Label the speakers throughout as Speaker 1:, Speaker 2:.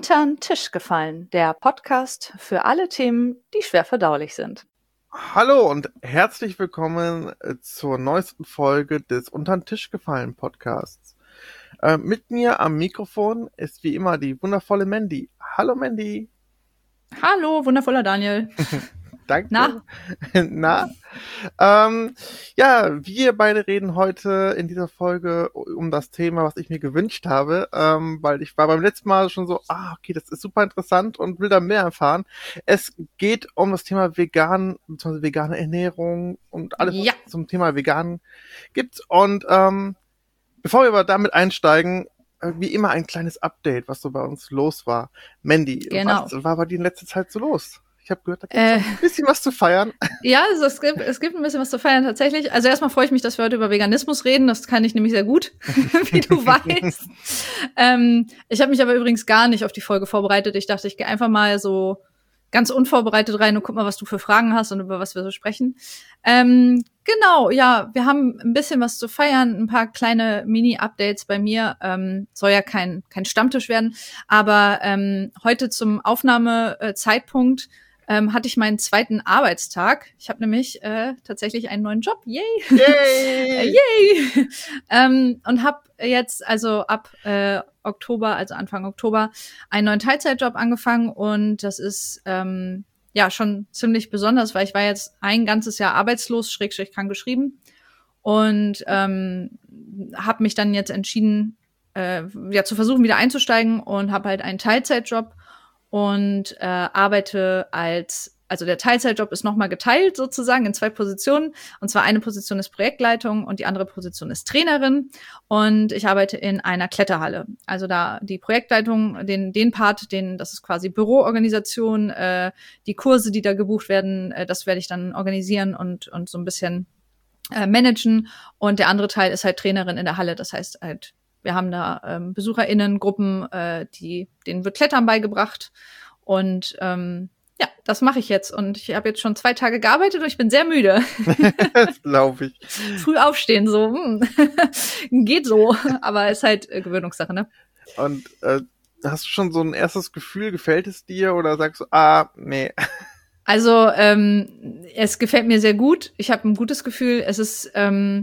Speaker 1: Untern Tisch gefallen, der Podcast für alle Themen, die schwer verdaulich sind.
Speaker 2: Hallo und herzlich willkommen zur neuesten Folge des Untern Tisch gefallen Podcasts. Mit mir am Mikrofon ist wie immer die wundervolle Mandy. Hallo Mandy.
Speaker 1: Hallo, wundervoller Daniel.
Speaker 2: Danke. Na? Wir beide reden heute in dieser Folge um das Thema, was ich mir gewünscht habe, weil ich war beim letzten Mal schon so, okay, das ist super interessant und will da mehr erfahren. Es geht um das Thema vegan, beziehungsweise vegane Ernährung und alles, was es zum Thema vegan gibt. Und bevor wir aber damit einsteigen, wie immer ein kleines Update, was so bei uns los war. Mandy,
Speaker 1: Genau.
Speaker 2: Was war bei dir in letzter Zeit so los? Ich habe gehört, da gibt es ein bisschen was zu feiern.
Speaker 1: Ja, also es gibt ein bisschen was zu feiern tatsächlich. Also erstmal freue ich mich, dass wir heute über Veganismus reden. Das kann ich nämlich sehr gut, wie du weißt. Ich habe mich aber übrigens gar nicht auf die Folge vorbereitet. Ich dachte, ich gehe einfach mal so ganz unvorbereitet rein und guck mal, was du für Fragen hast und über was wir so sprechen. Genau, ja, wir haben ein bisschen was zu feiern, ein paar kleine Mini-Updates bei mir. Soll ja kein Stammtisch werden, aber heute zum Aufnahmezeitpunkt hatte ich meinen zweiten Arbeitstag. Ich habe nämlich tatsächlich einen neuen Job. Yay!
Speaker 2: Yay!
Speaker 1: Yay! Und habe jetzt also ab Oktober, also Anfang Oktober, einen neuen Teilzeitjob angefangen. Und das ist schon ziemlich besonders, weil ich war jetzt ein ganzes Jahr arbeitslos, / krankgeschrieben. Und habe mich dann jetzt entschieden, zu versuchen, wieder einzusteigen und habe halt einen Teilzeitjob und arbeite also der Teilzeitjob ist nochmal geteilt sozusagen in 2 Positionen. Und zwar eine Position ist Projektleitung und die andere Position ist Trainerin. Und ich arbeite in einer Kletterhalle. Also da die Projektleitung, den Part, das ist quasi Büroorganisation, die Kurse, die da gebucht werden, das werde ich dann organisieren und so ein bisschen managen. Und der andere Teil ist halt Trainerin in der Halle. Das heißt halt, wir haben da BesucherInnen-Gruppen, denen wird Klettern beigebracht. Und das mache ich jetzt. Und ich habe jetzt schon 2 Tage gearbeitet und ich bin sehr müde.
Speaker 2: Das glaube ich.
Speaker 1: Früh aufstehen, so, geht so. Aber ist halt Gewöhnungssache, ne?
Speaker 2: Und hast du schon so ein erstes Gefühl, gefällt es dir? Oder sagst du, nee.
Speaker 1: Also, es gefällt mir sehr gut. Ich habe ein gutes Gefühl. Es ist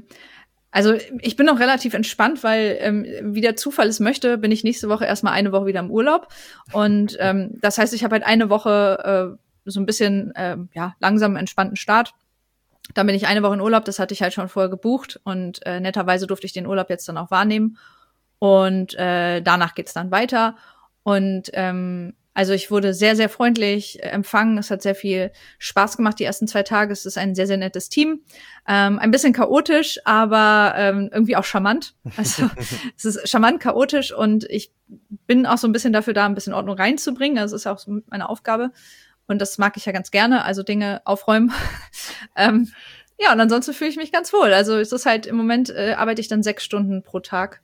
Speaker 1: also ich bin noch relativ entspannt, weil wie der Zufall es möchte, bin ich nächste Woche erstmal eine Woche wieder im Urlaub. Und das heißt, ich habe halt eine Woche so ein bisschen langsam entspannten Start. Dann bin ich eine Woche in Urlaub, das hatte ich halt schon vorher gebucht. Und netterweise durfte ich den Urlaub jetzt dann auch wahrnehmen. Und danach geht's dann weiter. Und also ich wurde sehr, sehr freundlich empfangen. Es hat sehr viel Spaß gemacht, die ersten 2 Tage. Es ist ein sehr, sehr nettes Team. Ein bisschen chaotisch, aber irgendwie auch charmant. Also es ist charmant, chaotisch und ich bin auch so ein bisschen dafür da, ein bisschen Ordnung reinzubringen. Das ist auch so meine Aufgabe. Und das mag ich ja ganz gerne, also Dinge aufräumen. Und ansonsten fühle ich mich ganz wohl. Also es ist halt im Moment arbeite ich dann 6 Stunden pro Tag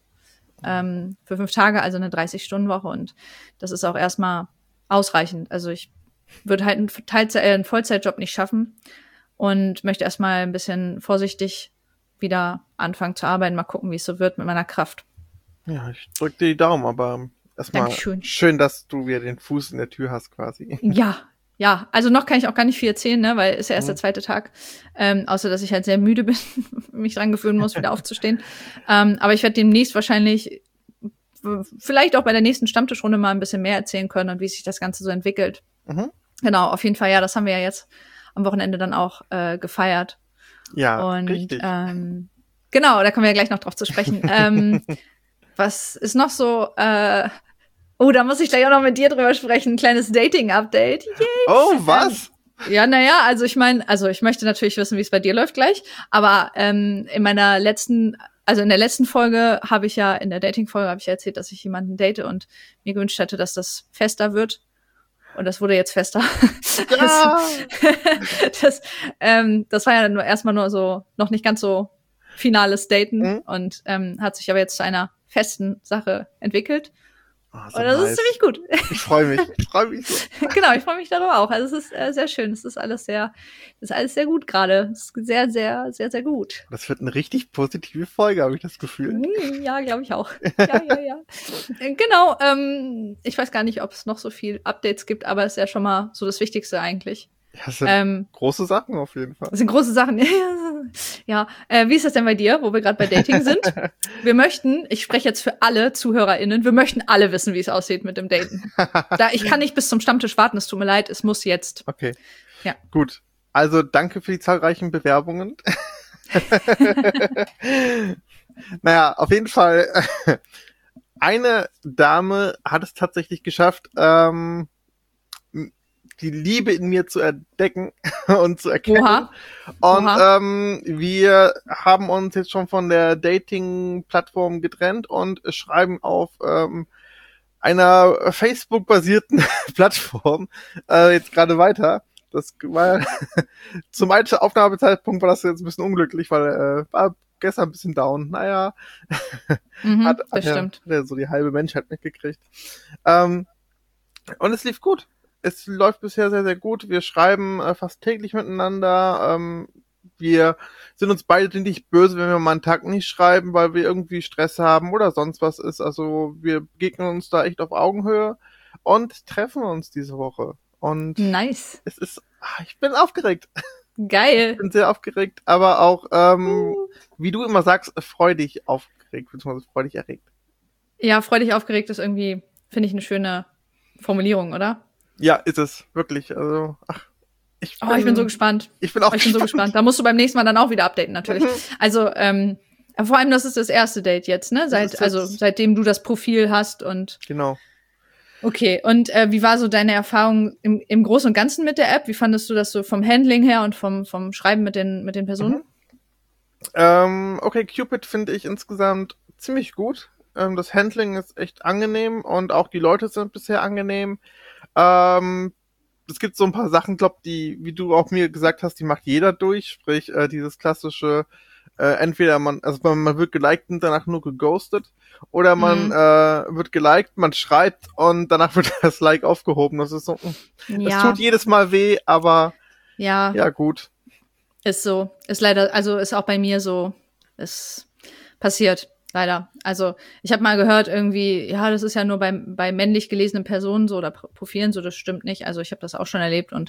Speaker 1: für 5 Tage, also eine 30-Stunden-Woche. Und das ist auch erstmal ausreichend. Also ich würde halt einen Vollzeitjob nicht schaffen und möchte erstmal ein bisschen vorsichtig wieder anfangen zu arbeiten. Mal gucken, wie es so wird mit meiner Kraft.
Speaker 2: Ja, ich drück dir die Daumen, aber erstmal schön, dass du wieder den Fuß in der Tür hast quasi.
Speaker 1: Ja, also noch kann ich auch gar nicht viel erzählen, ne, weil ist ja erst der 2. Tag. Außer, dass ich halt sehr müde bin, mich dran gewöhnen muss, wieder aufzustehen. Aber ich werde demnächst wahrscheinlich vielleicht auch bei der nächsten Stammtischrunde mal ein bisschen mehr erzählen können und wie sich das Ganze so entwickelt. Mhm. Genau, auf jeden Fall, ja, das haben wir ja jetzt am Wochenende dann auch gefeiert.
Speaker 2: Ja,
Speaker 1: und,
Speaker 2: richtig.
Speaker 1: Genau, da kommen wir ja gleich noch drauf zu sprechen. Was ist noch so? Da muss ich gleich auch noch mit dir drüber sprechen. Ein kleines Dating-Update. Yay.
Speaker 2: Oh, was?
Speaker 1: Also ich möchte natürlich wissen, wie es bei dir läuft gleich. Aber in der letzten Folge habe ich ja, in der Dating-Folge habe ich erzählt, dass ich jemanden date und mir gewünscht hatte, dass das fester wird. Und das wurde jetzt fester.
Speaker 2: Ja.
Speaker 1: Das war ja nur erstmal nur so, noch nicht ganz so finales Daten und hat sich aber jetzt zu einer festen Sache entwickelt.
Speaker 2: Ah, so
Speaker 1: Und das ist
Speaker 2: nice.
Speaker 1: ziemlich gut.
Speaker 2: Ich freue mich. Ich freue mich so.
Speaker 1: Genau, ich freue mich darüber auch. Also es ist sehr schön. Es ist alles sehr gut gerade. Es ist sehr, sehr, sehr, sehr gut.
Speaker 2: Das wird eine richtig positive Folge, habe ich das Gefühl.
Speaker 1: Ja, glaube ich auch. Ja. Genau. Ich weiß gar nicht, ob es noch so viel Updates gibt, aber es ist ja schon mal so das Wichtigste eigentlich.
Speaker 2: Ja, das sind große Sachen auf jeden Fall.
Speaker 1: Das sind große Sachen. Ja. Wie ist das denn bei dir, wo wir gerade bei Dating sind? Ich spreche jetzt für alle ZuhörerInnen, wir möchten alle wissen, wie es aussieht mit dem Daten. Ich kann nicht bis zum Stammtisch warten, es tut mir leid, es muss jetzt.
Speaker 2: Okay.
Speaker 1: Ja.
Speaker 2: Gut. Also danke für die zahlreichen Bewerbungen. Naja, auf jeden Fall. Eine Dame hat es tatsächlich geschafft, die Liebe in mir zu entdecken und zu erkennen.
Speaker 1: Oha.
Speaker 2: Und wir haben uns jetzt schon von der Dating-Plattform getrennt und schreiben auf einer Facebook-basierten Plattform jetzt gerade weiter. Das war zum Aufnahmezeitpunkt war das jetzt ein bisschen unglücklich, weil war gestern ein bisschen down. Naja,
Speaker 1: Das
Speaker 2: hat
Speaker 1: stimmt.
Speaker 2: er so die halbe Menschheit mitgekriegt. Und es lief gut. Es läuft bisher sehr, sehr gut. Wir schreiben fast täglich miteinander. Wir sind uns beide nicht böse, wenn wir mal einen Tag nicht schreiben, weil wir irgendwie Stress haben oder sonst was ist. Also wir begegnen uns da echt auf Augenhöhe und treffen uns diese Woche. Und
Speaker 1: Nice.
Speaker 2: es ist, ich bin aufgeregt.
Speaker 1: Geil.
Speaker 2: Ich bin sehr aufgeregt, aber auch, wie du immer sagst, freudig aufgeregt, beziehungsweise freudig erregt.
Speaker 1: Ja, freudig aufgeregt ist irgendwie, finde ich, eine schöne Formulierung, oder?
Speaker 2: Ja, ist es, wirklich. Also, ich
Speaker 1: bin so gespannt.
Speaker 2: Ich bin auch
Speaker 1: Ich bin so gespannt. Da musst du beim nächsten Mal dann auch wieder updaten, natürlich. Also, vor allem, das ist das erste Date jetzt, ne? Seitdem du das Profil hast und.
Speaker 2: Genau.
Speaker 1: Okay, und wie war so deine Erfahrung im Großen und Ganzen mit der App? Wie fandest du das so vom Handling her und vom Schreiben mit den Personen?
Speaker 2: Okay, Cupid finde ich insgesamt ziemlich gut. Das Handling ist echt angenehm und auch die Leute sind bisher angenehm. Es gibt so ein paar Sachen, die, wie du auch mir gesagt hast, die macht jeder durch. Sprich, dieses klassische, entweder man wird geliked und danach nur geghostet, oder man wird geliked, man schreibt und danach wird das Like aufgehoben. Das ist so, es tut jedes Mal weh, aber ja gut.
Speaker 1: Ist so, ist leider, also ist auch bei mir so, ist passiert. Leider. Also ich habe mal gehört irgendwie, ja, das ist ja nur bei männlich gelesenen Personen so oder Profilen so, das stimmt nicht. Also ich habe das auch schon erlebt und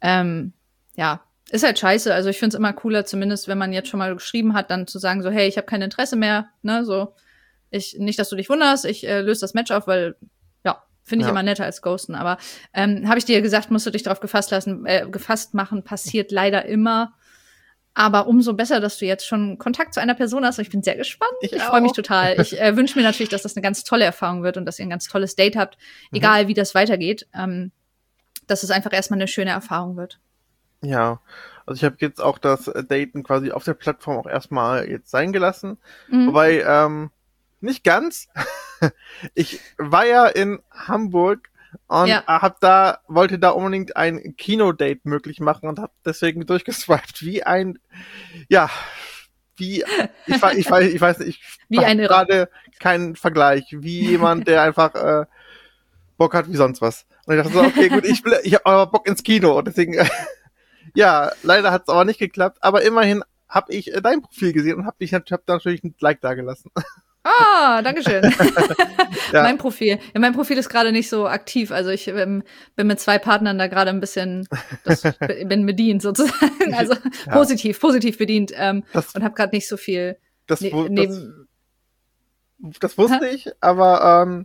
Speaker 1: ist halt scheiße. Also ich finde es immer cooler, zumindest wenn man jetzt schon mal geschrieben hat, dann zu sagen so, hey, ich habe kein Interesse mehr, ne, so nicht, dass du dich wunderst, ich löse das Match auf, weil finde ich immer netter als Ghosten. Aber habe ich dir gesagt, musst du dich darauf gefasst machen, passiert leider immer. Aber umso besser, dass du jetzt schon Kontakt zu einer Person hast. Und ich bin sehr gespannt. Ich freue mich total. Ich wünsche mir natürlich, dass das eine ganz tolle Erfahrung wird und dass ihr ein ganz tolles Date habt, egal wie das weitergeht. Dass es einfach erstmal eine schöne Erfahrung wird.
Speaker 2: Ja, also ich habe jetzt auch das Daten quasi auf der Plattform auch erstmal jetzt sein gelassen. Wobei, nicht ganz. Ich war ja in Hamburg und wollte da unbedingt ein Kinodate möglich machen und habe deswegen durchgeswiped wie ich weiß nicht, ich habe gerade keinen Vergleich, wie jemand, der einfach Bock hat wie sonst was. Und ich dachte so, okay, gut, ich habe aber Bock ins Kino und deswegen, leider hat es aber nicht geklappt, aber immerhin habe ich dein Profil gesehen und hab natürlich ein Like da gelassen.
Speaker 1: Ah, dankeschön. Mein Profil ist gerade nicht so aktiv. Also ich bin mit 2 Partnern da gerade ein bisschen, bin bedient sozusagen. Also positiv bedient und habe gerade nicht so viel neben.
Speaker 2: Das wusste ich, aber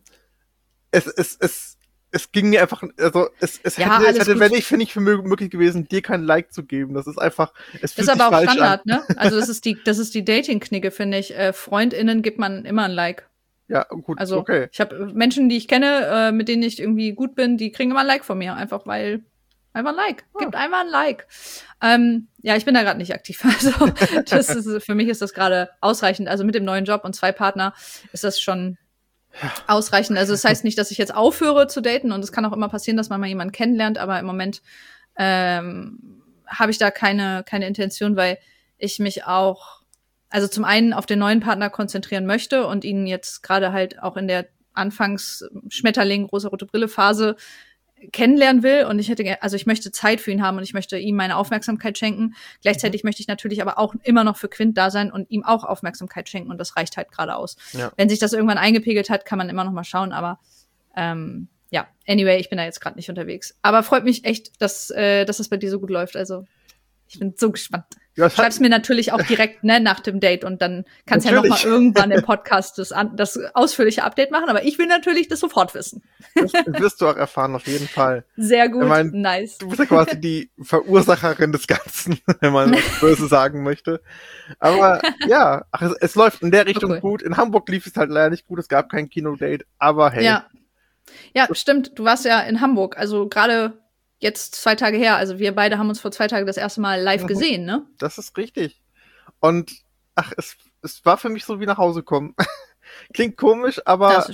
Speaker 2: es ging mir einfach, also es hätte, wenn ich, finde ich, für möglich gewesen, dir kein Like zu geben. Das ist einfach, es fühlt sich falsch an. Das ist aber auch Standard,
Speaker 1: ne? Also das ist die Dating-Knigge, finde ich. FreundInnen gibt man immer ein Like.
Speaker 2: Ja, gut,
Speaker 1: also,
Speaker 2: okay.
Speaker 1: Ich habe Menschen, die ich kenne, mit denen ich irgendwie gut bin, die kriegen immer ein Like von mir. Einfach ein Like. Gibt einfach ein Like. Ich bin da gerade nicht aktiv. Also für mich ist das gerade ausreichend. Also mit dem neuen Job und 2 Partner ist das schon ausreichend. Also das heißt nicht, dass ich jetzt aufhöre zu daten und es kann auch immer passieren, dass man mal jemanden kennenlernt, aber im Moment habe ich da keine Intention, weil ich mich auch, also zum einen auf den neuen Partner konzentrieren möchte und ihn jetzt gerade halt auch in der Anfangs Schmetterling, rosa-rote Brille-Phase kennenlernen will und ich möchte Zeit für ihn haben und ich möchte ihm meine Aufmerksamkeit schenken. Gleichzeitig möchte ich natürlich aber auch immer noch für Quint da sein und ihm auch Aufmerksamkeit schenken und das reicht halt gerade aus. Ja. Wenn sich das irgendwann eingepegelt hat, kann man immer noch mal schauen, aber ja, anyway, ich bin da jetzt gerade nicht unterwegs. Aber freut mich echt, dass es bei dir so gut läuft. Also ich bin so gespannt. Ja, schreib's mir natürlich auch direkt nach dem Date und dann kannst du ja noch mal irgendwann im Podcast das ausführliche Update machen. Aber ich will natürlich das sofort wissen.
Speaker 2: Das wirst du auch erfahren, auf jeden Fall.
Speaker 1: Sehr gut, nice.
Speaker 2: Du bist ja quasi die Verursacherin des Ganzen, wenn man das böse sagen möchte. Aber ja, es läuft in der Richtung gut. In Hamburg lief es halt leider nicht gut. Es gab kein Kinodate, aber hey.
Speaker 1: Ja, stimmt. Du warst ja in Hamburg. Also gerade jetzt 2 Tage her. Also wir beide haben uns vor 2 Tagen das erste Mal live gesehen, ne?
Speaker 2: Das ist richtig. Und es war für mich so wie nach Hause kommen. Klingt komisch, aber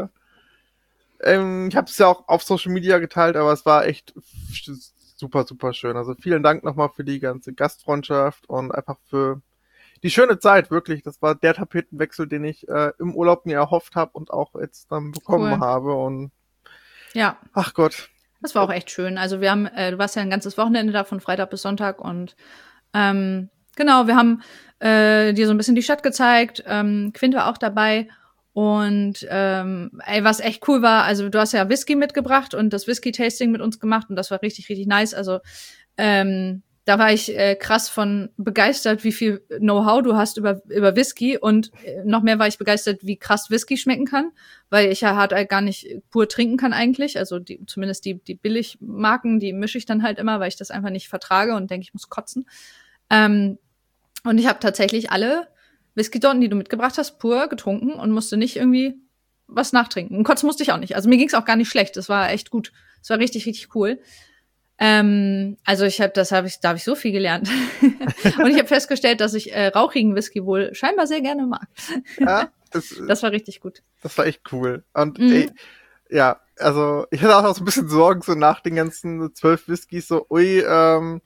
Speaker 2: ich habe es ja auch auf Social Media geteilt, aber es war echt super, super schön. Also vielen Dank nochmal für die ganze Gastfreundschaft und einfach für die schöne Zeit, wirklich. Das war der Tapetenwechsel, den ich im Urlaub mir erhofft habe und auch jetzt dann bekommen habe. Und
Speaker 1: ja.
Speaker 2: Ach Gott.
Speaker 1: Das war auch echt schön. Also wir haben, du warst ja ein ganzes Wochenende da, von Freitag bis Sonntag und genau, wir haben dir so ein bisschen die Stadt gezeigt. Quint war auch dabei und was echt cool war, also du hast ja Whisky mitgebracht und das Whisky-Tasting mit uns gemacht und das war richtig, richtig nice. Also da war ich krass von begeistert, wie viel Know-how du hast über Whisky und noch mehr war ich begeistert, wie krass Whisky schmecken kann, weil ich ja halt gar nicht pur trinken kann eigentlich, also zumindest die Billigmarken, die mische ich dann halt immer, weil ich das einfach nicht vertrage und denke, ich muss kotzen. Und ich habe tatsächlich alle Whisky-Sorten, die du mitgebracht hast, pur getrunken und musste nicht irgendwie was nachtrinken. Und kotzen musste ich auch nicht. Also mir ging's auch gar nicht schlecht. Das war echt gut. Das war richtig, richtig cool. Also da habe ich so viel gelernt. Und ich habe festgestellt, dass ich rauchigen Whisky wohl scheinbar sehr gerne mag. Ja, das war richtig gut.
Speaker 2: Das war echt cool. Und ja, also ich hatte auch so ein bisschen Sorgen so nach den ganzen 12 Whiskys, so und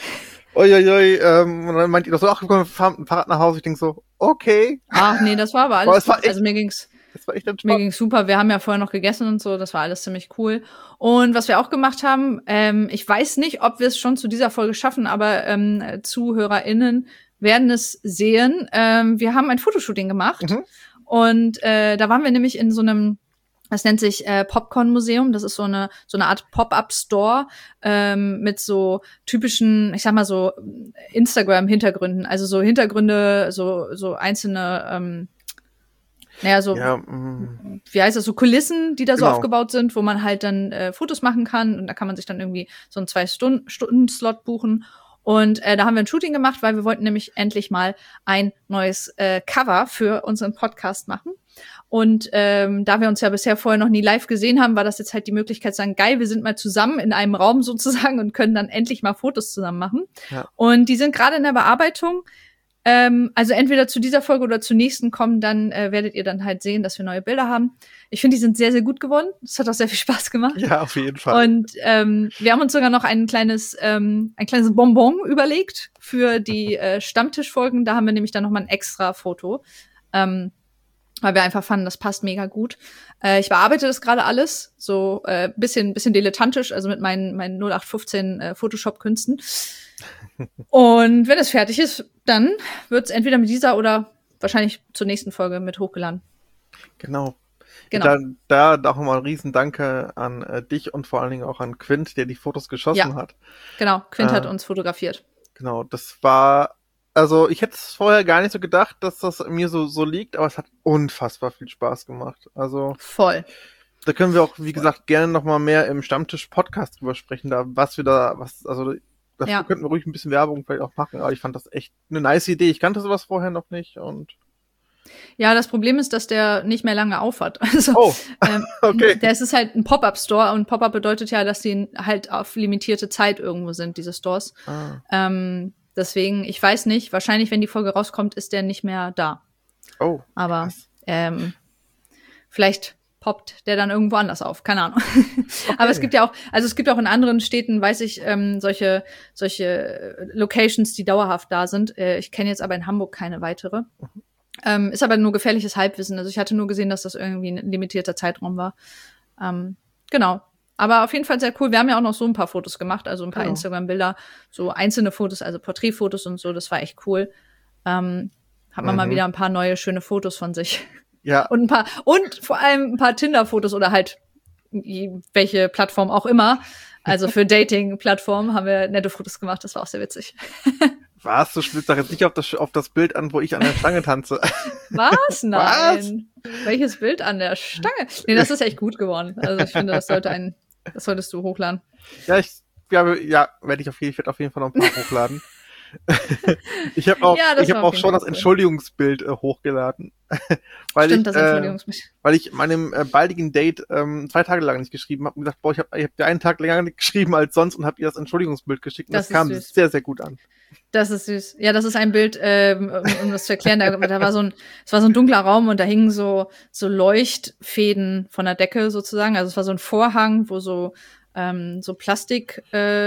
Speaker 2: dann meint ihr doch so, ach, wir fahren ein Fahrrad nach Hause. Ich denke so, okay.
Speaker 1: Ach nee, das war aber alles gut. Also
Speaker 2: das war echt entspannt.
Speaker 1: Mir ging's super. Wir haben ja vorher noch gegessen und so. Das war alles ziemlich cool. Und was wir auch gemacht haben, ich weiß nicht, ob wir es schon zu dieser Folge schaffen, aber ZuhörerInnen werden es sehen. Wir haben ein Fotoshooting gemacht. Und da waren wir nämlich in so einem, das nennt sich Popcorn-Museum. Das ist so eine Art Pop-up-Store mit so typischen, ich sag mal so Instagram-Hintergründen. Also so Hintergründe, so einzelne wie heißt das, so Kulissen, die da so aufgebaut sind, wo man halt dann Fotos machen kann und da kann man sich dann irgendwie so einen 2-Stunden-Slot buchen. Und da haben wir ein Shooting gemacht, weil wir wollten nämlich endlich mal ein neues Cover für unseren Podcast machen. Und da wir uns ja bisher vorher noch nie live gesehen haben, war das jetzt halt die Möglichkeit zu sagen, geil, wir sind mal zusammen in einem Raum sozusagen und können dann endlich mal Fotos zusammen machen. Ja. Und die sind gerade in der Bearbeitung. Also entweder zu dieser Folge oder zur nächsten kommen, dann werdet ihr dann halt sehen, dass wir neue Bilder haben. Ich finde, die sind sehr, sehr gut geworden. Das hat auch sehr viel Spaß gemacht.
Speaker 2: Ja, auf jeden Fall.
Speaker 1: Und wir haben uns sogar noch ein kleines Bonbon überlegt für die Stammtischfolgen. Da haben wir nämlich dann noch mal ein extra Foto, weil wir einfach fanden, das passt mega gut. Ich bearbeite das gerade alles, so bisschen dilettantisch, also mit meinen 0815 Photoshop-Künsten. Und wenn es fertig ist, dann wird es entweder mit dieser oder wahrscheinlich zur nächsten Folge mit hochgeladen.
Speaker 2: Genau. Da auch nochmal ein Riesendanke an dich und vor allen Dingen auch an Quint, der die Fotos geschossen hat.
Speaker 1: Genau, Quint hat uns fotografiert.
Speaker 2: Genau, das war, also ich hätte es vorher gar nicht so gedacht, dass das mir so liegt, aber es hat unfassbar viel Spaß gemacht. Also
Speaker 1: voll.
Speaker 2: Da können wir auch, wie gesagt, gerne nochmal mehr im Stammtisch-Podcast drüber sprechen, Dafür könnten wir ruhig ein bisschen Werbung vielleicht auch machen, aber ich fand das echt eine nice Idee. Ich kannte sowas vorher noch nicht und
Speaker 1: ja, das Problem ist, dass der nicht mehr lange aufhat. Also, okay. Der ist halt ein Pop-Up-Store und Pop-Up bedeutet ja, dass die halt auf limitierte Zeit irgendwo sind, diese Stores. Deswegen, ich weiß nicht, wahrscheinlich, wenn die Folge rauskommt, ist der nicht mehr da.
Speaker 2: Oh.
Speaker 1: Aber vielleicht poppt der dann irgendwo anders auf, keine Ahnung. Okay. Aber es gibt ja auch in anderen Städten, weiß ich, solche Locations, die dauerhaft da sind. Ich kenne jetzt aber in Hamburg keine weitere. Ist aber nur gefährliches Halbwissen. Also ich hatte nur gesehen, dass das irgendwie ein limitierter Zeitraum war. Genau. Aber auf jeden Fall sehr cool. Wir haben ja auch noch so ein paar Fotos gemacht, also ein paar Instagram-Bilder, so einzelne Fotos, also Porträtfotos und so. Das war echt cool. Hat man mal wieder ein paar neue, schöne Fotos von sich.
Speaker 2: Ja.
Speaker 1: Und vor allem ein paar Tinder-Fotos oder halt welche Plattform auch immer. Also für Dating-Plattformen haben wir nette Fotos gemacht. Das war auch sehr witzig.
Speaker 2: Was? Du spielst doch jetzt nicht auf das Bild an, wo ich an der Stange tanze.
Speaker 1: Was? Nein. Was? Welches Bild an der Stange? Nee, das ist echt gut geworden. Also ich finde, das solltest du hochladen.
Speaker 2: Ja, werde ich auf jeden Fall noch ein paar hochladen. Ich habe auch schon das Entschuldigungsbild hochgeladen.
Speaker 1: Das Entschuldigungsbild.
Speaker 2: Weil ich meinem baldigen Date 2 Tage lang nicht geschrieben habe und gesagt, ich hab dir einen Tag länger geschrieben als sonst und habe ihr das Entschuldigungsbild geschickt und das kam süß. Sehr, sehr gut an.
Speaker 1: Das ist süß. Ja, das ist ein Bild, um das zu erklären, da war so ein dunkler Raum und da hingen so Leuchtfäden von der Decke sozusagen. Also es war so ein Vorhang, wo so Plastik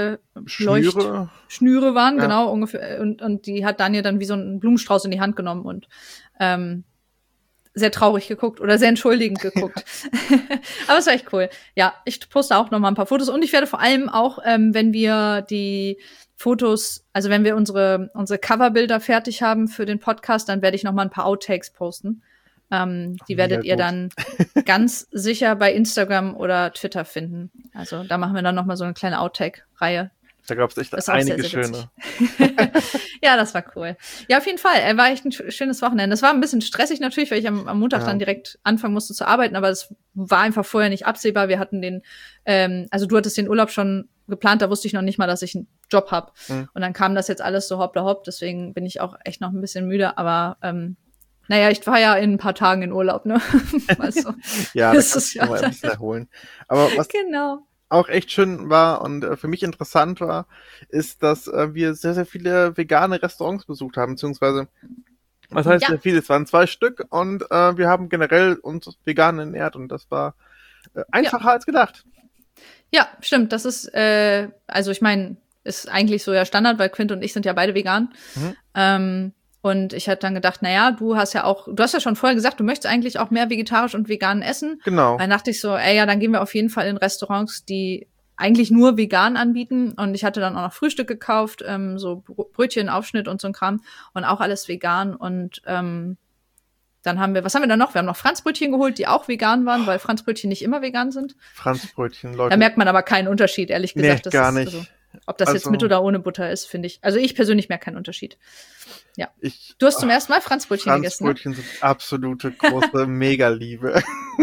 Speaker 1: Schnüre waren, genau, ungefähr. Und die hat Daniel dann wie so einen Blumenstrauß in die Hand genommen und sehr traurig geguckt oder sehr entschuldigend geguckt. Aber es war echt cool. Ja, ich poste auch noch mal ein paar Fotos und ich werde vor allem auch, wenn wir die Fotos, also wenn wir unsere Coverbilder fertig haben für den Podcast, dann werde ich noch mal ein paar Outtakes posten. Die werdet ihr dann ganz sicher bei Instagram oder Twitter finden. Also da machen wir dann noch mal so eine kleine Outtake-Reihe.
Speaker 2: Da gab es echt einige schöne.
Speaker 1: Ja, das war cool. Ja, auf jeden Fall. War echt ein schönes Wochenende. Es war ein bisschen stressig natürlich, weil ich am Montag dann direkt anfangen musste zu arbeiten, aber es war einfach vorher nicht absehbar. Wir hatten also du hattest den Urlaub schon geplant, da wusste ich noch nicht mal, dass ich einen Job habe. Und dann kam das jetzt alles so hoppla hopp, deswegen bin ich auch echt noch ein bisschen müde, aber naja, ich war ja in ein paar Tagen in Urlaub, ne? Also,
Speaker 2: ja, das kannst du mal ein bisschen erholen. Aber was auch echt schön war und für mich interessant war, ist, dass wir sehr, sehr viele vegane Restaurants besucht haben, beziehungsweise, was heißt sehr viele? Es waren 2 Stück und wir haben generell uns vegan ernährt und das war einfacher als gedacht.
Speaker 1: Ja, stimmt. Das ist, also ich meine, ist eigentlich so ja Standard, weil Quint und ich sind ja beide vegan. Und ich hatte dann gedacht, naja, du hast ja schon vorher gesagt, du möchtest eigentlich auch mehr vegetarisch und vegan essen.
Speaker 2: Genau.
Speaker 1: Dann dachte ich so, dann gehen wir auf jeden Fall in Restaurants, die eigentlich nur vegan anbieten. Und ich hatte dann auch noch Frühstück gekauft, so Brötchen, Aufschnitt und so ein Kram. Und auch alles vegan. Und dann was haben wir dann noch? Wir haben noch Franzbrötchen geholt, die auch vegan waren, weil Franzbrötchen nicht immer vegan sind.
Speaker 2: Franzbrötchen, Leute.
Speaker 1: Da merkt man aber keinen Unterschied, ehrlich gesagt.
Speaker 2: Nee, gar nicht.
Speaker 1: Also, ob das jetzt mit oder ohne Butter ist, finde ich. Also ich persönlich merke keinen Unterschied. Ja. Du hast zum ersten Mal Franzbrötchen gegessen.
Speaker 2: Franzbrötchen sind absolute große Mega-Liebe.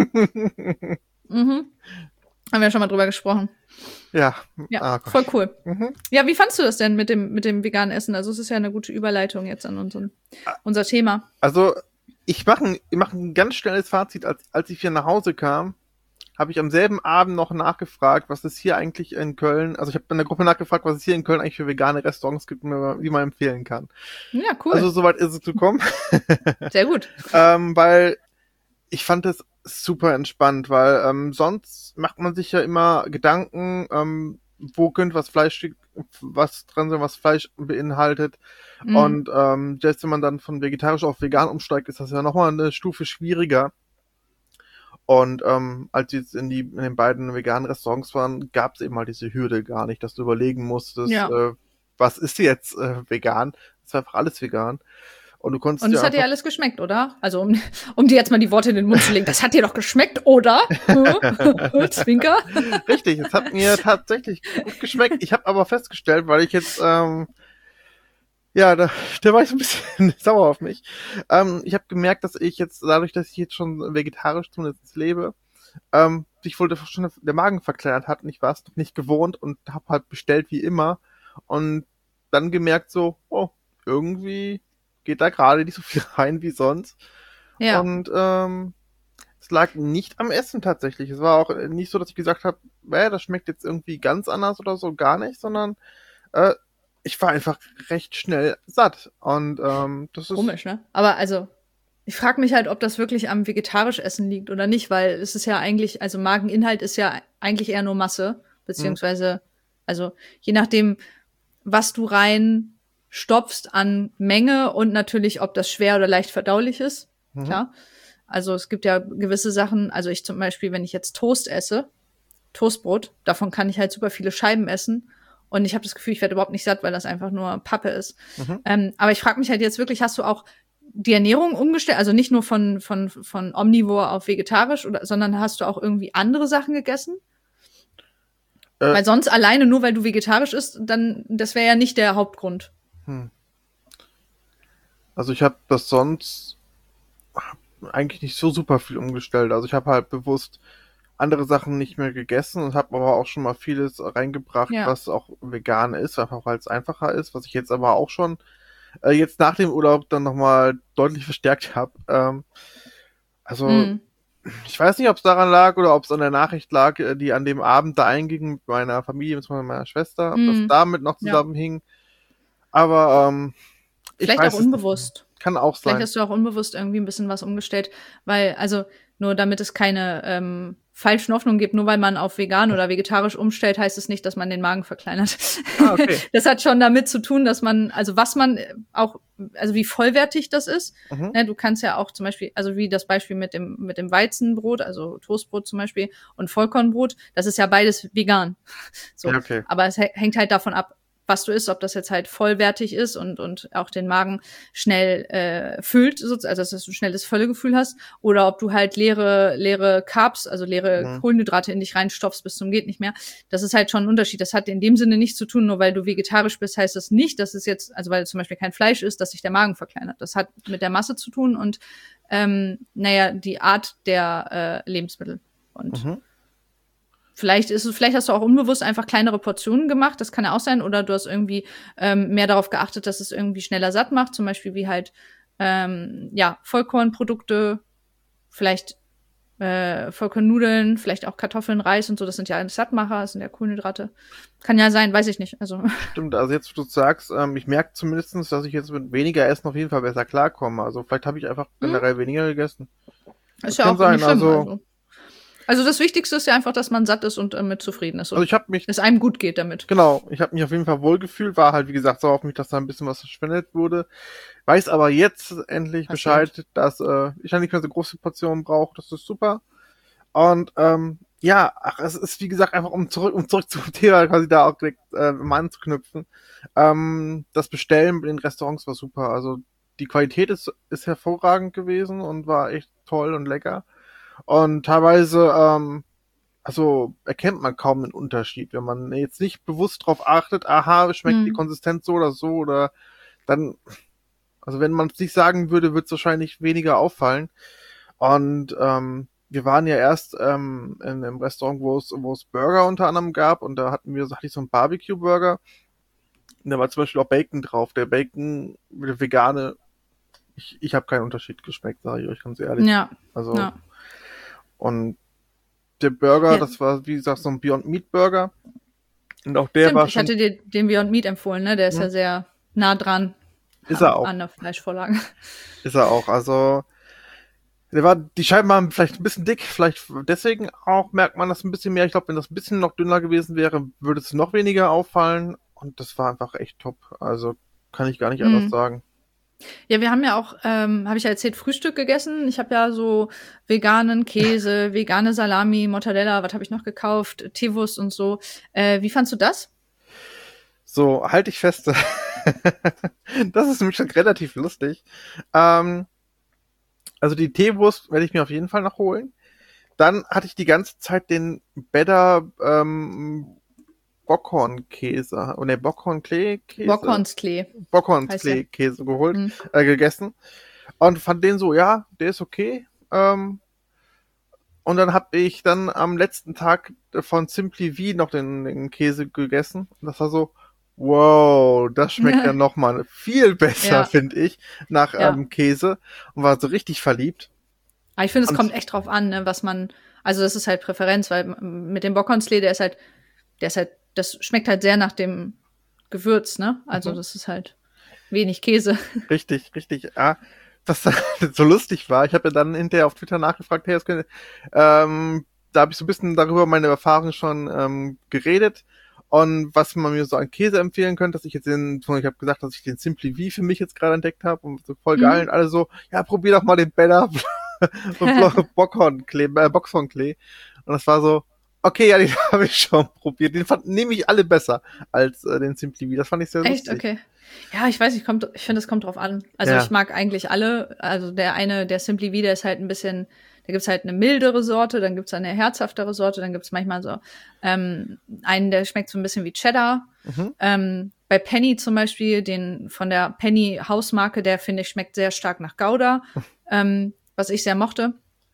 Speaker 1: Haben wir schon mal drüber gesprochen.
Speaker 2: Ja.
Speaker 1: Voll cool. Ja, wie fandst du das denn mit dem veganen Essen? Also es ist ja eine gute Überleitung jetzt an unser Thema.
Speaker 2: Also ich mache ein ganz schnelles Fazit. Als ich hier nach Hause kam, habe ich am selben Abend noch nachgefragt, was es hier eigentlich in Köln, also ich habe in der Gruppe nachgefragt, was es hier in Köln eigentlich für vegane Restaurants gibt, wie man empfehlen kann.
Speaker 1: Ja, cool.
Speaker 2: Also soweit ist es gekommen.
Speaker 1: Sehr gut.
Speaker 2: Weil ich fand es super entspannt, weil sonst macht man sich ja immer Gedanken, wo könnte was dran sein, was Fleisch beinhaltet. Und selbst wenn man dann von vegetarisch auf vegan umsteigt, ist das ja nochmal eine Stufe schwieriger. Und als wir jetzt in den beiden veganen Restaurants waren, gab es eben mal diese Hürde gar nicht, dass du überlegen musstest, was ist jetzt vegan? Es war einfach alles vegan. Und es
Speaker 1: hat dir alles geschmeckt, oder? Also um dir jetzt mal die Worte in den Mund zu legen, das hat dir doch geschmeckt, oder? Zwinker.
Speaker 2: Richtig, es hat mir tatsächlich gut geschmeckt. Ich habe aber festgestellt, weil ich jetzt da war ich so ein bisschen sauer auf mich. Ich habe gemerkt, dass ich jetzt, dadurch, dass ich jetzt schon vegetarisch zumindest lebe, sich wohl schon der Magen verkleinert hat und ich war es noch nicht gewohnt und habe halt bestellt wie immer und dann gemerkt so, irgendwie geht da gerade nicht so viel rein wie sonst. Ja. Und es lag nicht am Essen tatsächlich. Es war auch nicht so, dass ich gesagt habe, das schmeckt jetzt irgendwie ganz anders oder so, gar nicht, sondern ich war einfach recht schnell satt. Und das ist
Speaker 1: komisch, ne? Aber also, ich frage mich halt, ob das wirklich am vegetarisch Essen liegt oder nicht, weil es ist ja eigentlich, also Mageninhalt ist ja eigentlich eher nur Masse, beziehungsweise, also je nachdem, was du rein stopfst an Menge und natürlich, ob das schwer oder leicht verdaulich ist. Klar. Also es gibt ja gewisse Sachen, also ich zum Beispiel, wenn ich jetzt Toast esse, Toastbrot, davon kann ich halt super viele Scheiben essen. Und ich habe das Gefühl, ich werde überhaupt nicht satt, weil das einfach nur Pappe ist. Aber ich frage mich halt jetzt wirklich, hast du auch die Ernährung umgestellt? Also nicht nur von Omnivore auf vegetarisch, sondern hast du auch irgendwie andere Sachen gegessen? Weil sonst alleine, nur weil du vegetarisch isst, dann, das wäre ja nicht der Hauptgrund.
Speaker 2: Also ich habe das sonst eigentlich nicht so super viel umgestellt. Also ich habe halt bewusst andere Sachen nicht mehr gegessen und habe aber auch schon mal vieles reingebracht, was auch vegan ist, einfach weil es einfacher ist, was ich jetzt aber auch schon jetzt nach dem Urlaub dann nochmal deutlich verstärkt habe. Ich weiß nicht, ob es daran lag oder ob es an der Nachricht lag, die an dem Abend da einging mit meiner Familie, mit meiner Schwester, ob das damit noch zusammenhing. Aber
Speaker 1: vielleicht auch unbewusst.
Speaker 2: Kann auch sein.
Speaker 1: Vielleicht hast du auch unbewusst irgendwie ein bisschen was umgestellt, weil, also nur damit es keine falschen Hoffnungen gibt, nur weil man auf vegan oder vegetarisch umstellt, heißt es nicht, dass man den Magen verkleinert.
Speaker 2: Okay.
Speaker 1: Das hat schon damit zu tun, dass man, also was man auch, also wie vollwertig das ist. Ne, du kannst ja auch zum Beispiel, also wie das Beispiel mit dem Weizenbrot, also Toastbrot zum Beispiel und Vollkornbrot, das ist ja beides vegan. So.
Speaker 2: Ja, okay.
Speaker 1: Aber es hängt halt davon ab, was du isst, ob das jetzt halt vollwertig ist und auch den Magen schnell füllt, also dass du schnell das Völlegefühl hast, oder ob du halt leere Carbs, also leere Kohlenhydrate in dich reinstopfst bis zum geht nicht mehr. Das ist halt schon ein Unterschied. Das hat in dem Sinne nichts zu tun, nur weil du vegetarisch bist, heißt das nicht, dass es jetzt, also weil zum Beispiel kein Fleisch ist, dass sich der Magen verkleinert. Das hat mit der Masse zu tun und die Art der Lebensmittel. Und Vielleicht hast du auch unbewusst einfach kleinere Portionen gemacht, das kann ja auch sein, oder du hast irgendwie mehr darauf geachtet, dass es irgendwie schneller satt macht, zum Beispiel wie halt Vollkornprodukte, vielleicht Vollkornnudeln, vielleicht auch Kartoffeln, Reis und so, das sind ja alles Sattmacher, das sind ja Kohlenhydrate. Kann ja sein, weiß ich nicht. Also
Speaker 2: Stimmt, also jetzt, wo du sagst, ich merke zumindestens, dass ich jetzt mit weniger Essen auf jeden Fall besser klarkomme. Also vielleicht habe ich einfach generell weniger gegessen.
Speaker 1: Ist ja auch nicht schlimm, also das Wichtigste ist ja einfach, dass man satt ist und mit zufrieden ist. Und
Speaker 2: also ich habe mich,
Speaker 1: es einem gut geht damit.
Speaker 2: Genau, ich habe mich auf jeden Fall wohlgefühlt, war halt, wie gesagt, sauer auf mich, dass da ein bisschen was verschwendet wurde. Weiß aber jetzt endlich Bescheid, dass ich ja nicht mehr so große Portionen brauche. Das ist super. Und es ist, wie gesagt, einfach um zurück zum Thema quasi da auch direkt mal anzuknüpfen. Das Bestellen in den Restaurants war super. Also die Qualität ist hervorragend gewesen und war echt toll und lecker. Und teilweise, erkennt man kaum einen Unterschied, wenn man jetzt nicht bewusst drauf achtet, schmeckt die Konsistenz so oder dann, also wenn man es nicht sagen würde, wird es wahrscheinlich weniger auffallen. Und wir waren ja erst in einem Restaurant, wo es Burger unter anderem gab und da hatte ich so einen Barbecue-Burger. Und da war zum Beispiel auch Bacon drauf. Der Bacon, der vegane, ich habe keinen Unterschied geschmeckt, sage ich euch ganz ehrlich.
Speaker 1: Ja.
Speaker 2: Also und der Burger, das war, wie gesagt, so ein Beyond Meat Burger. Und auch der war schon...
Speaker 1: Ich hatte dir den Beyond Meat empfohlen, ne? Der ist ja sehr nah dran.
Speaker 2: Ist er auch.
Speaker 1: An der Fleischvorlage.
Speaker 2: Ist er auch. Also, die Scheiben waren vielleicht ein bisschen dick, vielleicht deswegen auch merkt man das ein bisschen mehr. Ich glaube, wenn das ein bisschen noch dünner gewesen wäre, würde es noch weniger auffallen. Und das war einfach echt top. Also, kann ich gar nicht anders sagen.
Speaker 1: Ja, wir haben ja auch, habe ich ja erzählt, Frühstück gegessen. Ich habe ja so veganen Käse, vegane Salami, Mortadella, was habe ich noch gekauft, Teewurst und so. Wie fandst du das?
Speaker 2: So, halte ich fest. Das ist nämlich schon relativ lustig. Also die Teewurst werde ich mir auf jeden Fall noch holen. Dann hatte ich die ganze Zeit den Better Bockhornkäse, Bockhornklee-Käse? Bockhornklee-Käse geholt, gegessen. Und fand den so, ja, der ist okay. Und dann habe ich dann am letzten Tag von Simply V noch den Käse gegessen. Und das war so, wow, das schmeckt ja nochmal viel besser, finde ich, nach Käse. Und war so richtig verliebt.
Speaker 1: Aber ich finde, es kommt echt drauf an, ne, was man, also das ist halt Präferenz, weil mit dem Bockhornklee, das schmeckt halt sehr nach dem Gewürz, ne? Also das ist halt wenig Käse.
Speaker 2: Richtig. Ah, was so lustig war, ich habe ja dann hinterher auf Twitter nachgefragt, da habe ich so ein bisschen darüber meine Erfahrung schon geredet Und was man mir so an Käse empfehlen könnte, dass ich jetzt ich habe gesagt, dass ich den Simply V für mich jetzt gerade entdeckt habe und so voll geil und alle so, ja, probier doch mal den Bella Boxhornklee. Und das war so, okay, ja, den habe ich schon probiert. Den nehme ich alle besser als den Simply V. Das fand ich sehr lustig.
Speaker 1: Echt? Okay. Ja, ich weiß nicht, ich finde, es kommt drauf an. Also ich mag eigentlich alle. Also der Simply V, der ist halt ein bisschen, da gibt's halt eine mildere Sorte, dann gibt's eine herzhaftere Sorte, dann gibt's manchmal so einen, der schmeckt so ein bisschen wie Cheddar. Bei Penny zum Beispiel, den von der Penny Hausmarke, der finde ich schmeckt sehr stark nach Gouda, was ich sehr mochte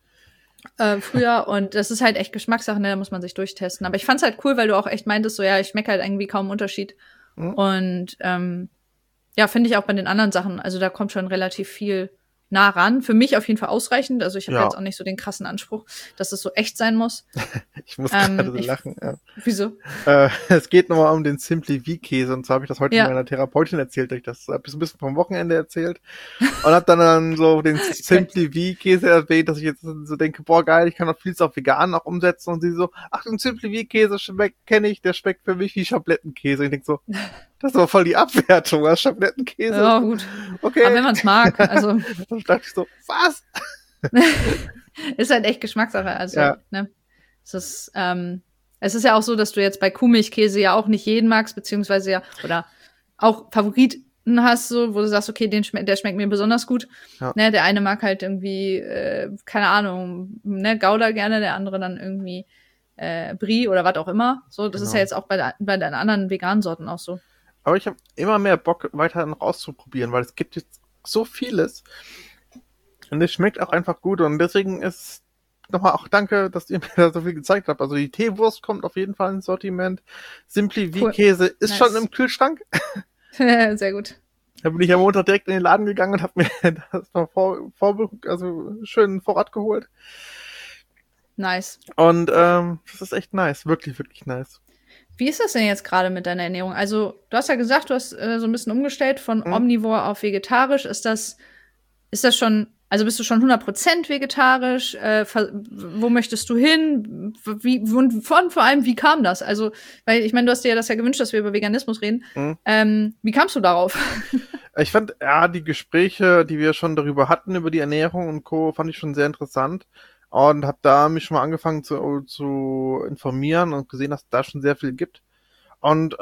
Speaker 1: früher. Und das ist halt echt Geschmackssache, ne? Da muss man sich durchtesten. Aber ich fand's halt cool, weil du auch echt meintest, so ja, ich schmecke halt irgendwie kaum Unterschied. Und ja, finde ich auch bei den anderen Sachen. Also da kommt schon relativ viel nah ran. Für mich auf jeden Fall ausreichend. Also ich habe jetzt auch nicht so den krassen Anspruch, dass es so echt sein muss.
Speaker 2: Ich muss gerade so lachen. Ja.
Speaker 1: Wieso?
Speaker 2: Es geht nochmal um den Simply V-Käse. Und zwar habe ich das heute meiner Therapeutin erzählt. Ich das habe ich so ein bisschen vom Wochenende erzählt. Und habe dann so den Simply V-Käse erwähnt, dass ich jetzt so denke, boah, geil, ich kann noch vieles auf vegan auch umsetzen. Und sie so, ach, den Simply V-Käse kenne ich, der schmeckt für mich wie Schablettenkäse. Und ich denke so, das ist aber voll die Abwertung, als Schablettenkäse.
Speaker 1: Ja, gut. Okay. Aber wenn man es mag, also.
Speaker 2: Dann dachte ich so, was?
Speaker 1: Ist halt echt Geschmackssache. Also, ne? Es ist ja auch so, dass du jetzt bei Kuhmilchkäse ja auch nicht jeden magst, beziehungsweise oder auch Favoriten hast, so, wo du sagst, okay, der schmeckt mir besonders gut. Ja. Ne, der eine mag halt irgendwie, keine Ahnung, ne, Gouda gerne, der andere dann irgendwie Brie oder was auch immer. So, das ist ja jetzt auch bei den anderen veganen Sorten auch so.
Speaker 2: Aber ich habe immer mehr Bock, weiter noch auszuprobieren, weil es gibt jetzt so vieles. Und es schmeckt auch einfach gut. Und deswegen ist nochmal auch danke, dass ihr mir da so viel gezeigt habt. Also die Teewurst kommt auf jeden Fall ins Sortiment. Simply V-Käse ist schon im Kühlschrank.
Speaker 1: Sehr gut.
Speaker 2: Da bin ich am Montag direkt in den Laden gegangen und habe mir das mal also schön Vorrat geholt.
Speaker 1: Nice.
Speaker 2: Und das ist echt nice. Wirklich, wirklich nice.
Speaker 1: Wie ist das denn jetzt gerade mit deiner Ernährung? Also, du hast ja gesagt, du hast so ein bisschen umgestellt von omnivor auf vegetarisch. Ist das schon, also bist du schon 100% vegetarisch? Wo möchtest du hin? Vor allem, wie kam das? Also, weil ich meine, du hast dir das ja gewünscht, dass wir über Veganismus reden. Wie kamst du darauf?
Speaker 2: Ich fand, die Gespräche, die wir schon darüber hatten, über die Ernährung und Co., fand ich schon sehr interessant. Und habe da mich schon mal angefangen zu informieren und gesehen, dass es da schon sehr viel gibt. Und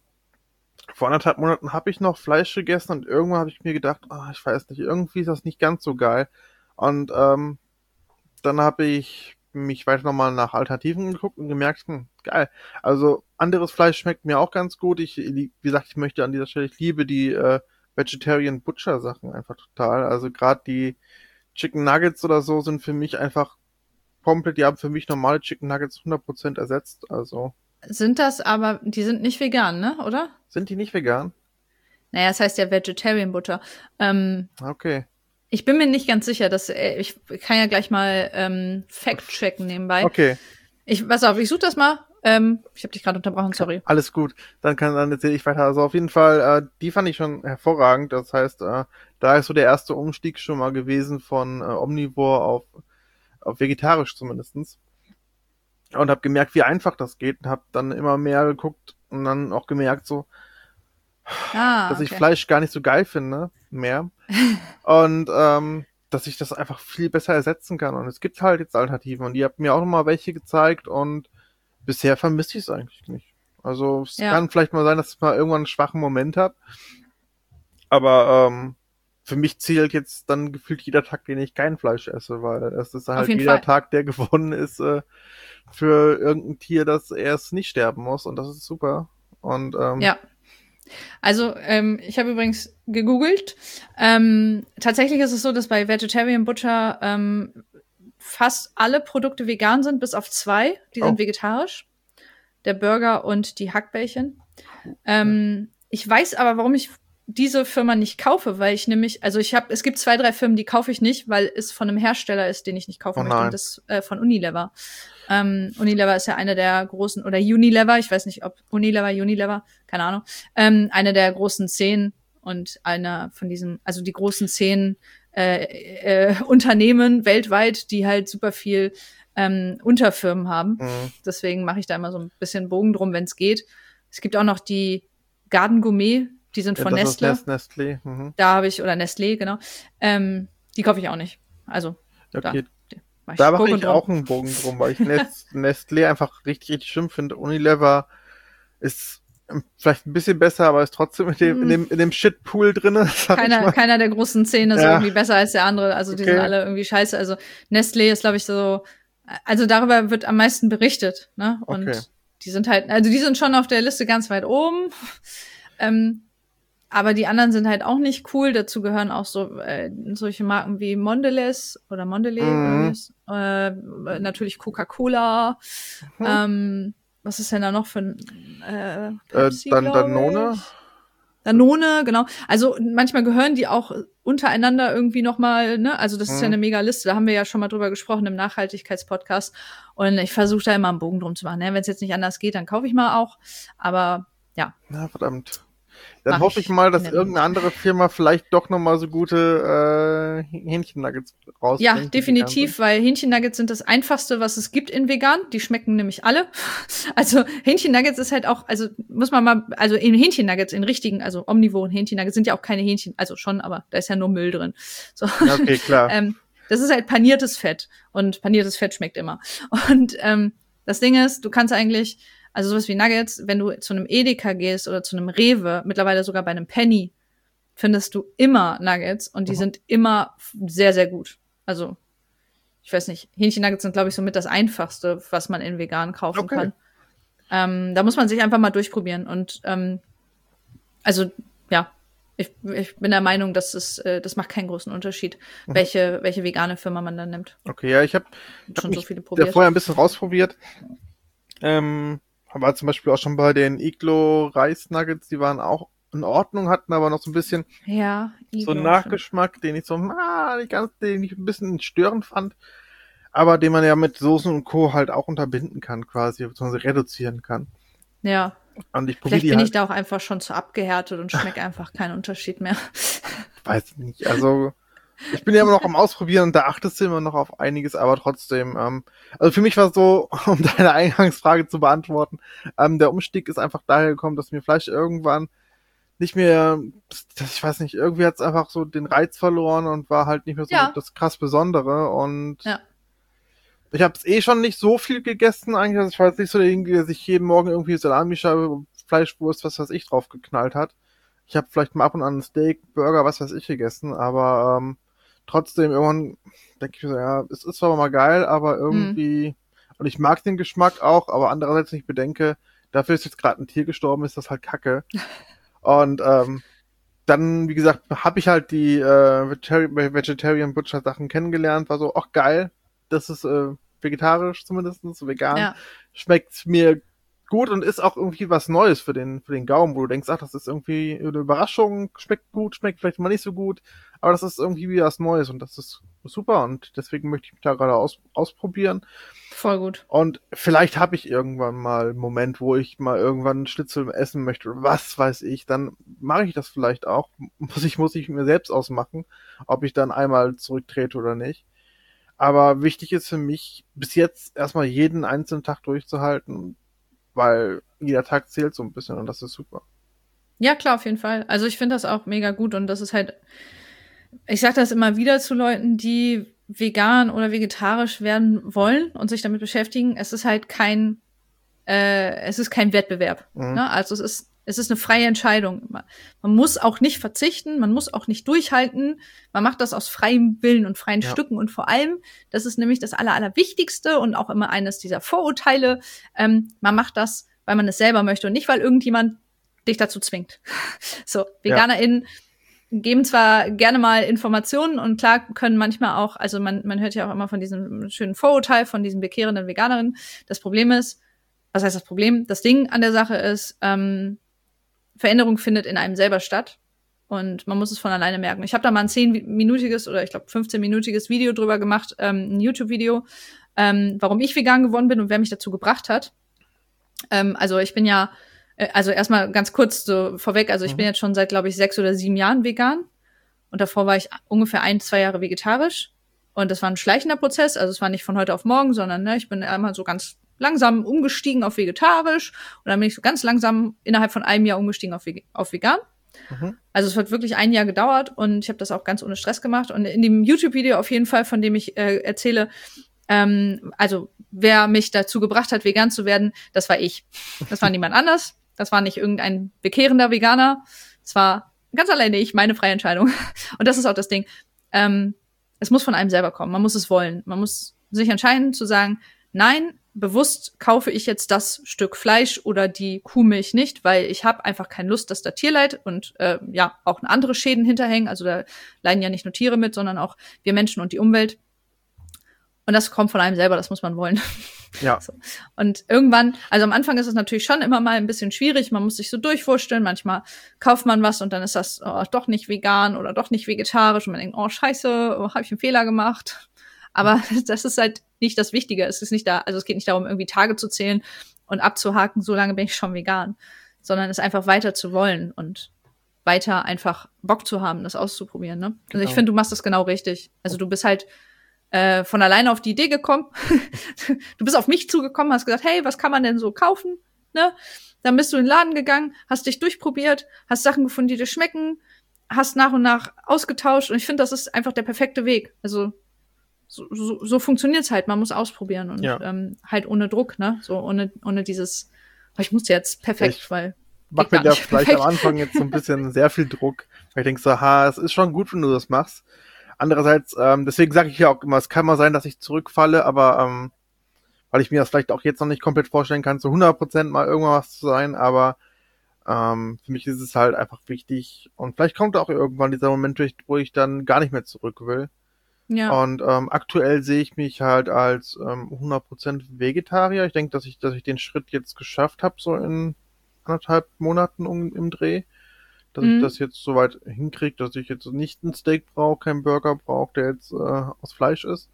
Speaker 2: vor 1,5 Monaten habe ich noch Fleisch gegessen und irgendwann habe ich mir gedacht, ich weiß nicht, irgendwie ist das nicht ganz so geil. Und dann habe ich mich weiter nochmal nach Alternativen geguckt und gemerkt, geil. Also anderes Fleisch schmeckt mir auch ganz gut. Wie gesagt, ich möchte an dieser Stelle, ich liebe die Vegetarian Butcher Sachen einfach total. Also gerade die Chicken Nuggets oder so sind für mich einfach komplett, die haben für mich normale Chicken Nuggets 100% ersetzt, also.
Speaker 1: Sind das aber, die sind nicht vegan, ne, oder?
Speaker 2: Sind die nicht vegan?
Speaker 1: Naja, das heißt ja Vegetarian Butter.
Speaker 2: Okay.
Speaker 1: Ich bin mir nicht ganz sicher, ich kann ja gleich mal Fact-checken nebenbei.
Speaker 2: Okay.
Speaker 1: Pass auf, ich suche das mal. Ich habe dich gerade unterbrochen, sorry.
Speaker 2: Alles gut, dann erzähle ich weiter. Also auf jeden Fall, die fand ich schon hervorragend. Das heißt, da ist so der erste Umstieg schon mal gewesen von Omnivore auf vegetarisch zumindestens. Und habe gemerkt, wie einfach das geht. Und habe dann immer mehr geguckt und dann auch gemerkt, so, dass ich Fleisch gar nicht so geil finde mehr. Und dass ich das einfach viel besser ersetzen kann. Und es gibt halt jetzt Alternativen. Und die habt mir auch nochmal welche gezeigt. Und bisher vermisse ich es eigentlich nicht. Also es kann vielleicht mal sein, dass ich mal irgendwann einen schwachen Moment habe. Aber für mich zählt jetzt dann gefühlt jeder Tag, den ich kein Fleisch esse, weil es ist halt jeder Tag, der gewonnen ist für irgendein Tier, dass er es nicht sterben muss. Und das ist super. Und
Speaker 1: also ich habe übrigens gegoogelt. Tatsächlich ist es so, dass bei Vegetarian Butcher fast alle Produkte vegan sind, bis auf 2. Die sind vegetarisch. Der Burger und die Hackbällchen. Ich weiß aber, warum ich diese Firma nicht kaufe, weil ich nämlich, also es gibt 2, 3 Firmen, die kaufe ich nicht, weil es von einem Hersteller ist, den ich nicht kaufen möchte. Und das von Unilever. Unilever ist ja eine der großen, oder Unilever, ich weiß nicht, ob Unilever, keine Ahnung, eine der großen 10 und einer von diesen, also die großen 10 Unternehmen weltweit, die halt super viel Unterfirmen haben. Deswegen mache ich da immer so ein bisschen Bogen drum, wenn es geht. Es gibt auch noch die Garden Gourmet, die sind von
Speaker 2: das
Speaker 1: Nestle.
Speaker 2: ist Nestlé. Mhm.
Speaker 1: Da habe ich, oder Nestlé, genau. Die kaufe ich auch nicht. Also,
Speaker 2: Okay.
Speaker 1: da
Speaker 2: mache ich auch einen Bogen drum, weil ich Nestlé einfach richtig, richtig schlimm finde. Unilever ist vielleicht ein bisschen besser, aber ist trotzdem in dem Shitpool drinne.
Speaker 1: Keiner der großen 10 ist irgendwie besser als der andere. Also die
Speaker 2: Okay.
Speaker 1: sind alle irgendwie scheiße. Also Nestlé ist, glaube ich, so, also darüber wird am meisten berichtet, ne? Und
Speaker 2: Okay.
Speaker 1: die sind halt, also die sind schon auf der Liste ganz weit oben. Aber die anderen sind halt auch nicht cool. Dazu gehören auch so solche Marken wie Mondelez oder Mondelez oder wie ist, natürlich Coca-Cola. Was ist denn da noch für ein Pepsi,
Speaker 2: Danone?
Speaker 1: Danone, genau. Also manchmal gehören die auch untereinander irgendwie nochmal, ne? Also das ist ja eine mega Liste. Da haben wir ja schon mal drüber gesprochen im Nachhaltigkeitspodcast. Und ich versuche da immer einen Bogen drum zu machen. Ne? Wenn es jetzt nicht anders geht, dann kaufe ich mal auch. Aber ja.
Speaker 2: Na, verdammt. Dann hoffe ich mal, dass irgendeine andere Firma vielleicht doch nochmal so gute Hähnchen-Nuggets rausbringt.
Speaker 1: Ja, definitiv, weil Hähnchen-Nuggets sind das Einfachste, was es gibt in vegan. Die schmecken nämlich alle. Also Hähnchen-Nuggets ist halt auch, also muss man mal, also in Hähnchen-Nuggets, in richtigen, also omnivoren Hähnchen-Nuggets sind ja auch keine Hähnchen, also schon, aber da ist ja nur Müll drin. So.
Speaker 2: Ja, okay, klar.
Speaker 1: Das ist halt paniertes Fett und paniertes Fett schmeckt immer. Und das Ding ist, du kannst eigentlich, also sowas wie Nuggets, wenn du zu einem Edeka gehst oder zu einem Rewe, mittlerweile sogar bei einem Penny, findest du immer Nuggets und die sind immer sehr, sehr gut. Also, ich weiß nicht, Hähnchen-Nuggets sind, glaube ich, somit das Einfachste, was man in vegan kaufen kann. Da muss man sich einfach mal durchprobieren. Und also, ja, ich bin der Meinung, dass das macht keinen großen Unterschied, welche vegane Firma man dann nimmt.
Speaker 2: Okay, ja, ich hab
Speaker 1: schon so viele probiert.
Speaker 2: Vorher ein bisschen rausprobiert. War zum Beispiel auch schon bei den Iglo Reis Nuggets, die waren auch in Ordnung, hatten aber noch so ein bisschen so einen Nachgeschmack, den ich den ich ein bisschen störend fand, aber den man ja mit Soßen und Co. halt auch unterbinden kann quasi, beziehungsweise reduzieren kann.
Speaker 1: Ja.
Speaker 2: Und
Speaker 1: Vielleicht bin ich da auch einfach schon zu abgehärtet und schmecke einfach keinen Unterschied mehr.
Speaker 2: Weiß ich nicht, also ich bin ja immer noch am Ausprobieren und da achtest du immer noch auf einiges, aber trotzdem, also für mich war es so, um deine Eingangsfrage zu beantworten, der Umstieg ist einfach daher gekommen, dass mir Fleisch irgendwann nicht mehr, ich weiß nicht, irgendwie hat es einfach so den Reiz verloren und war halt nicht mehr so das krass Besondere und ich habe es schon nicht so viel gegessen eigentlich, also ich war jetzt nicht so derjenige, der sich jeden Morgen irgendwie Salamischeibe, Fleischwurst, was weiß ich, drauf geknallt hat. Ich habe vielleicht mal ab und an ein Steak, Burger, was weiß ich, gegessen, aber trotzdem irgendwann denke ich mir so, ja, es ist zwar mal geil, aber irgendwie, und ich mag den Geschmack auch, aber andererseits, wenn ich bedenke, dafür ist jetzt gerade ein Tier gestorben, ist das halt Kacke. Und dann, wie gesagt, habe ich halt die Vegetarian Butcher Sachen kennengelernt, war so, ach geil, das ist vegetarisch zumindest, vegan, schmeckt mir gut und ist auch irgendwie was Neues für den Gaumen, wo du denkst, ach, das ist irgendwie eine Überraschung, schmeckt gut, schmeckt vielleicht mal nicht so gut, aber das ist irgendwie wieder was Neues und das ist super und deswegen möchte ich mich da gerade ausprobieren.
Speaker 1: Voll gut.
Speaker 2: Und vielleicht habe ich irgendwann mal einen Moment, wo ich mal irgendwann einen Schnitzel essen möchte oder was weiß ich, dann mache ich das vielleicht auch. Muss ich mir selbst ausmachen, ob ich dann einmal zurücktrete oder nicht. Aber wichtig ist für mich, bis jetzt erstmal jeden einzelnen Tag durchzuhalten, weil jeder Tag zählt so ein bisschen und das ist super.
Speaker 1: Ja, klar, auf jeden Fall. Also ich finde das auch mega gut und das ist halt, ich sage das immer wieder zu Leuten, die vegan oder vegetarisch werden wollen und sich damit beschäftigen. Es ist halt kein Wettbewerb. Ne? Also es ist eine freie Entscheidung. Man muss auch nicht verzichten, man muss auch nicht durchhalten. Man macht das aus freiem Willen und freien Stücken. Und vor allem, das ist nämlich das Allerwichtigste und auch immer eines dieser Vorurteile, man macht das, weil man es selber möchte und nicht, weil irgendjemand dich dazu zwingt. So, VeganerInnen geben zwar gerne mal Informationen und klar können manchmal auch, also man hört ja auch immer von diesem schönen Vorurteil von diesen bekehrenden Veganerinnen. Das Problem ist, was heißt das Problem? Das Ding an der Sache ist, Veränderung findet in einem selber statt und man muss es von alleine merken. Ich habe da mal ein 10-minütiges oder ich glaube 15-minütiges Video drüber gemacht, ein YouTube-Video, warum ich vegan geworden bin und wer mich dazu gebracht hat. Also ich bin ja, also erstmal ganz kurz so vorweg, also ich bin jetzt schon seit, glaube ich, 6 oder 7 Jahren vegan und davor war ich ungefähr 1-2 Jahre vegetarisch und das war ein schleichender Prozess, also es war nicht von heute auf morgen, sondern ich bin einmal so ganz langsam umgestiegen auf vegetarisch und dann bin ich so ganz langsam innerhalb von einem Jahr umgestiegen auf vegan. Also es hat wirklich ein Jahr gedauert und ich habe das auch ganz ohne Stress gemacht. Und in dem YouTube-Video auf jeden Fall, von dem ich erzähle, also wer mich dazu gebracht hat, vegan zu werden, das war ich. Das war niemand anders. Das war nicht irgendein bekehrender Veganer. Es war ganz alleine ich, meine freie Entscheidung. Und das ist auch das Ding. Es muss von einem selber kommen. Man muss es wollen. Man muss sich entscheiden zu sagen, nein, bewusst kaufe ich jetzt das Stück Fleisch oder die Kuhmilch nicht, weil ich habe einfach keine Lust, dass da Tierleid und auch andere Schäden hinterhängen. Also da leiden ja nicht nur Tiere mit, sondern auch wir Menschen und die Umwelt. Und das kommt von einem selber, das muss man wollen.
Speaker 2: Ja.
Speaker 1: So. Und irgendwann, also am Anfang ist es natürlich schon immer mal ein bisschen schwierig, man muss sich so durchvorstellen, manchmal kauft man was und dann ist das doch nicht vegan oder doch nicht vegetarisch und man denkt, oh scheiße, habe ich einen Fehler gemacht. Aber das ist halt nicht das Wichtige. Es ist nicht da, also es geht nicht darum, irgendwie Tage zu zählen und abzuhaken, so lange bin ich schon vegan, sondern es einfach weiter zu wollen und weiter einfach Bock zu haben, das auszuprobieren. Ne? Also ich finde, du machst das genau richtig. Also du bist halt von alleine auf die Idee gekommen. Du bist auf mich zugekommen, hast gesagt, hey, was kann man denn so kaufen? Ne? Dann bist du in den Laden gegangen, hast dich durchprobiert, hast Sachen gefunden, die dir schmecken, hast nach und nach ausgetauscht und ich finde, das ist einfach der perfekte Weg. Also so funktioniert's halt. Man muss ausprobieren und halt ohne Druck, ne? So ohne dieses, ich muss jetzt perfekt, weil
Speaker 2: mach mir da vielleicht am Anfang jetzt so ein bisschen sehr viel Druck, weil ich denke so, es ist schon gut, wenn du das machst. Andererseits, deswegen sage ich ja auch immer, es kann mal sein, dass ich zurückfalle, aber weil ich mir das vielleicht auch jetzt noch nicht komplett vorstellen kann, zu 100% mal irgendwas zu sein, aber für mich ist es halt einfach wichtig und vielleicht kommt auch irgendwann dieser Moment, wo ich dann gar nicht mehr zurück will.
Speaker 1: Ja.
Speaker 2: Und aktuell sehe ich mich halt als 100% Vegetarier. Ich denke, dass ich den Schritt jetzt geschafft habe, so in 1,5 Monaten im Dreh. Dass ich das jetzt soweit hinkriege, dass ich jetzt nicht ein Steak brauche, keinen Burger brauche, der jetzt aus Fleisch ist.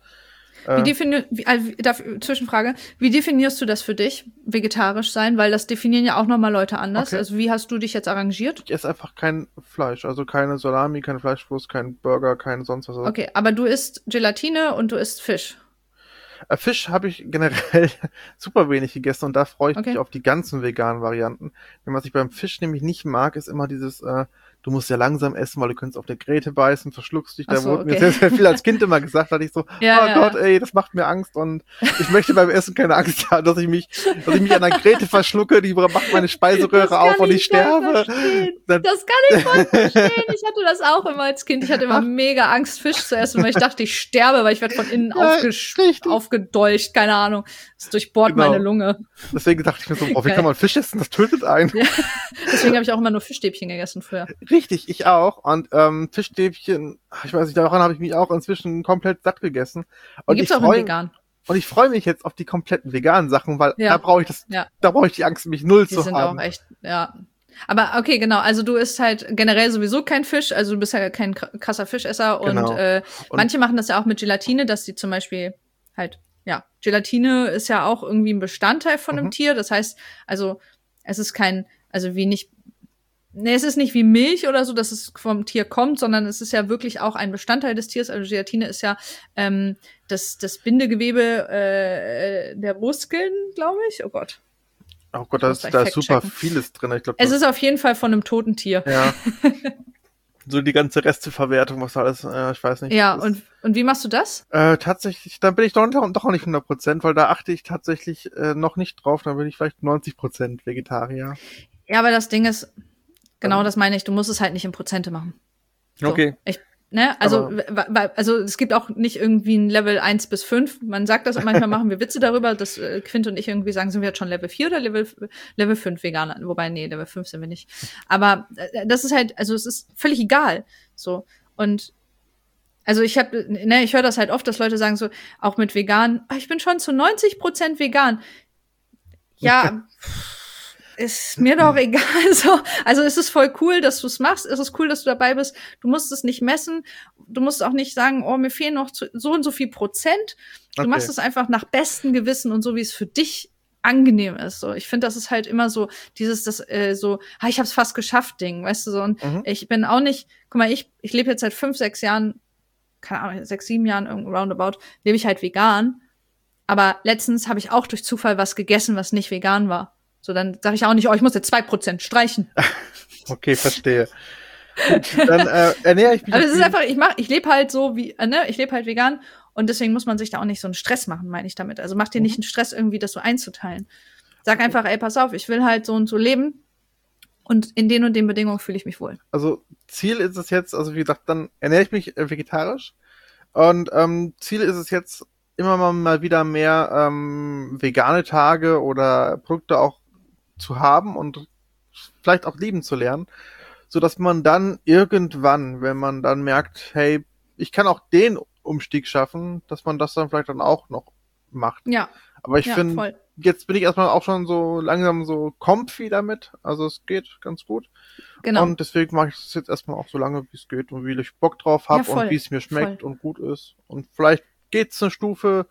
Speaker 1: Zwischenfrage, wie definierst du das für dich, vegetarisch sein? Weil das definieren ja auch nochmal Leute anders. Okay. Also wie hast du dich jetzt arrangiert?
Speaker 2: Ich esse einfach kein Fleisch, also keine Salami, keine Fleischwurst, kein Burger, kein sonst was.
Speaker 1: Okay, aber du isst Gelatine und du isst Fisch.
Speaker 2: Fisch habe ich generell super wenig gegessen und da freue ich mich auf die ganzen veganen Varianten. Denn was ich beim Fisch nämlich nicht mag, ist immer dieses, du musst ja langsam essen, weil du könntest auf der Gräte beißen, verschluckst dich. Da wurde mir sehr, sehr viel als Kind immer gesagt, hatte ich so, Gott, ey, das macht mir Angst und ich möchte beim Essen keine Angst haben, dass ich mich an der Gräte verschlucke, die macht meine Speiseröhre auf und ich sterbe.
Speaker 1: Das kann ich voll verstehen. Ich hatte das auch immer als Kind. Ich hatte immer mega Angst, Fisch zu essen, weil ich dachte, ich sterbe, weil ich werde von innen aufgedolcht, keine Ahnung. Das durchbohrt meine Lunge.
Speaker 2: Deswegen dachte ich mir so, wie kann man Fisch essen? Das tötet einen.
Speaker 1: Ja. Deswegen habe ich auch immer nur Fischstäbchen gegessen früher.
Speaker 2: Richtig, ich auch. Und Fischstäbchen, ich weiß nicht, daran habe ich mich auch inzwischen komplett satt gegessen. Und
Speaker 1: die gibt's auch in vegan.
Speaker 2: Und ich freue mich jetzt auf die kompletten veganen Sachen, weil da brauche ich die Angst, mich null zu haben. Die sind auch echt,
Speaker 1: Aber okay, genau, also du isst halt generell sowieso kein Fisch, also du bist ja kein krasser Fischesser und manche machen das ja auch mit Gelatine, dass sie zum Beispiel halt, Gelatine ist ja auch irgendwie ein Bestandteil von einem Tier, das heißt, also es ist es ist nicht wie Milch oder so, dass es vom Tier kommt, sondern es ist ja wirklich auch ein Bestandteil des Tiers. Also Gelatine ist ja das Bindegewebe der Muskeln, glaube ich. Oh Gott,
Speaker 2: da ist super vieles drin. Ich glaub,
Speaker 1: es ist auf jeden Fall von einem toten Tier.
Speaker 2: Ja. So die ganze Resteverwertung, was alles, ich weiß nicht.
Speaker 1: Ja, und wie machst du das?
Speaker 2: Tatsächlich, da bin ich doch auch nicht 100%, weil da achte ich tatsächlich noch nicht drauf. Da bin ich vielleicht 90% Vegetarier.
Speaker 1: Ja, aber das Ding ist, genau das meine ich, du musst es halt nicht in Prozente machen. So.
Speaker 2: Okay.
Speaker 1: Also es gibt auch nicht irgendwie ein Level 1 bis 5. Man sagt das und manchmal machen wir Witze darüber, dass Quint und ich irgendwie sagen, sind wir jetzt schon Level 4 oder Level 5 Veganer? Wobei, nee, Level 5 sind wir nicht. Aber das ist halt, also es ist völlig egal. So. Und also ich höre das halt oft, dass Leute sagen so, auch mit vegan, ich bin schon zu 90% vegan. Ja, ist mir doch egal. So. Also es ist voll cool, dass du es machst. Es ist cool, dass du dabei bist. Du musst es nicht messen. Du musst auch nicht sagen, mir fehlen noch so und so viel Prozent. Du machst es einfach nach bestem Gewissen und so, wie es für dich angenehm ist. So, ich finde, das ist halt immer so dieses, ich hab's fast geschafft Ding, weißt du so. Und ich bin auch nicht, guck mal, ich lebe jetzt seit 5, 6 Jahren, keine Ahnung, 6, 7 Jahren roundabout, lebe ich halt vegan. Aber letztens habe ich auch durch Zufall was gegessen, was nicht vegan war. So, dann sage ich auch nicht, ich muss jetzt 2% streichen.
Speaker 2: Okay, verstehe. Gut, dann ernähre ich mich.
Speaker 1: Aber es ist einfach, ich lebe halt so wie, ich lebe halt vegan und deswegen muss man sich da auch nicht so einen Stress machen, meine ich damit. Also mach dir nicht einen Stress, irgendwie das so einzuteilen. Sag einfach, ey, pass auf, ich will halt so und so leben und in den und den Bedingungen fühle ich mich wohl.
Speaker 2: Also Ziel ist es jetzt, also wie gesagt, dann ernähre ich mich vegetarisch und Ziel ist es jetzt immer mal wieder mehr vegane Tage oder Produkte auch zu haben und vielleicht auch lieben zu lernen, so dass man dann irgendwann, wenn man dann merkt, hey, ich kann auch den Umstieg schaffen, dass man das dann vielleicht dann auch noch macht.
Speaker 1: Ja.
Speaker 2: Aber ich
Speaker 1: Ja,
Speaker 2: finde,
Speaker 1: voll.
Speaker 2: jetzt bin ich erstmal auch schon so langsam so comfy damit, also es geht ganz gut.
Speaker 1: Genau.
Speaker 2: Und deswegen mache ich es jetzt erstmal auch so lange, wie es geht und wie ich Bock drauf habe
Speaker 1: Ja, voll,
Speaker 2: und wie es mir schmeckt
Speaker 1: voll.
Speaker 2: und gut ist. Und vielleicht geht's eine Stufe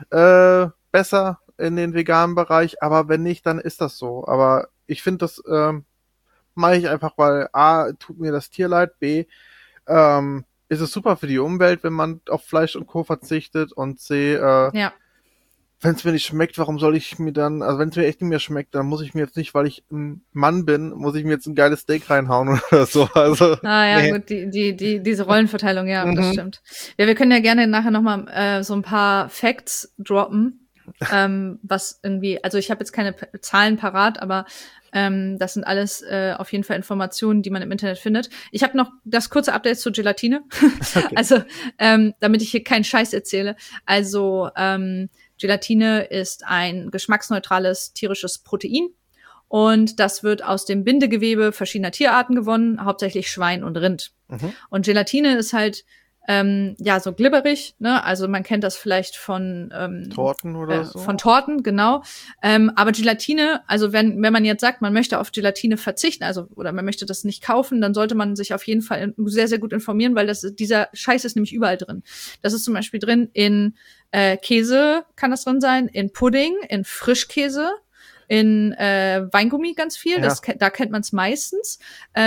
Speaker 2: besser in den veganen Bereich, aber wenn nicht, dann ist das so. Aber ich finde, das mache ich einfach, weil A, tut mir das Tier leid, B, ist es super für die Umwelt, wenn man auf Fleisch und Co. verzichtet und C,
Speaker 1: Ja.
Speaker 2: wenn es mir nicht schmeckt, warum soll ich mir dann, also wenn es mir echt nicht mehr schmeckt, dann muss ich mir jetzt nicht, weil ich ein Mann bin, muss ich mir jetzt ein geiles Steak reinhauen oder so. Also
Speaker 1: Ah ja,
Speaker 2: nee.
Speaker 1: gut, diese Rollenverteilung, ja, das
Speaker 2: Mhm.
Speaker 1: stimmt. Ja, wir können ja gerne nachher nochmal so ein paar Facts droppen, was irgendwie, also ich habe jetzt keine Zahlen parat, aber das sind alles auf jeden Fall Informationen, die man im Internet findet. Ich habe noch das kurze Update zur Gelatine.
Speaker 2: Okay.
Speaker 1: Also, damit ich hier keinen Scheiß erzähle. Also, Gelatine ist ein geschmacksneutrales tierisches Protein. Und das wird aus dem Bindegewebe verschiedener Tierarten gewonnen, hauptsächlich Schwein und Rind.
Speaker 2: Mhm.
Speaker 1: Und Gelatine ist halt ja so glibberig, ne? Also man kennt das vielleicht von
Speaker 2: Torten oder so.
Speaker 1: von Torten, genau. Aber Gelatine, also wenn man jetzt sagt, man möchte auf Gelatine verzichten, also oder man möchte das nicht kaufen, dann sollte man sich auf jeden Fall sehr, sehr gut informieren, weil dieser Scheiß ist nämlich überall drin. Das ist zum Beispiel drin in Käse, kann das drin sein, in Pudding, in Frischkäse, in Weingummi ganz viel.
Speaker 2: Ja.
Speaker 1: Da kennt man es meistens.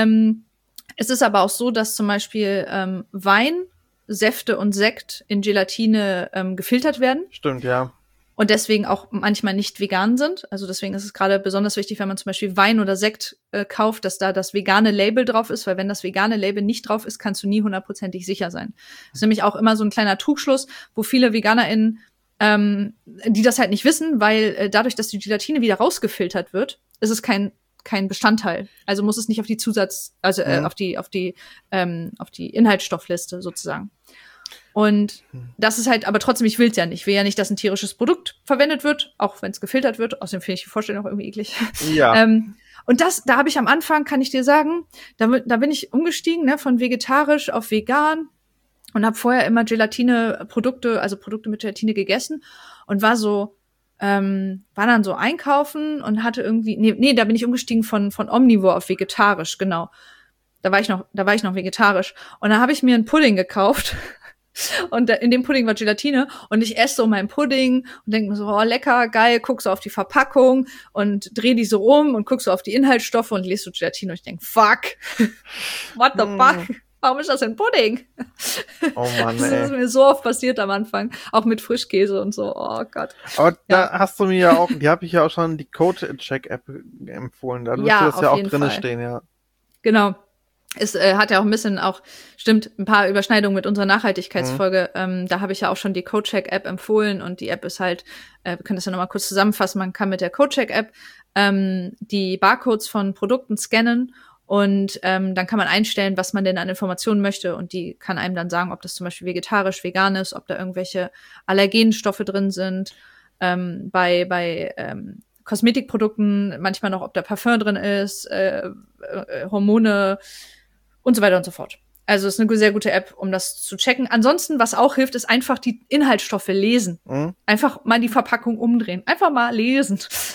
Speaker 1: Es ist aber auch so, dass zum Beispiel Wein, Säfte und Sekt in Gelatine gefiltert werden
Speaker 2: Stimmt, ja.
Speaker 1: und deswegen auch manchmal nicht vegan sind. Also deswegen ist es gerade besonders wichtig, wenn man zum Beispiel Wein oder Sekt kauft, dass da das vegane Label drauf ist, weil wenn das vegane Label nicht drauf ist, kannst du nie hundertprozentig sicher sein. Das ist nämlich auch immer so ein kleiner Trugschluss, wo viele VeganerInnen die das halt nicht wissen, weil dadurch, dass die Gelatine wieder rausgefiltert wird, ist es kein Bestandteil. Also muss es nicht auf die auf die Inhaltsstoffliste sozusagen. Und das ist halt, aber trotzdem, ich will's ja nicht. Ich will ja nicht, dass ein tierisches Produkt verwendet wird, auch wenn es gefiltert wird. Außerdem finde ich die Vorstellung auch irgendwie eklig.
Speaker 2: Ja.
Speaker 1: Und da habe ich am Anfang, kann ich dir sagen, da bin ich umgestiegen, ne, von vegetarisch auf vegan und habe vorher immer Gelatine-Produkte, also Produkte mit Gelatine gegessen und war dann so einkaufen und hatte irgendwie, da bin ich umgestiegen von Omnivore auf vegetarisch, genau. Da war ich noch vegetarisch. Und da habe ich mir einen Pudding gekauft. Und in dem Pudding war Gelatine und ich esse so meinen Pudding und denke mir so, oh, lecker, geil, guck so auf die Verpackung und dreh die so um und guck so auf die Inhaltsstoffe und lese so Gelatine und ich denke, fuck, what the fuck? Warum ist das ein Pudding?
Speaker 2: Oh Mann,
Speaker 1: Das
Speaker 2: ey.
Speaker 1: ist mir so oft passiert am Anfang, auch mit Frischkäse und so, oh Gott.
Speaker 2: Aber da
Speaker 1: Ja.
Speaker 2: hast du mir ja auch, die habe ich ja auch schon die Code-Check-App empfohlen. Da müsste das
Speaker 1: auf
Speaker 2: ja auch
Speaker 1: jeden
Speaker 2: drinne
Speaker 1: Fall.
Speaker 2: stehen, ja.
Speaker 1: Genau. Es hat ja auch ein bisschen stimmt, ein paar Überschneidungen mit unserer Nachhaltigkeitsfolge. Da habe ich ja auch schon die CodeCheck-App empfohlen und die App ist halt, wir können das ja nochmal kurz zusammenfassen, man kann mit der CodeCheck-App die Barcodes von Produkten scannen und dann kann man einstellen, was man denn an Informationen möchte und die kann einem dann sagen, ob das zum Beispiel vegetarisch, vegan ist, ob da irgendwelche Allergenstoffe drin sind. Bei Kosmetikprodukten manchmal noch, ob da Parfum drin ist, Hormone und so weiter und so fort. Also es ist eine sehr gute App, um das zu checken. Ansonsten, was auch hilft, ist einfach die Inhaltsstoffe lesen.
Speaker 2: Mhm.
Speaker 1: Einfach mal die Verpackung umdrehen. Einfach mal lesen.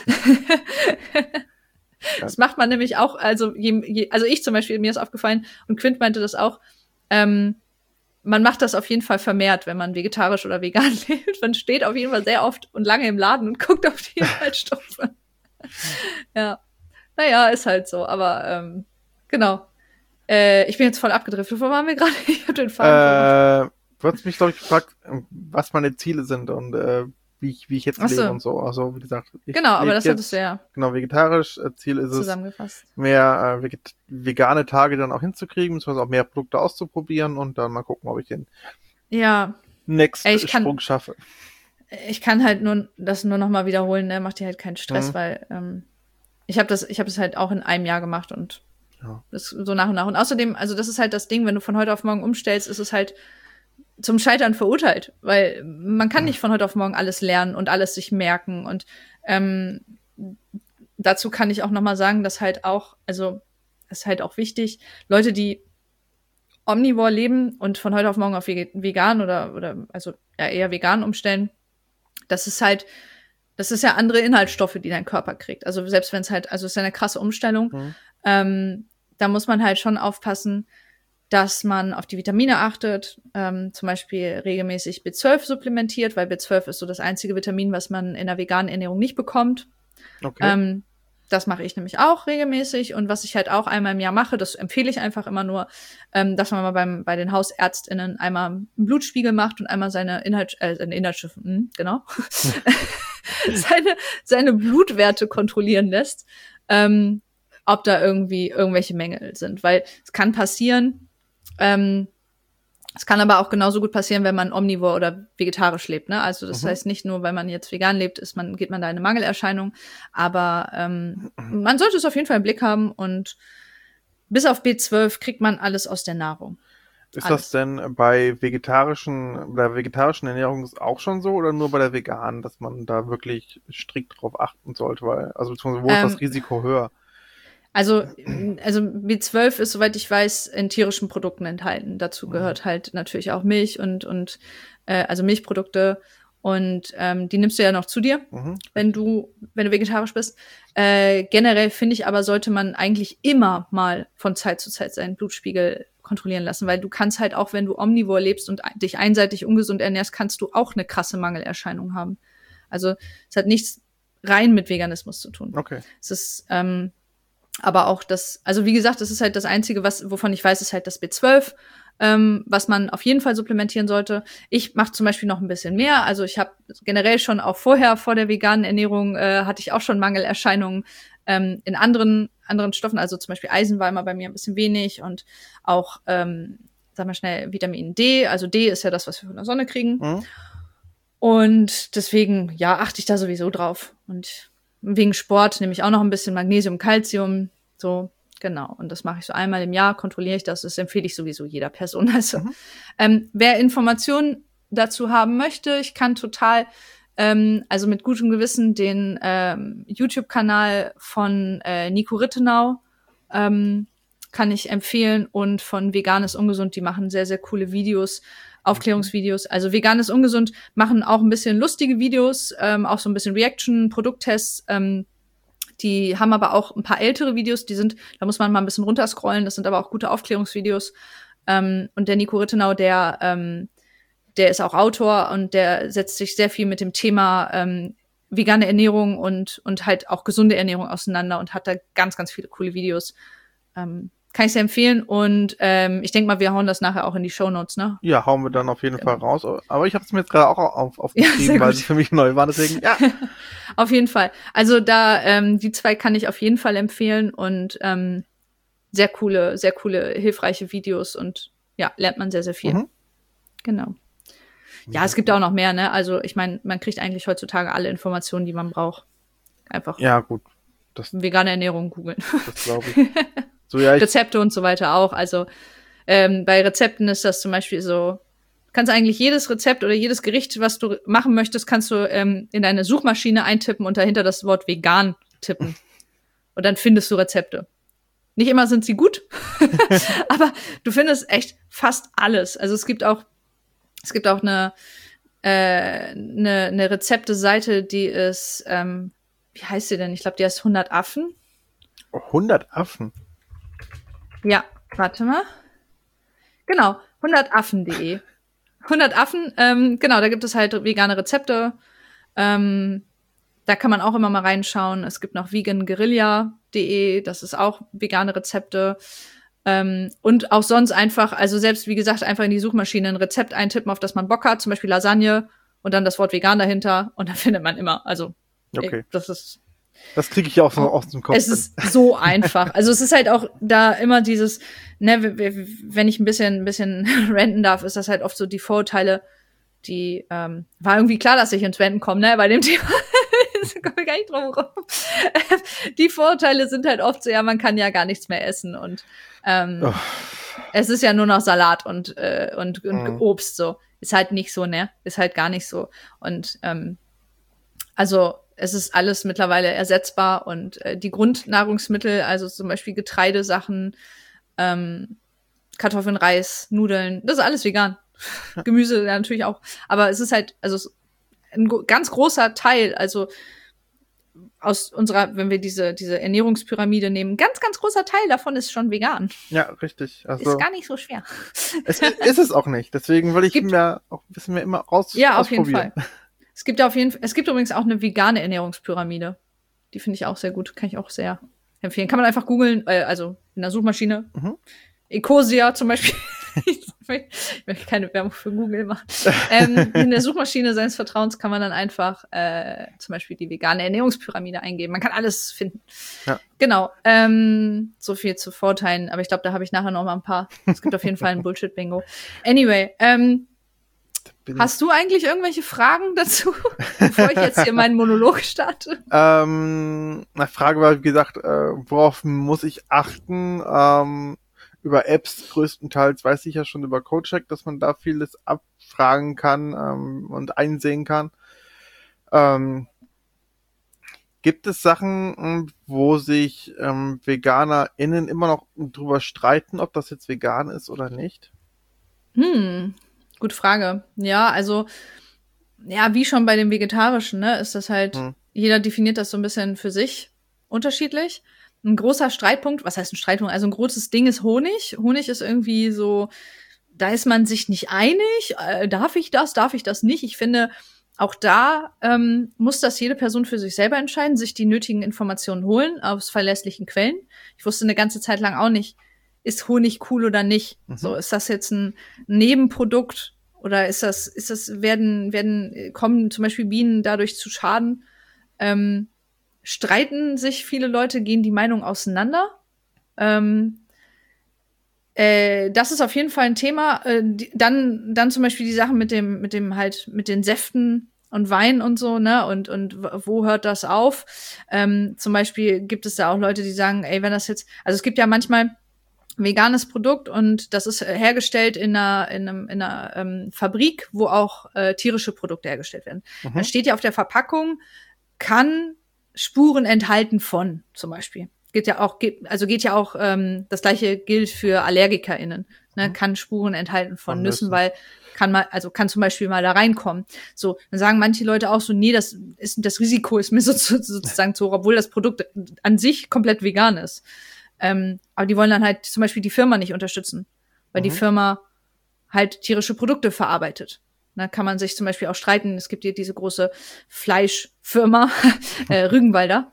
Speaker 1: Das macht man nämlich auch, also ich zum Beispiel, mir ist aufgefallen, und Quint meinte das auch, man macht das auf jeden Fall vermehrt, wenn man vegetarisch oder vegan lebt. Man steht auf jeden Fall sehr oft und lange im Laden und guckt auf die Inhaltsstoffe. Ja. Naja, ist halt so, aber genau. Ich bin jetzt voll abgedriftet. Wo waren wir gerade? Ich hab den Faden verloren.
Speaker 2: Du hast mich, glaube ich, gefragt, was meine Ziele sind und wie wie ich jetzt
Speaker 1: Ach so.
Speaker 2: lebe und so. Also wie gesagt,
Speaker 1: Genau, aber das
Speaker 2: jetzt,
Speaker 1: hattest du ja
Speaker 2: genau, vegetarisch. Ziel ist es,
Speaker 1: zusammengefasst.
Speaker 2: mehr vegane Tage dann auch hinzukriegen, beziehungsweise auch mehr Produkte auszuprobieren und dann mal gucken, ob ich den
Speaker 1: Ja,
Speaker 2: nächsten Sprung schaffe.
Speaker 1: ich kann halt nur noch mal wiederholen, ne? Macht dir halt keinen Stress, weil ich habe das halt auch in einem Jahr gemacht und das so nach und nach. Und außerdem, also das ist halt das Ding, wenn du von heute auf morgen umstellst, ist es halt zum Scheitern verurteilt, weil man kann nicht von heute auf morgen alles lernen und alles sich merken. Und dazu kann ich auch noch mal sagen, dass halt auch, also das ist halt auch wichtig, Leute, die omnivor leben und von heute auf morgen auf vegan oder also eher vegan umstellen, das ist ja andere Inhaltsstoffe, die dein Körper kriegt. Also selbst wenn es halt, also es ist ja eine krasse Umstellung, da muss man halt schon aufpassen, dass man auf die Vitamine achtet, zum Beispiel regelmäßig B12 supplementiert, weil B12 ist so das einzige Vitamin, was man in der veganen Ernährung nicht bekommt.
Speaker 2: Okay.
Speaker 1: Das mache ich nämlich auch regelmäßig und was ich halt auch einmal im Jahr mache, das empfehle ich einfach immer nur, dass man mal bei den HausärztInnen einmal einen Blutspiegel macht und einmal seine Inhaltsstoffe, genau, seine Blutwerte kontrollieren lässt, ob da irgendwie irgendwelche Mängel sind, weil es kann passieren, es kann aber auch genauso gut passieren, wenn man omnivor oder vegetarisch lebt, ne? Also das heißt nicht nur, weil man jetzt vegan lebt, geht man da in eine Mangelerscheinung, aber man sollte es auf jeden Fall im Blick haben und bis auf B12 kriegt man alles aus der Nahrung.
Speaker 2: Ist das denn bei der vegetarischen Ernährung auch schon so oder nur bei der veganen, dass man da wirklich strikt drauf achten sollte, beziehungsweise wo ist das Risiko höher?
Speaker 1: Also B12 ist, soweit ich weiß, in tierischen Produkten enthalten. Dazu gehört halt natürlich auch Milch und also Milchprodukte und die nimmst du ja noch zu dir, wenn du vegetarisch bist. Generell finde ich aber, sollte man eigentlich immer mal von Zeit zu Zeit seinen Blutspiegel kontrollieren lassen, weil du kannst halt auch, wenn du omnivor lebst und dich einseitig ungesund ernährst, kannst du auch eine krasse Mangelerscheinung haben. Also es hat nichts rein mit Veganismus zu tun.
Speaker 2: Okay.
Speaker 1: Es ist aber auch also wie gesagt, das ist halt das Einzige, wovon ich weiß, ist halt das B12, was man auf jeden Fall supplementieren sollte. Ich mache zum Beispiel noch ein bisschen mehr. Also ich habe generell schon auch vor der veganen Ernährung, hatte ich auch schon Mangelerscheinungen in anderen Stoffen. Also zum Beispiel Eisen war immer bei mir ein bisschen wenig und auch, sagen wir schnell, Vitamin D. Also D ist ja das, was wir von der Sonne kriegen. Und deswegen, ja, achte ich da sowieso drauf. Und wegen Sport nehme ich auch noch ein bisschen Magnesium, Calcium, so, genau. Und das mache ich so einmal im Jahr, kontrolliere ich das. Das empfehle ich sowieso jeder Person. Also, wer Informationen dazu haben möchte, ich kann total, also mit gutem Gewissen den YouTube-Kanal von Nico Rittenau kann ich empfehlen und von Vegan ist ungesund. Die machen sehr, sehr coole Videos, Aufklärungsvideos. Also Vegan ist ungesund machen auch ein bisschen lustige Videos, auch so ein bisschen Reaction, Produkttests. Die haben aber auch ein paar ältere Videos, da muss man mal ein bisschen runterscrollen. Das sind aber auch gute Aufklärungsvideos. Und der Nico Rittenau, der ist auch Autor und der setzt sich sehr viel mit dem Thema vegane Ernährung und halt auch gesunde Ernährung auseinander und hat da ganz, ganz viele coole Videos. Kann ich sehr empfehlen und ich denke mal, wir hauen das nachher auch in die Shownotes, ne?
Speaker 2: Ja, hauen wir dann auf jeden Fall raus. Aber ich habe es mir jetzt gerade auch aufgeschrieben, weil es für mich neu war, deswegen, ja.
Speaker 1: Auf jeden Fall. Also da, die zwei kann ich auf jeden Fall empfehlen und sehr coole, hilfreiche Videos und ja, lernt man sehr, sehr viel. Genau. Ja, es gibt auch noch mehr, ne? Also ich meine, man kriegt eigentlich heutzutage alle Informationen, die man braucht. Einfach.
Speaker 2: Ja, gut.
Speaker 1: Vegane Ernährung googeln.
Speaker 2: Das glaube ich. So, ja,
Speaker 1: Rezepte und so weiter auch. Also bei Rezepten ist das zum Beispiel so, kannst eigentlich jedes Rezept oder jedes Gericht, was du machen möchtest, kannst du in deine Suchmaschine eintippen und dahinter das Wort vegan tippen. Und dann findest du Rezepte. Nicht immer sind sie gut, aber du findest echt fast alles. Also es gibt auch eine Rezepte-Seite, die ist, wie heißt sie denn? Ich glaube, die heißt 100 Affen.
Speaker 2: 100 Affen?
Speaker 1: Ja, warte mal. Genau, 100affen.de. 100 Affen, genau, da gibt es halt vegane Rezepte. Da kann man auch immer mal reinschauen. Es gibt noch veganguerilla.de, das ist auch vegane Rezepte. Und auch sonst einfach, also selbst, wie gesagt, einfach in die Suchmaschine ein Rezept eintippen, auf das man Bock hat, zum Beispiel Lasagne und dann das Wort vegan dahinter und dann findet man immer. Also,
Speaker 2: Okay.
Speaker 1: Das
Speaker 2: kriege ich ja auch so aus dem Kopf.
Speaker 1: Es ist so einfach. Also es ist halt auch da immer dieses, ne, wenn ich ein bisschen ranten darf, ist das halt oft so die Vorurteile, die, war irgendwie klar, dass ich ins Ranten komme, ne, bei dem Thema. Da komme ich gar nicht drum rum. Die Vorurteile sind halt oft so, ja, man kann ja gar nichts mehr essen und es ist ja nur noch Salat und Obst so. Ist halt nicht so, ne? Ist halt gar nicht so. Und also es ist alles mittlerweile ersetzbar und die Grundnahrungsmittel, also zum Beispiel Getreidesachen, Kartoffeln, Reis, Nudeln, das ist alles vegan. Gemüse ja, natürlich auch. Aber es ist halt, also ein ganz großer Teil, also aus unserer, wenn wir diese Ernährungspyramide nehmen, ganz, ganz großer Teil davon ist schon vegan.
Speaker 2: Ja, richtig. Also
Speaker 1: ist gar nicht so schwer.
Speaker 2: Ist es auch nicht. Deswegen will ich mir auch ein bisschen mehr immer
Speaker 1: ja,
Speaker 2: ausprobieren.
Speaker 1: Auf jeden Fall. Es gibt übrigens auch eine vegane Ernährungspyramide. Die finde ich auch sehr gut. Kann ich auch sehr empfehlen. Kann man einfach googeln, also in der Suchmaschine. Ecosia zum Beispiel. Ich möchte keine Werbung für Google machen. In der Suchmaschine seines Vertrauens kann man dann einfach zum Beispiel die vegane Ernährungspyramide eingeben. Man kann alles finden.
Speaker 2: Ja.
Speaker 1: Genau. So viel zu Vorteilen. Aber ich glaube, da habe ich nachher noch mal ein paar. Es gibt auf jeden Fall ein Bullshit-Bingo. Anyway, hast du eigentlich irgendwelche Fragen dazu, bevor ich jetzt hier meinen Monolog starte?
Speaker 2: Eine Frage war, wie gesagt, worauf muss ich achten? Über Apps größtenteils weiß ich ja schon über CodeCheck, dass man da vieles abfragen kann und einsehen kann. Gibt es Sachen, wo sich VeganerInnen immer noch drüber streiten, ob das jetzt vegan ist oder nicht?
Speaker 1: Gute Frage. Ja, also, ja, wie schon bei dem Vegetarischen, ne, ist das halt, jeder definiert das so ein bisschen für sich unterschiedlich. Ein großer Streitpunkt, was heißt ein Streitpunkt? Also ein großes Ding ist Honig. Honig ist irgendwie so, da ist man sich nicht einig. Darf ich das nicht? Ich finde, auch da muss das jede Person für sich selber entscheiden, sich die nötigen Informationen holen aus verlässlichen Quellen. Ich wusste eine ganze Zeit lang auch nicht, ist Honig cool oder nicht? So, ist das jetzt ein Nebenprodukt oder kommen zum Beispiel Bienen dadurch zu Schaden? Streiten sich viele Leute, gehen die Meinungen auseinander. Das ist auf jeden Fall ein Thema. Dann zum Beispiel die Sachen mit den Säften und Wein und so, ne? Und wo hört das auf? Zum Beispiel gibt es da auch Leute, die sagen, ey, wenn das jetzt, also es gibt ja manchmal veganes Produkt und das ist hergestellt in einer Fabrik, wo auch tierische Produkte hergestellt werden. Dann steht ja auf der Verpackung, kann Spuren enthalten von, zum Beispiel. Geht ja auch, das gleiche gilt für AllergikerInnen, ne, kann Spuren enthalten von Nüssen, weil kann zum Beispiel mal da reinkommen. So, dann sagen manche Leute auch so, nee, das Risiko ist mir sozusagen so, obwohl das Produkt an sich komplett vegan ist. Aber die wollen dann halt zum Beispiel die Firma nicht unterstützen, weil die Firma halt tierische Produkte verarbeitet. Da kann man sich zum Beispiel auch streiten. Es gibt hier diese große Fleischfirma, Rügenwalder.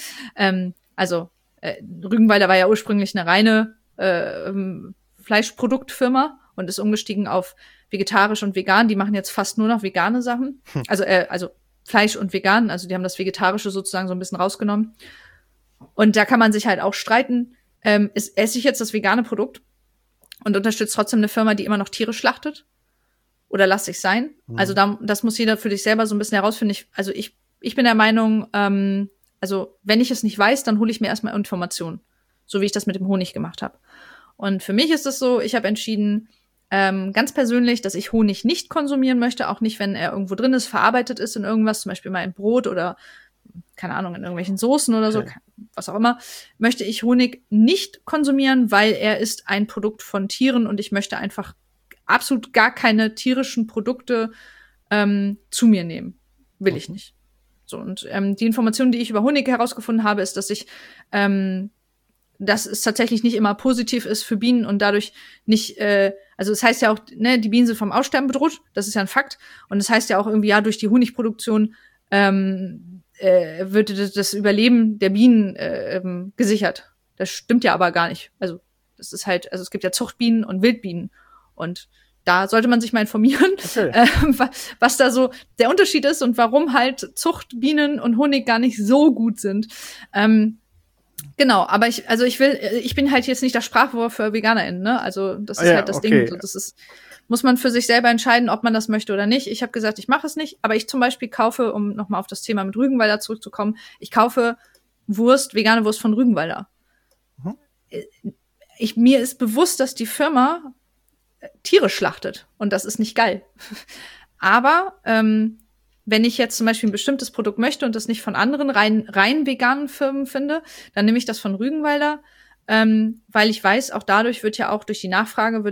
Speaker 1: Rügenwalder war ja ursprünglich eine reine Fleischproduktfirma und ist umgestiegen auf vegetarisch und vegan. Die machen jetzt fast nur noch vegane Sachen. Also Fleisch und vegan. Also die haben das Vegetarische sozusagen so ein bisschen rausgenommen. Und da kann man sich halt auch streiten. Esse ich jetzt das vegane Produkt und unterstütze trotzdem eine Firma, die immer noch Tiere schlachtet? Oder lasse ich sein? Also das muss jeder für sich selber so ein bisschen herausfinden. Ich bin der Meinung, also wenn ich es nicht weiß, dann hole ich mir erstmal Informationen. So wie ich das mit dem Honig gemacht habe. Und für mich ist es so, ich habe entschieden, ganz persönlich, dass ich Honig nicht konsumieren möchte, auch nicht, wenn er irgendwo drin ist, verarbeitet ist in irgendwas, zum Beispiel mal in Brot oder, keine Ahnung, in irgendwelchen Soßen oder so, was auch immer, möchte ich Honig nicht konsumieren, weil er ist ein Produkt von Tieren und ich möchte einfach absolut gar keine tierischen Produkte zu mir nehmen. Will ich nicht. So, und die Information, die ich über Honig herausgefunden habe, ist, dass es tatsächlich nicht immer positiv ist für Bienen und dadurch nicht, also es heißt ja auch, ne, die Bienen sind vom Aussterben bedroht, das ist ja ein Fakt. Und es heißt ja auch irgendwie, ja, durch die Honigproduktion wird das Überleben der Bienen gesichert. Das stimmt ja aber gar nicht. Also das ist halt, also es gibt ja Zuchtbienen und Wildbienen. Und da sollte man sich mal informieren,
Speaker 2: Okay.
Speaker 1: was da so der Unterschied ist und warum halt Zuchtbienen und Honig gar nicht so gut sind. Genau, aber ich bin halt jetzt nicht das Sprachrohr für VeganerInnen, ne? Also das ist halt das Ding. So, muss man für sich selber entscheiden, ob man das möchte oder nicht. Ich habe gesagt, ich mache es nicht, aber ich zum Beispiel kaufe, um nochmal auf das Thema mit Rügenwalder zurückzukommen, ich kaufe vegane Wurst von Rügenwalder.
Speaker 2: Mhm.
Speaker 1: Mir ist bewusst, dass die Firma Tiere schlachtet und das ist nicht geil. Aber wenn ich jetzt zum Beispiel ein bestimmtes Produkt möchte und das nicht von anderen rein veganen Firmen finde, dann nehme ich das von Rügenwalder, weil ich weiß, auch dadurch wird ja auch durch die Nachfrage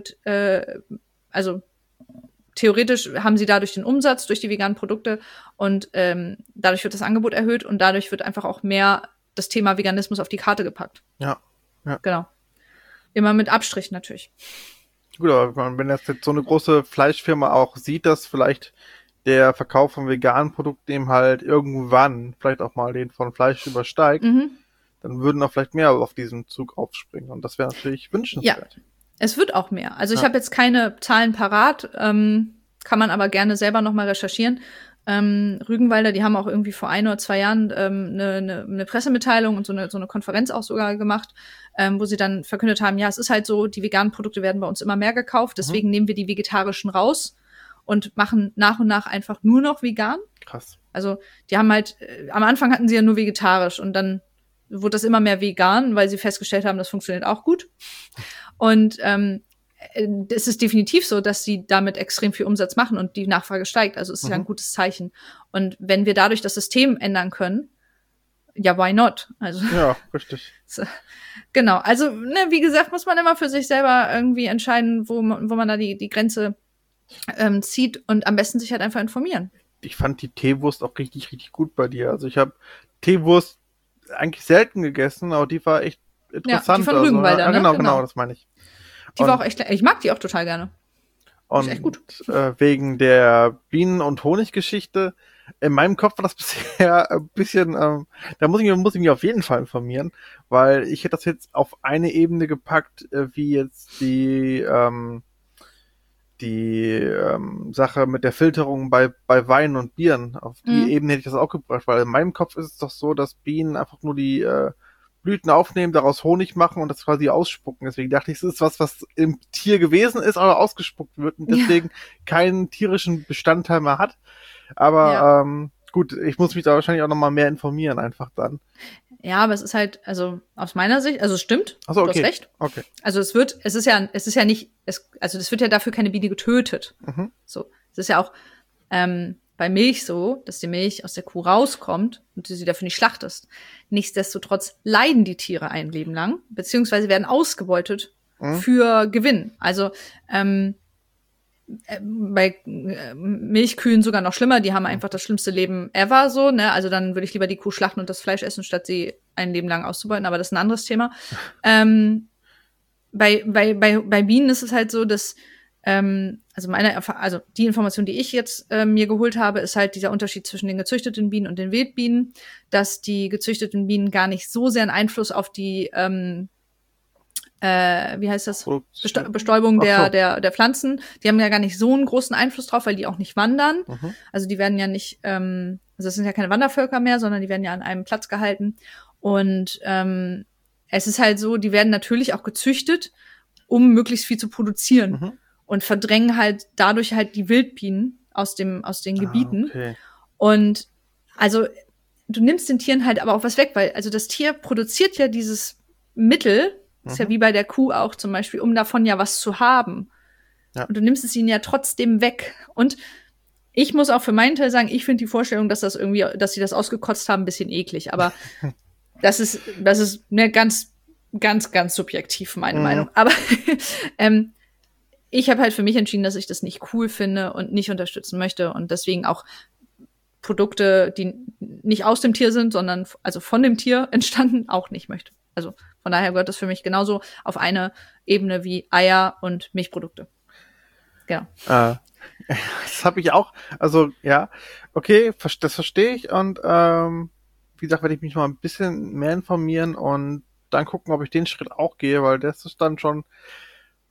Speaker 1: also theoretisch haben sie dadurch den Umsatz durch die veganen Produkte und dadurch wird das Angebot erhöht und dadurch wird einfach auch mehr das Thema Veganismus auf die Karte gepackt.
Speaker 2: Ja.
Speaker 1: Genau. Immer mit Abstrich natürlich.
Speaker 2: Gut, aber wenn jetzt so eine große Fleischfirma auch sieht, dass vielleicht der Verkauf von veganen Produkten eben halt irgendwann vielleicht auch mal den von Fleisch übersteigt, dann würden auch vielleicht mehr auf diesen Zug aufspringen. Und das wäre natürlich wünschenswert.
Speaker 1: Ja. Es wird auch mehr. Also ich habe jetzt keine Zahlen parat, kann man aber gerne selber noch mal recherchieren. Rügenwalder, die haben auch irgendwie vor 1 oder 2 Jahren eine Pressemitteilung und so eine Konferenz auch sogar gemacht, wo sie dann verkündet haben, ja, es ist halt so, die veganen Produkte werden bei uns immer mehr gekauft, deswegen nehmen wir die vegetarischen raus und machen nach und nach einfach nur noch vegan.
Speaker 2: Krass.
Speaker 1: Also die haben halt, am Anfang hatten sie ja nur vegetarisch und dann wurde das immer mehr vegan, weil sie festgestellt haben, das funktioniert auch gut. Und es ist definitiv so, dass sie damit extrem viel Umsatz machen und die Nachfrage steigt. Also es ist ja ein gutes Zeichen. Und wenn wir dadurch das System ändern können, ja, why not? Also,
Speaker 2: ja, richtig.
Speaker 1: Genau. Also, wie gesagt, muss man immer für sich selber irgendwie entscheiden, wo man da die Grenze zieht und am besten sich halt einfach informieren.
Speaker 2: Ich fand die Teewurst auch richtig, richtig gut bei dir. Also ich habe Teewurst eigentlich selten gegessen, aber die war echt interessant.
Speaker 1: Ja, die von Rügenwalder,
Speaker 2: ne?
Speaker 1: Genau,
Speaker 2: genau, das meine ich.
Speaker 1: Die war auch echt, ich mag die auch total gerne.
Speaker 2: Und
Speaker 1: echt gut.
Speaker 2: Wegen der Bienen- und Honiggeschichte, in meinem Kopf war das bisher ein bisschen, da muss ich mich auf jeden Fall informieren, weil ich hätte das jetzt auf eine Ebene gepackt, wie jetzt die Sache mit der Filterung bei Wein und Bieren. Auf die Ebene hätte ich das auch gebracht, weil in meinem Kopf ist es doch so, dass Bienen einfach nur die Blüten aufnehmen, daraus Honig machen und das quasi ausspucken. Deswegen dachte ich, es ist was im Tier gewesen ist, aber ausgespuckt wird und deswegen keinen tierischen Bestandteil mehr hat. Aber gut, ich muss mich da wahrscheinlich auch noch mal mehr informieren einfach dann.
Speaker 1: Ja, aber es ist halt, also aus meiner Sicht, also es stimmt,
Speaker 2: Ach so, okay.
Speaker 1: Du hast recht.
Speaker 2: Okay.
Speaker 1: Also es wird ja dafür keine Biene getötet. So, es ist ja auch bei Milch so, dass die Milch aus der Kuh rauskommt und du sie dafür nicht schlachtest. Nichtsdestotrotz leiden die Tiere ein Leben lang, beziehungsweise werden ausgebeutet für Gewinn. Also bei Milchkühen sogar noch schlimmer, die haben einfach das schlimmste Leben ever so, ne? Also dann würde ich lieber die Kuh schlachten und das Fleisch essen, statt sie ein Leben lang auszubeuten, aber das ist ein anderes Thema. Bei Bienen ist es halt so, dass also die Information, die ich jetzt mir geholt habe, ist halt dieser Unterschied zwischen den gezüchteten Bienen und den Wildbienen, dass die gezüchteten Bienen gar nicht so sehr einen Einfluss auf die wie heißt das? Bestäubung der Pflanzen. Die haben ja gar nicht so einen großen Einfluss drauf, weil die auch nicht wandern. Also die werden ja nicht, also es sind ja keine Wandervölker mehr, sondern die werden ja an einem Platz gehalten. Und es ist halt so, die werden natürlich auch gezüchtet, um möglichst viel zu produzieren. Und verdrängen halt dadurch halt die Wildbienen aus den Gebieten.
Speaker 2: Okay.
Speaker 1: Und also du nimmst den Tieren halt aber auch was weg, weil also das Tier produziert ja dieses Mittel, ist ja wie bei der Kuh auch zum Beispiel, um davon ja was zu haben. Ja. Und du nimmst es ihnen ja trotzdem weg. Und ich muss auch für meinen Teil sagen, ich finde die Vorstellung, dass sie das ausgekotzt haben, ein bisschen eklig. Aber das ist ganz, ganz, ganz subjektiv meine Meinung. Aber ich habe halt für mich entschieden, dass ich das nicht cool finde und nicht unterstützen möchte und deswegen auch Produkte, die nicht aus dem Tier sind, sondern also von dem Tier entstanden, auch nicht möchte. Also von daher gehört das für mich genauso auf eine Ebene wie Eier und Milchprodukte. Genau.
Speaker 2: Das habe ich auch. Also ja, okay, das verstehe ich und wie gesagt, werde ich mich mal ein bisschen mehr informieren und dann gucken, ob ich den Schritt auch gehe, weil das ist dann schon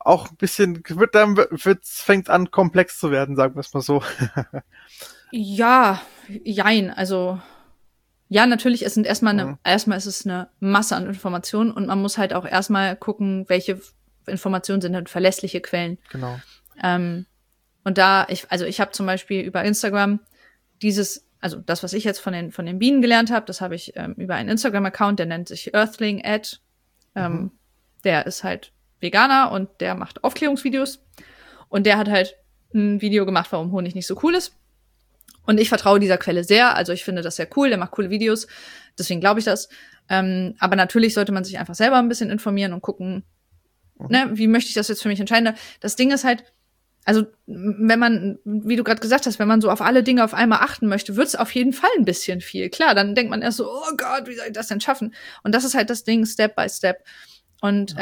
Speaker 2: auch ein bisschen, fängt an, komplex zu werden, sagen wir es mal so.
Speaker 1: Ja, jein, also ja, natürlich, es sind erstmal ist es eine Masse an Informationen und man muss halt auch erstmal gucken, welche Informationen sind halt verlässliche Quellen.
Speaker 2: Genau.
Speaker 1: Und ich habe zum Beispiel über Instagram also das, was ich jetzt von den Bienen gelernt habe, das habe ich über einen Instagram-Account, der nennt sich Earthling Ed. Der ist halt Veganer und der macht Aufklärungsvideos. Und der hat halt ein Video gemacht, warum Honig nicht so cool ist. Und ich vertraue dieser Quelle sehr. Also ich finde das sehr cool, der macht coole Videos. Deswegen glaube ich das. Aber natürlich sollte man sich einfach selber ein bisschen informieren und gucken, ne, wie möchte ich das jetzt für mich entscheiden. Das Ding ist halt, also wenn man, wie du gerade gesagt hast, wenn man so auf alle Dinge auf einmal achten möchte, wird es auf jeden Fall ein bisschen viel. Klar, dann denkt man erst so, oh Gott, wie soll ich das denn schaffen? Und das ist halt das Ding, Step by Step. Und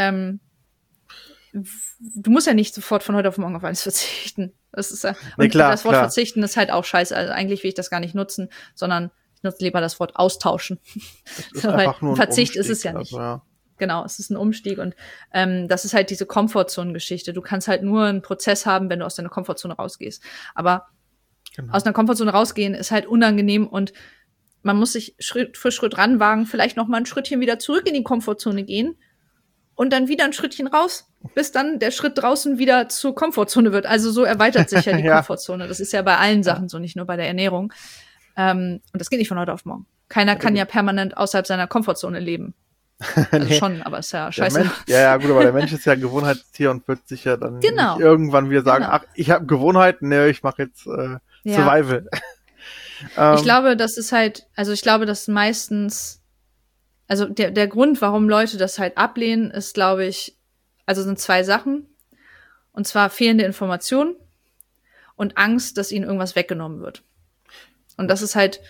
Speaker 1: du musst ja nicht sofort von heute auf morgen auf alles verzichten. Das ist ja, und das Wort verzichten ist halt auch scheiße. Also eigentlich will ich das gar nicht nutzen, sondern ich nutze lieber das Wort austauschen.
Speaker 2: Ist einfach nur ein
Speaker 1: Verzicht
Speaker 2: Umstieg,
Speaker 1: ist es ja nicht.
Speaker 2: Also, ja.
Speaker 1: Genau, es ist ein Umstieg und das ist halt diese Komfortzone-Geschichte. Du kannst halt nur einen Prozess haben, wenn du aus deiner Komfortzone rausgehst. Aber aus einer Komfortzone rausgehen ist halt unangenehm und man muss sich Schritt für Schritt ranwagen, vielleicht noch mal ein Schrittchen wieder zurück in die Komfortzone gehen und dann wieder ein Schrittchen raus, bis dann der Schritt draußen wieder zur Komfortzone wird. Also so erweitert sich ja die Komfortzone. Das ist ja bei allen Sachen so, nicht nur bei der Ernährung. Und das geht nicht von heute auf morgen. Keiner kann ja permanent außerhalb seiner Komfortzone leben. Also schon, aber ist ja scheiße.
Speaker 2: Gut, aber der Mensch ist ja ein Gewohnheitstier und wird sich ja dann nicht irgendwann wieder sagen, ach, ich habe Gewohnheiten, ich mache jetzt Survival.
Speaker 1: Ich glaube, das ist halt, also ich glaube, dass meistens, also der Grund, warum Leute das halt ablehnen, ist, glaube ich, also sind zwei Sachen. Und zwar fehlende Informationen und Angst, dass ihnen irgendwas weggenommen wird. Und das ist halt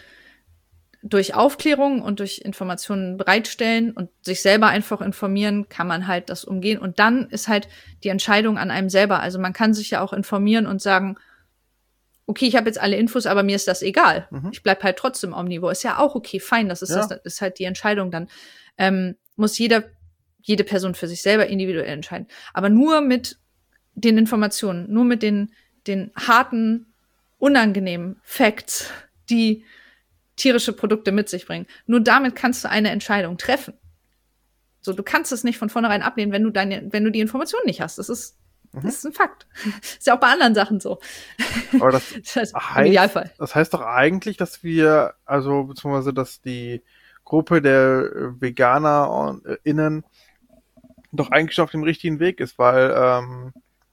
Speaker 1: durch Aufklärung und durch Informationen bereitstellen und sich selber einfach informieren, kann man halt das umgehen. Und dann ist halt die Entscheidung an einem selber. Also man kann sich ja auch informieren und sagen, okay, ich habe jetzt alle Infos, aber mir ist das egal. Ich bleib halt trotzdem omnivor. Ist ja auch okay, fein. Das ist halt die Entscheidung dann. Muss jede Person für sich selber individuell entscheiden. Aber nur mit den Informationen, nur mit den harten, unangenehmen Facts, die tierische Produkte mit sich bringen. Nur damit kannst du eine Entscheidung treffen. So, du kannst es nicht von vornherein ablehnen, wenn du die Information nicht hast. Das ist ein Fakt. Ist ja auch bei anderen Sachen so.
Speaker 2: Aber das
Speaker 1: heißt, im Idealfall.
Speaker 2: Das heißt doch eigentlich, dass wir, also beziehungsweise, dass die Gruppe der VeganerInnen doch eigentlich schon auf dem richtigen Weg ist, weil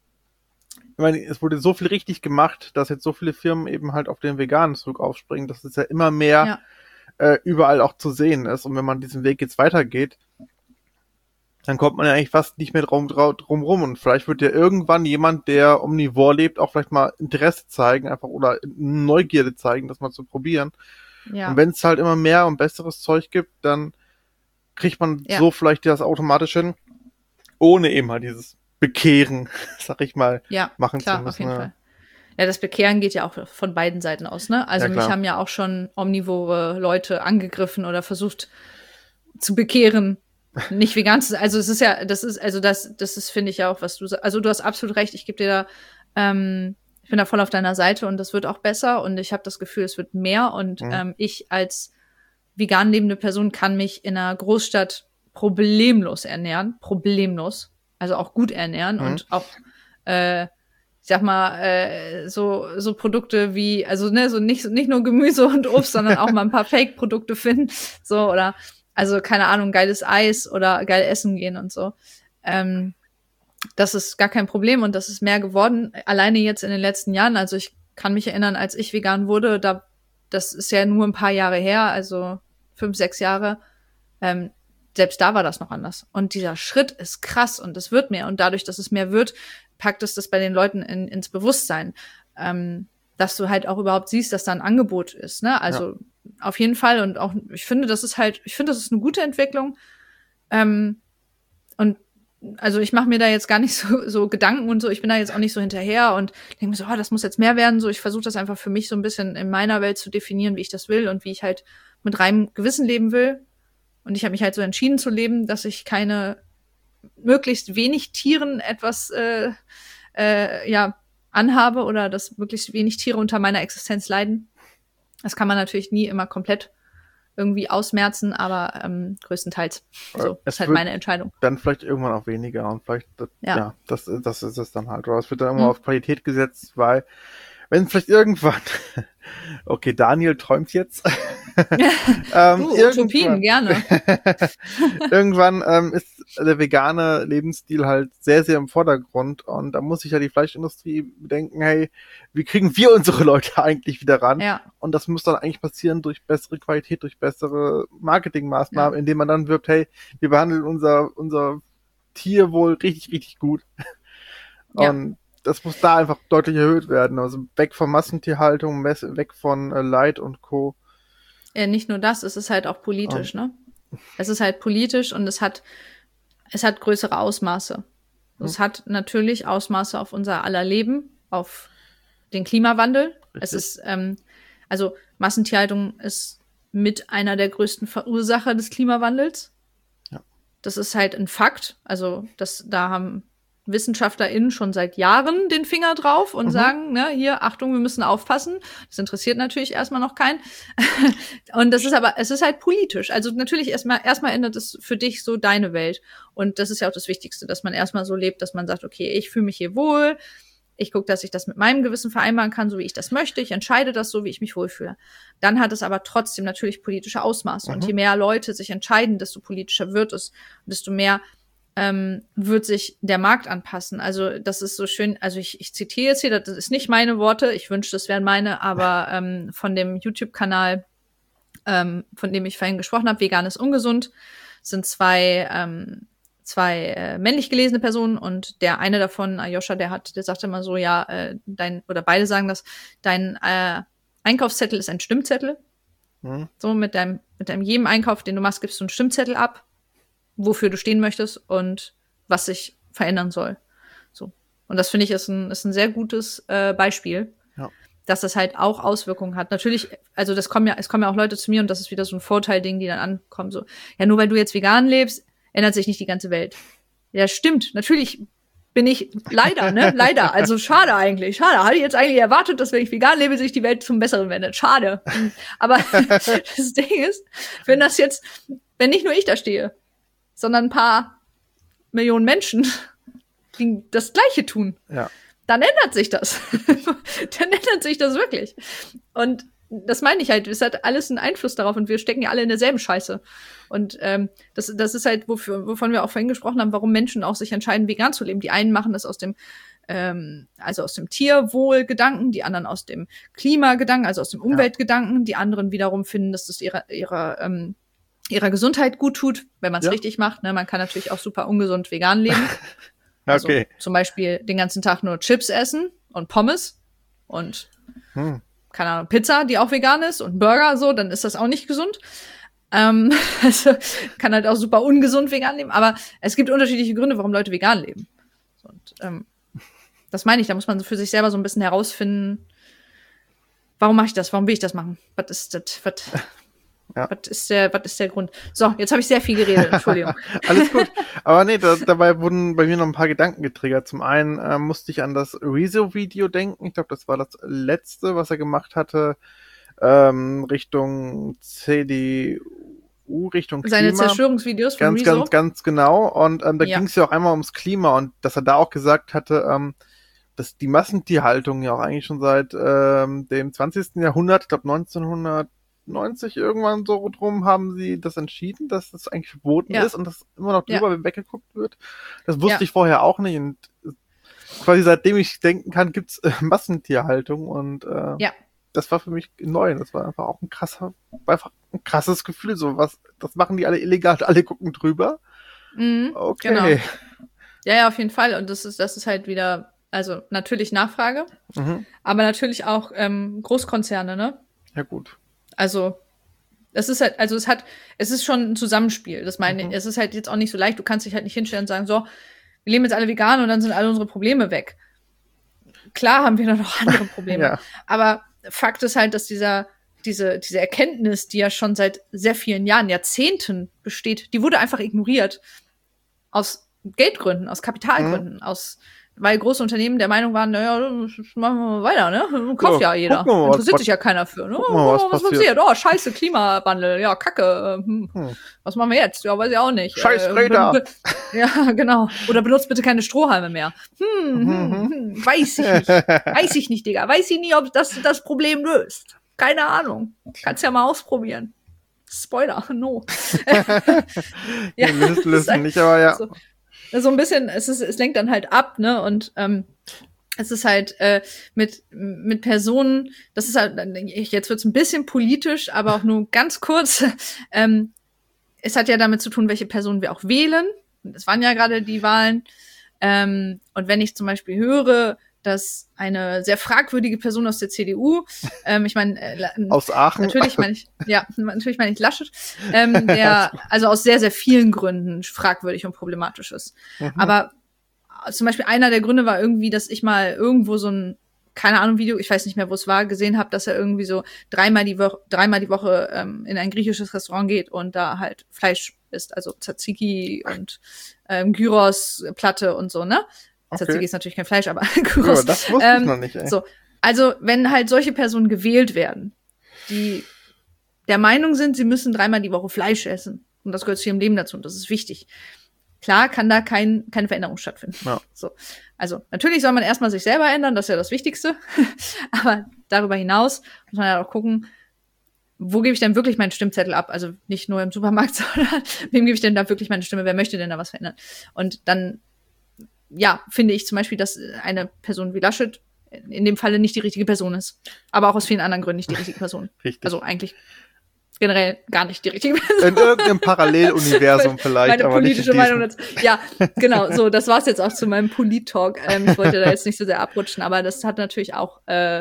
Speaker 2: ich meine, es wurde so viel richtig gemacht, dass jetzt so viele Firmen eben halt auf den veganen Zug aufspringen, dass es ja immer mehr überall auch zu sehen ist. Und wenn man diesen Weg jetzt weitergeht, dann kommt man ja eigentlich fast nicht mehr drum rum. Und vielleicht wird ja irgendwann jemand, der omnivor lebt, auch vielleicht mal Interesse zeigen, einfach oder Neugierde zeigen, das mal zu probieren. Ja. Und wenn es halt immer mehr und besseres Zeug gibt, dann kriegt man so vielleicht das automatisch hin, ohne eben halt dieses Bekehren, sag ich mal, machen zu müssen. Auf jeden Fall.
Speaker 1: Ja, das Bekehren geht ja auch von beiden Seiten aus, ne? Also mich haben ja auch schon omnivore Leute angegriffen oder versucht zu bekehren, nicht vegan zu sein. Also es ist ja, das ist, finde ich ja auch, was du sagst. Also du hast absolut recht, ich gebe dir da, ich bin da voll auf deiner Seite und das wird auch besser und ich habe das Gefühl, es wird mehr und ich als vegan lebende Person kann mich in einer Großstadt problemlos ernähren, also auch gut ernähren und auch, ich sag mal, so Produkte wie, also ne, so nicht nur Gemüse und Obst, sondern auch mal ein paar Fake-Produkte finden, so oder, also keine Ahnung, geiles Eis oder geil essen gehen und so. Das ist gar kein Problem und das ist mehr geworden, alleine jetzt in den letzten Jahren. Also ich kann mich erinnern, als ich vegan wurde, das ist ja nur ein paar Jahre her, also 5, 6 Jahre, selbst da war das noch anders. Und dieser Schritt ist krass und es wird mehr. Und dadurch, dass es mehr wird, packt es das bei den Leuten ins Bewusstsein, dass du halt auch überhaupt siehst, dass da ein Angebot ist. Ne? Also auf jeden Fall. Und auch, ich finde, das ist eine gute Entwicklung. Und also ich mache mir da jetzt gar nicht so Gedanken und so. Ich bin da jetzt auch nicht so hinterher und denke mir so, das muss jetzt mehr werden. So, ich versuche das einfach für mich so ein bisschen in meiner Welt zu definieren, wie ich das will und wie ich halt mit reinem Gewissen leben will. Und ich habe mich halt so entschieden zu leben, dass ich keine möglichst wenig Tieren etwas anhabe oder dass möglichst wenig Tiere unter meiner Existenz leiden. Das kann man natürlich nie immer komplett irgendwie ausmerzen, aber größtenteils. So, das ist halt meine Entscheidung.
Speaker 2: Dann vielleicht irgendwann auch weniger und vielleicht, das ist es dann halt. Oder es wird dann immer auf Qualität gesetzt, weil wenn vielleicht irgendwann, okay, Daniel träumt jetzt.
Speaker 1: Utopien, gerne.
Speaker 2: Irgendwann ist der vegane Lebensstil halt sehr, sehr im Vordergrund und da muss sich ja die Fleischindustrie bedenken, hey, wie kriegen wir unsere Leute eigentlich wieder ran?
Speaker 1: Ja.
Speaker 2: Und das muss dann eigentlich passieren durch bessere Qualität, durch bessere Marketingmaßnahmen, indem man dann wirbt, hey, wir behandeln unser Tier wohl richtig, richtig gut. Und das muss da einfach deutlich erhöht werden. Also weg von Massentierhaltung, weg von Leid und Co.
Speaker 1: Nicht nur das, es ist halt auch politisch, ne? Es ist halt politisch und es hat größere Ausmaße. Es hat natürlich Ausmaße auf unser aller Leben, auf den Klimawandel. Richtig. Es ist, also Massentierhaltung ist mit einer der größten Verursacher des Klimawandels. Ja. Das ist halt ein Fakt. Also da haben WissenschaftlerInnen schon seit Jahren den Finger drauf und sagen, ne, hier, Achtung, wir müssen aufpassen. Das interessiert natürlich erstmal noch keinen. Und es ist halt politisch. Also natürlich erstmal ändert es für dich so deine Welt. Und das ist ja auch das Wichtigste, dass man erstmal so lebt, dass man sagt, okay, ich fühle mich hier wohl. Ich gucke, dass ich das mit meinem Gewissen vereinbaren kann, so wie ich das möchte. Ich entscheide das so, wie ich mich wohlfühle. Dann hat es aber trotzdem natürlich politische Ausmaße. Und je mehr Leute sich entscheiden, desto politischer wird es. Und desto mehr wird sich der Markt anpassen. Also das ist so schön, also ich zitiere jetzt hier, das ist nicht meine Worte, ich wünschte, das wären meine, aber von dem YouTube-Kanal, von dem ich vorhin gesprochen habe, Vegan ist ungesund, sind zwei männlich gelesene Personen und der eine davon, Ayosha, der sagte immer so, ja, oder beide sagen das, dein Einkaufszettel ist ein Stimmzettel. So mit deinem jedem Einkauf, den du machst, gibst du einen Stimmzettel ab, wofür du stehen möchtest und was sich verändern soll. So. Und das finde ich ist ein sehr gutes Beispiel, dass das halt auch Auswirkungen hat. Natürlich, also es kommen ja auch Leute zu mir und das ist wieder so ein Vorteilding, die dann ankommen, so, ja, nur weil du jetzt vegan lebst, ändert sich nicht die ganze Welt. Ja, stimmt. Natürlich bin ich leider, leider. Also schade eigentlich. Schade. Hatte ich jetzt eigentlich erwartet, dass wenn ich vegan lebe, sich die Welt zum Besseren wendet. Schade. Aber das Ding ist, wenn nicht nur ich da stehe, sondern ein paar Millionen Menschen, die das Gleiche tun, dann ändert sich das. Dann ändert sich das wirklich. Und das meine ich halt, es hat alles einen Einfluss darauf und wir stecken ja alle in derselben Scheiße. Und das ist halt, wovon wir auch vorhin gesprochen haben, warum Menschen auch sich entscheiden, vegan zu leben. Die einen machen das aus dem Tierwohlgedanken, die anderen aus dem Klimagedanken, also aus dem Umweltgedanken, die anderen wiederum finden, dass das ihrer Gesundheit gut tut, wenn man es richtig macht. Ne? Man kann natürlich auch super ungesund vegan leben. Also zum Beispiel den ganzen Tag nur Chips essen und Pommes und keine Ahnung, Pizza, die auch vegan ist und Burger, so, dann ist das auch nicht gesund. Also kann halt auch super ungesund vegan leben, aber es gibt unterschiedliche Gründe, warum Leute vegan leben. Und das meine ich, da muss man für sich selber so ein bisschen herausfinden, warum mache ich das, warum will ich das machen? Was ist das? Was ist der Grund? So, jetzt habe ich sehr viel geredet, Entschuldigung.
Speaker 2: Alles gut. Aber nee, dabei wurden bei mir noch ein paar Gedanken getriggert. Zum einen musste ich an das Rezo-Video denken. Ich glaube, das war das letzte, was er gemacht hatte, Richtung CDU, Richtung Klima.
Speaker 1: Seine Zerstörungsvideos von Rezo.
Speaker 2: Ganz genau. Und da ging es ja auch einmal ums Klima und dass er da auch gesagt hatte, dass die Massentierhaltung ja auch eigentlich schon seit dem 20. Jahrhundert, ich glaube 1990 irgendwann so drum, haben sie das entschieden, dass das eigentlich verboten ist und dass immer noch drüber weggeguckt wird. Das wusste ich vorher auch nicht und quasi seitdem ich denken kann, gibt's Massentierhaltung und das war für mich neu. Das war einfach auch ein krasses Gefühl. So das machen die alle illegal, alle gucken drüber. Okay.
Speaker 1: Genau. Ja, auf jeden Fall. Und das ist halt wieder, also natürlich Nachfrage, aber natürlich auch Großkonzerne, ne?
Speaker 2: Ja, gut.
Speaker 1: Also, es ist halt, es ist schon ein Zusammenspiel. Das meine ich. Es ist halt jetzt auch nicht so leicht. Du kannst dich halt nicht hinstellen und sagen, so, wir leben jetzt alle vegan und dann sind alle unsere Probleme weg. Klar haben wir dann noch andere Probleme. Aber Fakt ist halt, dass diese Erkenntnis, die ja schon seit sehr vielen Jahren, Jahrzehnten besteht, die wurde einfach ignoriert. Aus Geldgründen, aus Kapitalgründen, weil große Unternehmen der Meinung waren, naja, das machen wir mal weiter, ne? Kauft ja jeder. Interessiert sich ja keiner für. Ne? Was passiert? Oh, scheiße, Klimawandel, ja, Kacke. Was machen wir jetzt? Ja, weiß ich auch nicht.
Speaker 2: Scheiß Räder.
Speaker 1: Ja, genau. Oder benutzt bitte keine Strohhalme mehr. Weiß ich nicht. Weiß ich nicht, Digga. Weiß ich nicht, ob das Problem löst. Keine Ahnung. Kannst ja mal ausprobieren. Spoiler, no.
Speaker 2: Ja, lösen nicht, aber ja.
Speaker 1: So ein bisschen, es lenkt dann halt ab, ne? Und es ist halt mit Personen, das ist halt, jetzt wird's ein bisschen politisch, aber auch nur ganz kurz. Es hat ja damit zu tun, welche Personen wir auch wählen. Es waren ja gerade die Wahlen. Und wenn ich zum Beispiel höre, dass eine sehr fragwürdige Person aus der CDU, ich meine,
Speaker 2: aus Aachen,
Speaker 1: natürlich meine ich Laschet, der also aus sehr, sehr vielen Gründen fragwürdig und problematisch ist. Aber zum Beispiel einer der Gründe war irgendwie, dass ich mal irgendwo so ein, keine Ahnung, Video, ich weiß nicht mehr, wo es war, gesehen habe, dass er irgendwie so dreimal die Woche in ein griechisches Restaurant geht und da halt Fleisch isst, also Tzatziki und Gyros-Platte und so, ne? Okay. Tzatziki ist natürlich kein Fleisch, aber Gyros.
Speaker 2: Ja, das wusste ich noch nicht, ey.
Speaker 1: So. Also, wenn halt solche Personen gewählt werden, die der Meinung sind, sie müssen dreimal die Woche Fleisch essen, und das gehört zu ihrem Leben dazu, und das ist wichtig. Klar kann da keine Veränderung stattfinden.
Speaker 2: Ja.
Speaker 1: So. Also, natürlich soll man erstmal sich selber ändern, das ist ja das Wichtigste. Aber darüber hinaus muss man ja auch gucken, wo gebe ich denn wirklich meinen Stimmzettel ab? Also nicht nur im Supermarkt, sondern wem gebe ich denn da wirklich meine Stimme? Wer möchte denn da was verändern? Und dann, ja, finde ich zum Beispiel, dass eine Person wie Laschet in dem Falle nicht die richtige Person ist. Aber auch aus vielen anderen Gründen nicht die richtige Person.
Speaker 2: Richtig.
Speaker 1: Also eigentlich generell gar nicht die richtige Person.
Speaker 2: In irgendeinem Paralleluniversum vielleicht.
Speaker 1: Meine
Speaker 2: aber
Speaker 1: politische
Speaker 2: nicht
Speaker 1: Meinung dazu. Ja, genau, so, das war's jetzt auch zu meinem Polit-Talk. Ich wollte da jetzt nicht so sehr abrutschen, aber das hat natürlich auch,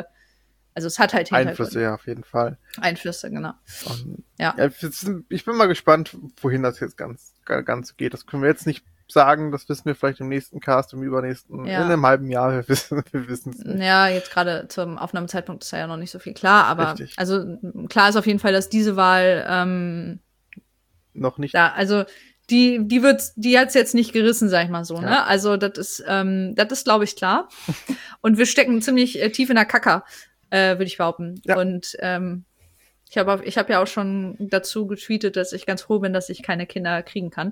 Speaker 1: also es hat halt
Speaker 2: Einflüsse, ja, auf jeden Fall.
Speaker 1: Einflüsse, genau.
Speaker 2: Ja. Ich bin mal gespannt, wohin das jetzt ganz geht. Das können wir jetzt nicht sagen, das wissen wir vielleicht im nächsten Cast, im übernächsten, in einem halben Jahr, wir wissen es nicht.
Speaker 1: Ja, jetzt gerade zum Aufnahmezeitpunkt ist ja noch nicht so viel klar, aber
Speaker 2: richtig.
Speaker 1: Also klar ist auf jeden Fall, dass diese Wahl
Speaker 2: noch nicht.
Speaker 1: Ja, also die hat's jetzt nicht gerissen, sag ich mal so, ne? Also das ist glaube ich klar. Und wir stecken ziemlich tief in der Kacke, würde ich behaupten. Ja. Und ich hab ja auch schon dazu getweetet, dass ich ganz froh bin, dass ich keine Kinder kriegen kann.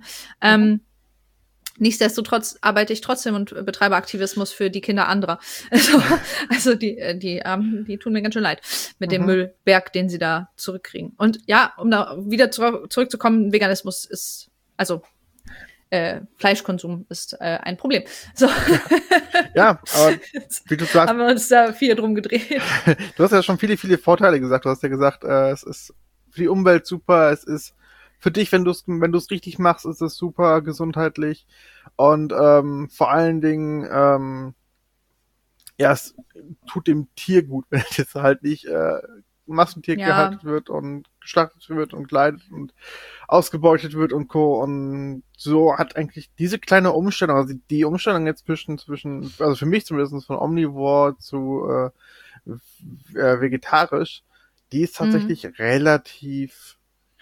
Speaker 1: Nichtsdestotrotz arbeite ich trotzdem und betreibe Aktivismus für die Kinder anderer. Also die tun mir ganz schön leid mit dem Müllberg, den sie da zurückkriegen. Und ja, um da wieder zurückzukommen, Veganismus ist, also Fleischkonsum ist ein Problem. So.
Speaker 2: Ja, aber wie du sagst,
Speaker 1: haben wir uns da viel drum gedreht.
Speaker 2: Du hast ja schon viele, viele Vorteile gesagt. Du hast ja gesagt, es ist für die Umwelt super, es ist für dich, wenn du es richtig machst, ist es super gesundheitlich und vor allen Dingen es tut dem Tier gut, wenn es jetzt halt nicht Massentier gehalten wird und geschlachtet wird und geleitet und ausgebeutet wird und Co. Und so hat eigentlich diese kleine Umstellung, also die Umstellung jetzt zwischen, also für mich zumindest von Omnivore zu vegetarisch, die ist tatsächlich relativ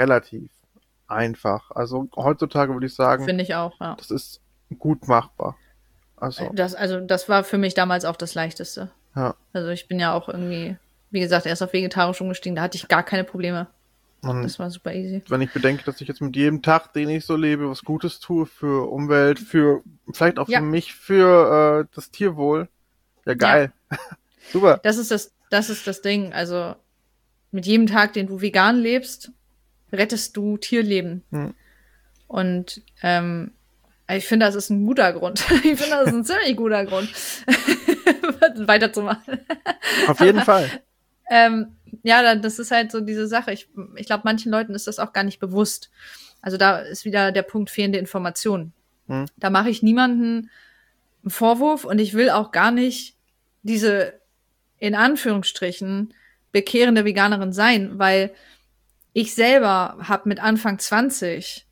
Speaker 2: einfach. Also heutzutage würde ich sagen,
Speaker 1: finde ich auch, ja.
Speaker 2: Das ist gut machbar. Also
Speaker 1: das war für mich damals auch das Leichteste.
Speaker 2: Ja.
Speaker 1: Also ich bin ja auch irgendwie, wie gesagt, erst auf vegetarisch umgestiegen, da hatte ich gar keine Probleme. Und das war super easy.
Speaker 2: Wenn ich bedenke, dass ich jetzt mit jedem Tag, den ich so lebe, was Gutes tue für Umwelt, für vielleicht auch für mich, für das Tierwohl. Ja, geil. Ja. Super.
Speaker 1: Das ist das Ding. Also mit jedem Tag, den du vegan lebst, rettest du Tierleben. Und ich finde, das ist ein guter Grund. Ich finde, das ist ein ziemlich guter Grund, weiterzumachen.
Speaker 2: Auf jeden Fall.
Speaker 1: Ja, das ist halt so diese Sache. Ich glaube, manchen Leuten ist das auch gar nicht bewusst. Also da ist wieder der Punkt fehlende Informationen. Da mache ich niemanden einen Vorwurf und ich will auch gar nicht diese, in Anführungsstrichen, bekehrende Veganerin sein, weil ich selber habe mit Anfang 20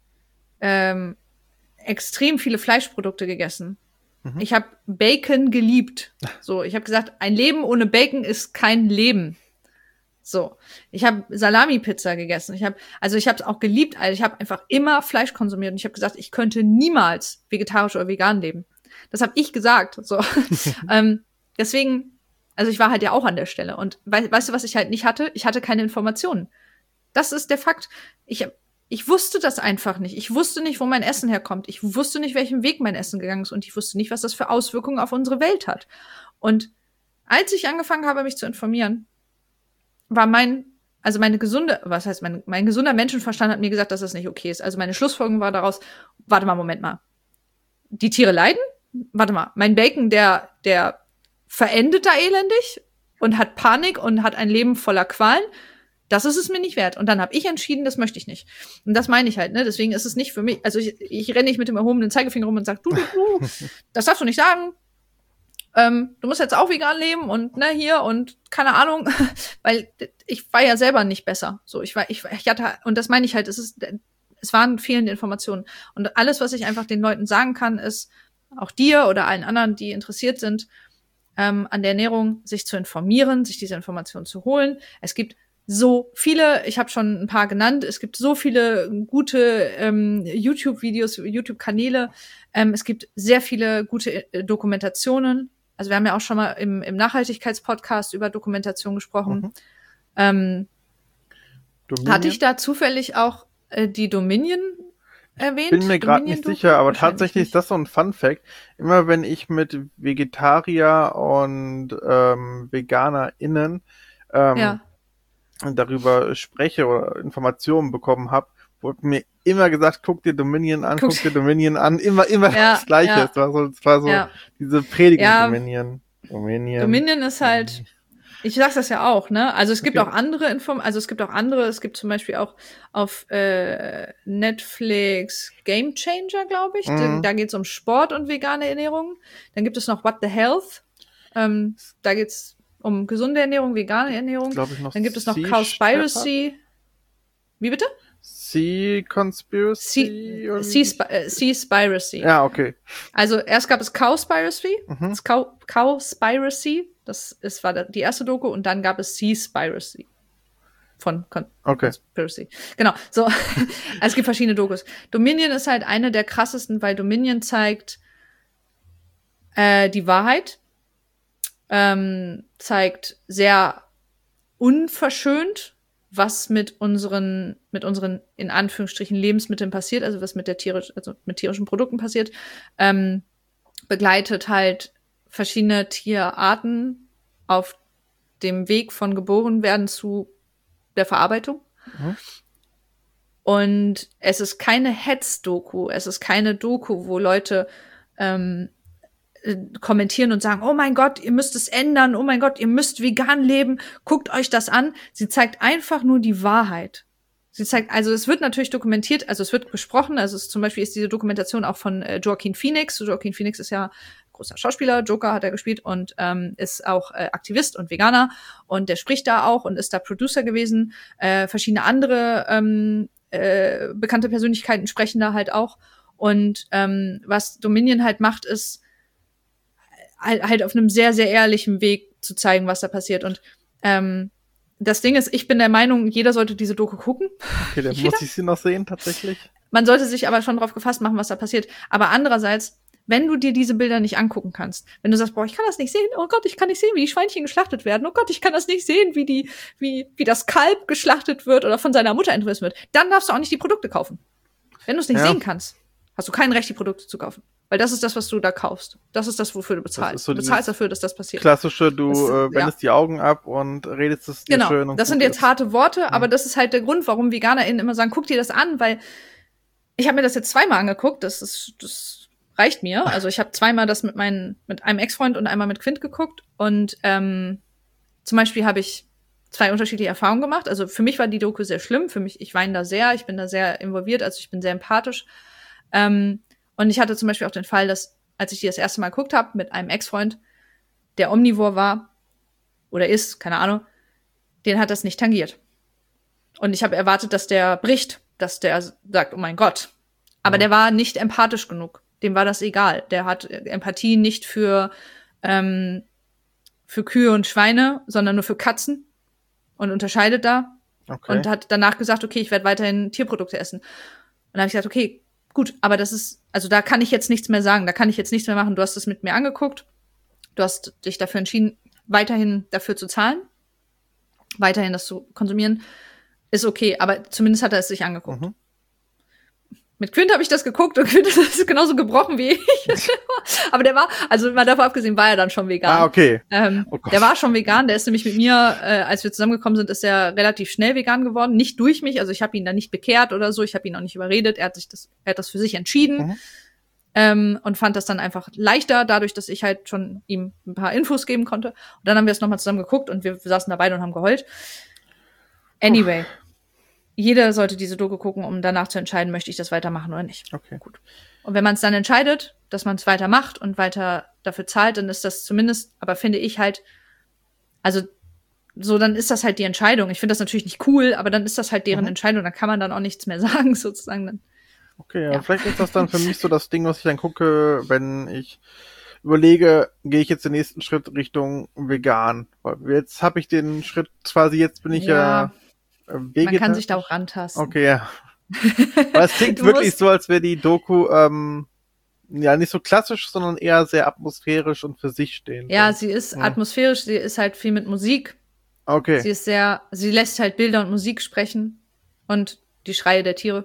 Speaker 1: extrem viele Fleischprodukte gegessen. Ich habe Bacon geliebt. So, ich habe gesagt, ein Leben ohne Bacon ist kein Leben. So, ich habe Salami-Pizza gegessen. Ich habe es auch geliebt. Also ich habe einfach immer Fleisch konsumiert und ich habe gesagt, ich könnte niemals vegetarisch oder vegan leben. Das habe ich gesagt. So, deswegen, also ich war halt ja auch an der Stelle. Und weißt du, was ich halt nicht hatte? Ich hatte keine Informationen. Das ist der Fakt. Ich wusste das einfach nicht. Ich wusste nicht, wo mein Essen herkommt. Ich wusste nicht, welchen Weg mein Essen gegangen ist. Und ich wusste nicht, was das für Auswirkungen auf unsere Welt hat. Und als ich angefangen habe, mich zu informieren, war mein gesunder Menschenverstand hat mir gesagt, dass das nicht okay ist. Also meine Schlussfolgerung war daraus, warte mal, Moment mal. Die Tiere leiden? Warte mal, mein Bacon, der verendet da elendig und hat Panik und hat ein Leben voller Qualen. Das ist es mir nicht wert. Und dann habe ich entschieden, das möchte ich nicht. Und das meine ich halt, ne? Deswegen ist es nicht für mich, also ich renne nicht mit dem erhobenen Zeigefinger rum und sage, du, das darfst du nicht sagen. Du musst jetzt auch vegan leben und ne, hier und keine Ahnung, weil ich war ja selber nicht besser. So, ich hatte, und das meine ich halt, es waren fehlende Informationen. Und alles, was ich einfach den Leuten sagen kann, ist, auch dir oder allen anderen, die interessiert sind, an der Ernährung, sich zu informieren, sich diese Informationen zu holen. Es gibt so viele, ich habe schon ein paar genannt, es gibt so viele gute YouTube-Videos, YouTube-Kanäle, es gibt sehr viele gute Dokumentationen. Also wir haben ja auch schon mal im Nachhaltigkeitspodcast über Dokumentation gesprochen. Hatte ich da zufällig auch die Dominion erwähnt?
Speaker 2: Bin mir gerade nicht sicher, aber tatsächlich ist das so ein Fun-Fact. Immer wenn ich mit Vegetarier und VeganerInnen darüber spreche oder Informationen bekommen habe, wurde mir immer gesagt, guck dir Dominion an, guck dir Dominion an, immer das Gleiche. Ja. Es war so diese Predigung Dominion.
Speaker 1: Dominion ist halt, ich sag's das ja auch, ne? Also es gibt auch andere es gibt zum Beispiel auch auf Netflix Game Changer, glaube ich. Da geht's um Sport und vegane Ernährung. Dann gibt es noch What the Health. Da geht's um gesunde Ernährung, vegane Ernährung. Dann gibt es noch Cowspiracy. Wie bitte?
Speaker 2: Seaspiracy?
Speaker 1: Seaspiracy.
Speaker 2: Ja, okay.
Speaker 1: Also erst gab es Cowspiracy, Cowspiracy, war die erste Doku, und dann gab es Seaspiracy von Conspiracy. Genau, so. Also es gibt verschiedene Dokus. Dominion ist halt eine der krassesten, weil Dominion zeigt die Wahrheit, zeigt sehr unverschönt, was mit unseren in Anführungsstrichen Lebensmitteln passiert, also was mit mit tierischen Produkten passiert, begleitet halt verschiedene Tierarten auf dem Weg von Geborenwerden zu der Verarbeitung. Und es ist keine Hetz-Doku, es ist keine Doku, wo Leute kommentieren und sagen, oh mein Gott, ihr müsst es ändern, oh mein Gott, ihr müsst vegan leben, guckt euch das an. Sie zeigt einfach nur die Wahrheit. Sie zeigt, also es wird natürlich dokumentiert, also es wird besprochen, also zum Beispiel ist diese Dokumentation auch von Joaquin Phoenix. Joaquin Phoenix ist ja großer Schauspieler, Joker hat er gespielt und ist auch Aktivist und Veganer und der spricht da auch und ist da Producer gewesen. Verschiedene andere bekannte Persönlichkeiten sprechen da halt auch. Und was Dominion halt macht, ist halt auf einem sehr, sehr ehrlichen Weg zu zeigen, was da passiert. Und das Ding ist, ich bin der Meinung, jeder sollte diese Doku gucken.
Speaker 2: Okay, dann muss ich sie noch sehen, tatsächlich.
Speaker 1: Man sollte sich aber schon drauf gefasst machen, was da passiert. Aber andererseits, wenn du dir diese Bilder nicht angucken kannst, wenn du sagst, boah, ich kann das nicht sehen, oh Gott, ich kann nicht sehen, wie die Schweinchen geschlachtet werden, oh Gott, ich kann das nicht sehen, wie das Kalb geschlachtet wird oder von seiner Mutter entrissen wird, dann darfst du auch nicht die Produkte kaufen. Wenn du es nicht sehen kannst, hast du kein Recht, die Produkte zu kaufen. Weil das ist das, was du da kaufst. Das ist das, wofür du bezahlst.
Speaker 2: So
Speaker 1: du bezahlst dafür, dass das passiert.
Speaker 2: Klassische, du wendest die Augen ab und redest es dir schön.
Speaker 1: Genau, das sind jetzt harte Worte, aber das ist halt der Grund, warum VeganerInnen immer sagen, guck dir das an, weil ich habe mir das jetzt zweimal angeguckt, das reicht mir. Also ich habe zweimal das mit einem Ex-Freund und einmal mit Quint geguckt und zum Beispiel habe ich 2 unterschiedliche Erfahrungen gemacht. Also für mich war die Doku sehr schlimm, ich weine da sehr, ich bin da sehr involviert, also ich bin sehr empathisch. Und ich hatte zum Beispiel auch den Fall, dass, als ich die das erste Mal geguckt habe mit einem Ex-Freund, der omnivor war oder ist, keine Ahnung, den hat das nicht tangiert. Und ich habe erwartet, dass der bricht, dass der sagt, oh mein Gott. Aber der war nicht empathisch genug. Dem war das egal. Der hat Empathie nicht für Kühe und Schweine, sondern nur für Katzen und unterscheidet da
Speaker 2: Okay.
Speaker 1: und hat danach gesagt, okay, ich werde weiterhin Tierprodukte essen. Und dann habe ich gesagt, okay, gut, aber das ist, also da kann ich jetzt nichts mehr sagen, da kann ich jetzt nichts mehr machen. Du hast es mit mir angeguckt, du hast dich dafür entschieden, weiterhin dafür zu zahlen, weiterhin das zu konsumieren, ist okay, aber zumindest hat er es sich angeguckt.
Speaker 2: Mhm.
Speaker 1: Mit Quint habe ich das geguckt und Quint ist genauso gebrochen wie ich. Aber der war, also mal davon abgesehen, war er dann schon vegan.
Speaker 2: Ah, okay.
Speaker 1: Oh der war schon vegan, der ist nämlich mit mir, als wir zusammengekommen sind, ist er relativ schnell vegan geworden. Nicht durch mich, also ich habe ihn da nicht bekehrt oder so, ich habe ihn auch nicht überredet, er hat das für sich entschieden. Und fand das dann einfach leichter, dadurch, dass ich halt schon ihm ein paar Infos geben konnte. Und dann haben wir es nochmal zusammen geguckt und wir saßen da beide und haben geheult. Anyway. Jeder sollte diese Doku gucken, um danach zu entscheiden, möchte ich das weitermachen oder nicht.
Speaker 2: Okay.
Speaker 1: Gut. Und wenn man es dann entscheidet, dass man es weitermacht und weiter dafür zahlt, dann ist das zumindest, aber finde ich halt, also so, dann ist das halt die Entscheidung. Ich finde das natürlich nicht cool, aber dann ist das halt deren Entscheidung. Da kann man dann auch nichts mehr sagen, sozusagen. Dann.
Speaker 2: Okay, ja, vielleicht ist das dann für mich so das Ding, was ich dann gucke, wenn ich überlege, gehe ich jetzt den nächsten Schritt Richtung vegan. Weil jetzt habe ich den Schritt quasi, jetzt bin ich ja Vegetar.
Speaker 1: Man kann sich da auch rantasten.
Speaker 2: Okay, ja. Weil es klingt wirklich so, als wäre die Doku ja nicht so klassisch, sondern eher sehr atmosphärisch und für sich stehend.
Speaker 1: Ja, sie ist atmosphärisch, sie ist halt viel mit Musik.
Speaker 2: Okay.
Speaker 1: Sie lässt halt Bilder und Musik sprechen und die Schreie der Tiere.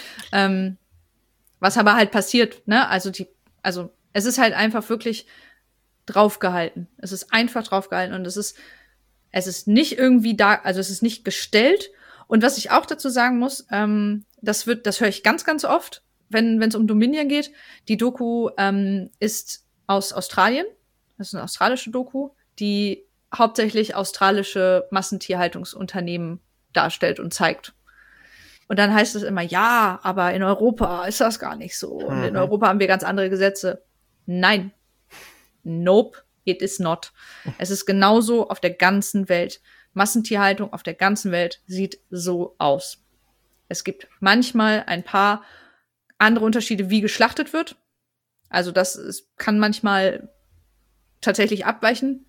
Speaker 1: Was aber halt passiert, ne? Also es ist halt einfach wirklich draufgehalten. Es ist einfach draufgehalten und es ist nicht irgendwie da, also es ist nicht gestellt. Und was ich auch dazu sagen muss, das höre ich ganz, ganz oft, wenn es um Dominion geht. Die Doku ist aus Australien. Das ist eine australische Doku, die hauptsächlich australische Massentierhaltungsunternehmen darstellt und zeigt. Und dann heißt es immer, ja, aber in Europa ist das gar nicht so. Und in Europa haben wir ganz andere Gesetze. Nein. Nope. It is not. Es ist genauso auf der ganzen Welt. Massentierhaltung auf der ganzen Welt sieht so aus. Es gibt manchmal ein paar andere Unterschiede, wie geschlachtet wird. Also kann manchmal tatsächlich abweichen.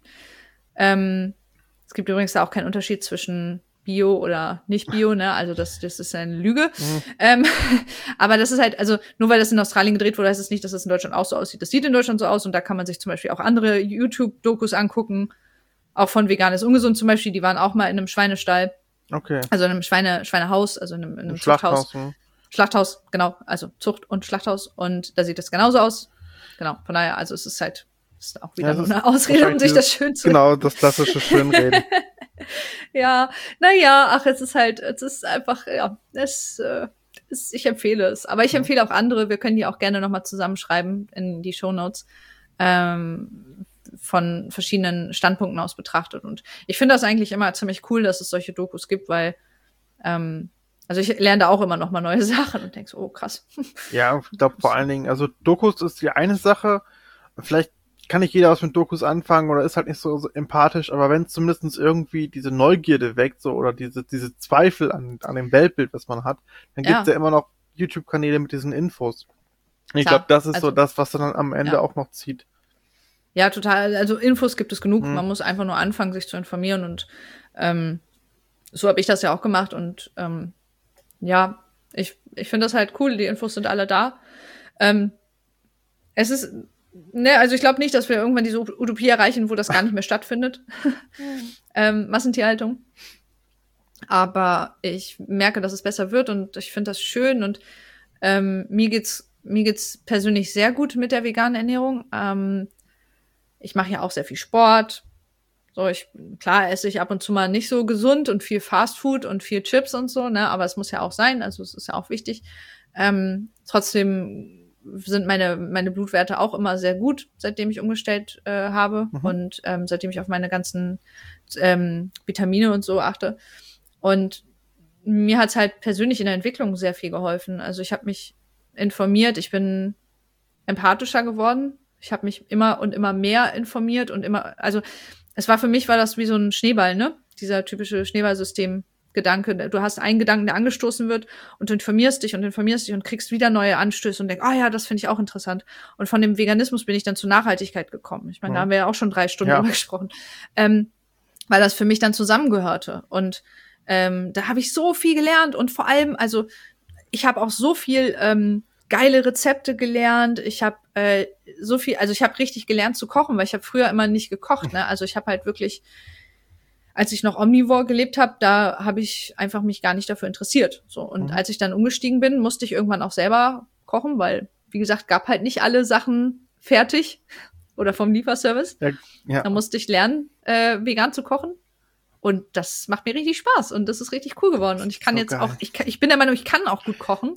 Speaker 1: Es gibt übrigens da auch keinen Unterschied zwischen Bio oder nicht Bio, ne? Also das ist eine Lüge. Aber das ist halt, also nur weil das in Australien gedreht wurde, heißt es nicht, dass das in Deutschland auch so aussieht. Das sieht in Deutschland so aus und da kann man sich zum Beispiel auch andere YouTube-Dokus angucken. Auch von Vegan ist ungesund zum Beispiel. Die waren auch mal in einem Schweinestall.
Speaker 2: Okay.
Speaker 1: Also in einem Schweinehaus, also in einem
Speaker 2: Schlachthaus.
Speaker 1: Zuchthaus. Schlachthaus, genau. Also Zucht- und Schlachthaus. Und da sieht das genauso aus. Genau. Von daher, also es ist halt, ist auch wieder nur eine Ausrede, um sich das schön zu
Speaker 2: Genau, das klassische Schönreden.
Speaker 1: Ja, naja, es ist einfach, ja, ich empfehle es. Aber ich empfehle auch andere, wir können die auch gerne nochmal zusammenschreiben in die Shownotes, von verschiedenen Standpunkten aus betrachtet. Und ich finde das eigentlich immer ziemlich cool, dass es solche Dokus gibt, weil, also ich lerne da auch immer noch mal neue Sachen und denke so, oh krass.
Speaker 2: Ja, ich glaube vor allen Dingen, also Dokus ist die eine Sache, vielleicht kann nicht jeder was mit Dokus anfangen oder ist halt nicht so empathisch, aber wenn es zumindest irgendwie diese Neugierde weckt, so, oder diese Zweifel an dem Weltbild, was man hat, dann gibt's ja immer noch YouTube-Kanäle mit diesen Infos. Ich glaube, das ist so das, was dann am Ende auch noch zieht.
Speaker 1: Ja, total. Also Infos gibt es genug. Man muss einfach nur anfangen, sich zu informieren und so habe ich das ja auch gemacht und ja, ich finde das halt cool. Die Infos sind alle da. Es ist also ich glaube nicht, dass wir irgendwann diese Utopie erreichen, wo das gar nicht mehr stattfindet. Massentierhaltung. Aber ich merke, dass es besser wird und ich finde das schön und mir geht's persönlich sehr gut mit der veganen Ernährung. Ich mache ja auch sehr viel Sport. So, klar esse ich ab und zu mal nicht so gesund und viel Fastfood und viel Chips und so, ne, aber es muss ja auch sein, also es ist ja auch wichtig. Trotzdem sind meine Blutwerte auch immer sehr gut, seitdem ich umgestellt habe und seitdem ich auf meine ganzen Vitamine und so achte. Und mir hat's halt persönlich in der Entwicklung sehr viel geholfen. Also ich habe mich informiert, ich bin empathischer geworden. Ich habe mich immer und immer mehr informiert und also für mich war das wie so ein Schneeball, ne? Dieser typische Schneeballsystem-Gedanke. Du hast einen Gedanken, der angestoßen wird und du informierst dich und kriegst wieder neue Anstöße und denkst, ja, das finde ich auch interessant. Und von dem Veganismus bin ich dann zur Nachhaltigkeit gekommen. Ich meine, da haben wir ja auch schon 3 Stunden drüber gesprochen. weil das für mich dann zusammengehörte. Und da habe ich so viel gelernt und vor allem, also ich habe auch so viel geile Rezepte gelernt. Ich habe so viel, also ich habe richtig gelernt zu kochen, weil ich habe früher immer nicht gekocht. Ne? Also ich habe halt wirklich, als ich noch omnivore gelebt habe, da habe ich einfach mich gar nicht dafür interessiert. So, und als ich dann umgestiegen bin, musste ich irgendwann auch selber kochen, weil, wie gesagt, gab halt nicht alle Sachen fertig oder vom Lieferservice.
Speaker 2: Ja.
Speaker 1: Da musste ich lernen, vegan zu kochen. Und das macht mir richtig Spaß und das ist richtig cool geworden. Und ich kann
Speaker 2: so
Speaker 1: jetzt
Speaker 2: geil.
Speaker 1: auch, ich bin der Meinung, ich kann auch gut kochen.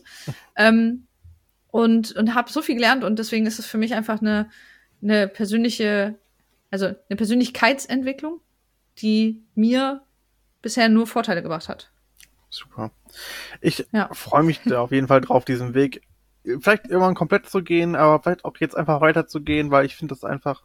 Speaker 1: Und habe so viel gelernt und deswegen ist es für mich einfach eine persönliche, also eine Persönlichkeitsentwicklung, die mir bisher nur Vorteile gebracht hat.
Speaker 2: Super. Ich freue mich da auf jeden Fall drauf, diesen Weg vielleicht irgendwann komplett zu gehen, aber vielleicht auch jetzt einfach weiter zu gehen, weil ich finde das einfach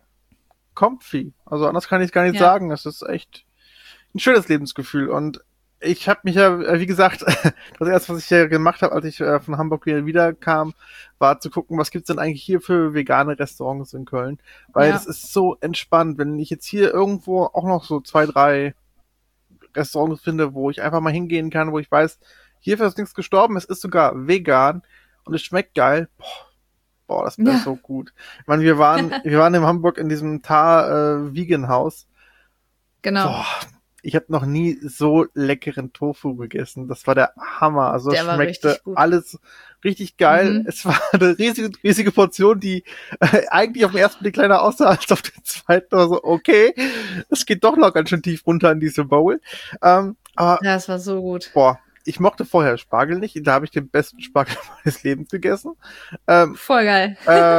Speaker 2: comfy. Also anders kann ich es gar nicht sagen. Es ist echt ein schönes Lebensgefühl und ich habe mich ja, wie gesagt, das erste, was ich ja gemacht habe, als ich von Hamburg wieder kam, war zu gucken, was gibt's denn eigentlich hier für vegane Restaurants in Köln, weil das ist so entspannt, wenn ich jetzt hier irgendwo auch noch so 2, 3 Restaurants finde, wo ich einfach mal hingehen kann, wo ich weiß, hier ist nichts gestorben, es ist sogar vegan und es schmeckt geil. Boah, das wäre so gut. Ich meine, wir waren in Hamburg in diesem Vegan Haus.
Speaker 1: Genau.
Speaker 2: Boah, ich habe noch nie so leckeren Tofu gegessen. Das war der Hammer. Also es schmeckte alles richtig geil. Es war eine riesige Portion, die eigentlich auf den ersten Blick kleiner aussah als auf den zweiten. Also okay, es geht doch noch ganz schön tief runter in diese Bowl. Aber
Speaker 1: ja, es war so gut.
Speaker 2: Boah, ich mochte vorher Spargel nicht. Da habe ich den besten Spargel meines Lebens gegessen.
Speaker 1: Voll geil.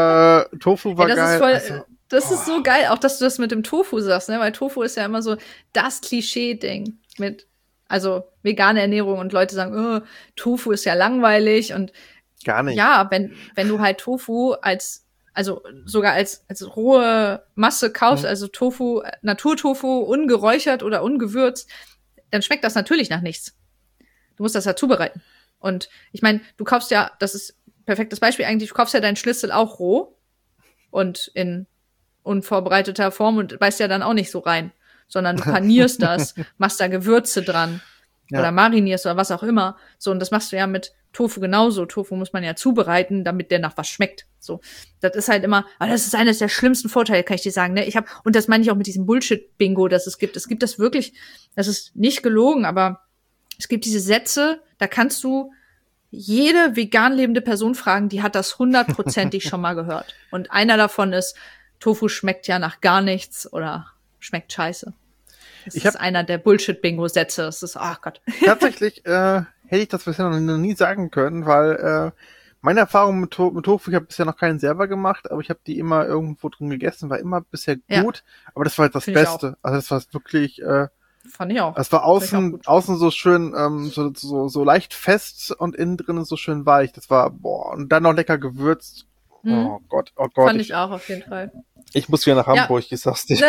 Speaker 2: Tofu war geil.
Speaker 1: Das ist so geil, auch dass du das mit dem Tofu sagst, ne? Weil Tofu ist ja immer so das Klischee-Ding mit, also vegane Ernährung und Leute sagen, oh, Tofu ist ja langweilig und
Speaker 2: gar nicht.
Speaker 1: Ja, wenn du halt Tofu sogar als rohe Masse kaufst, also Tofu, Naturtofu, ungeräuchert oder ungewürzt, dann schmeckt das natürlich nach nichts. Du musst das ja zubereiten. Und ich meine, du kaufst ja, das ist ein perfektes Beispiel eigentlich, du kaufst ja deinen Schnitzel auch roh und in unvorbereiteter Form und beißt ja dann auch nicht so rein, sondern du panierst das, machst da Gewürze dran oder marinierst oder was auch immer. So, und das machst du ja mit Tofu genauso. Tofu muss man ja zubereiten, damit der nach was schmeckt. So, das ist halt immer, aber das ist eines der schlimmsten Vorteile, kann ich dir sagen. Ne? Und das meine ich auch mit diesem Bullshit-Bingo, das es gibt. Es gibt das wirklich, das ist nicht gelogen, aber es gibt diese Sätze, da kannst du jede vegan lebende Person fragen, die hat das 100%ig schon mal gehört. Und einer davon ist, Tofu schmeckt ja nach gar nichts oder schmeckt scheiße. Das ist einer der Bullshit-Bingo-Sätze. Das ist, ach Gott.
Speaker 2: Tatsächlich hätte ich das bisher noch nie sagen können, weil meine Erfahrung mit Tofu, ich habe bisher noch keinen selber gemacht, aber ich habe die immer irgendwo drin gegessen, war immer bisher gut, aber das war halt das Beste. Also das war wirklich
Speaker 1: fand ich auch.
Speaker 2: Es war außen so schön, so leicht fest und innen drin so schön weich. Das war, und dann noch lecker gewürzt. Oh Gott.
Speaker 1: Fand ich auch auf jeden Fall.
Speaker 2: Ich muss wieder nach Hamburg, ich sag's dir.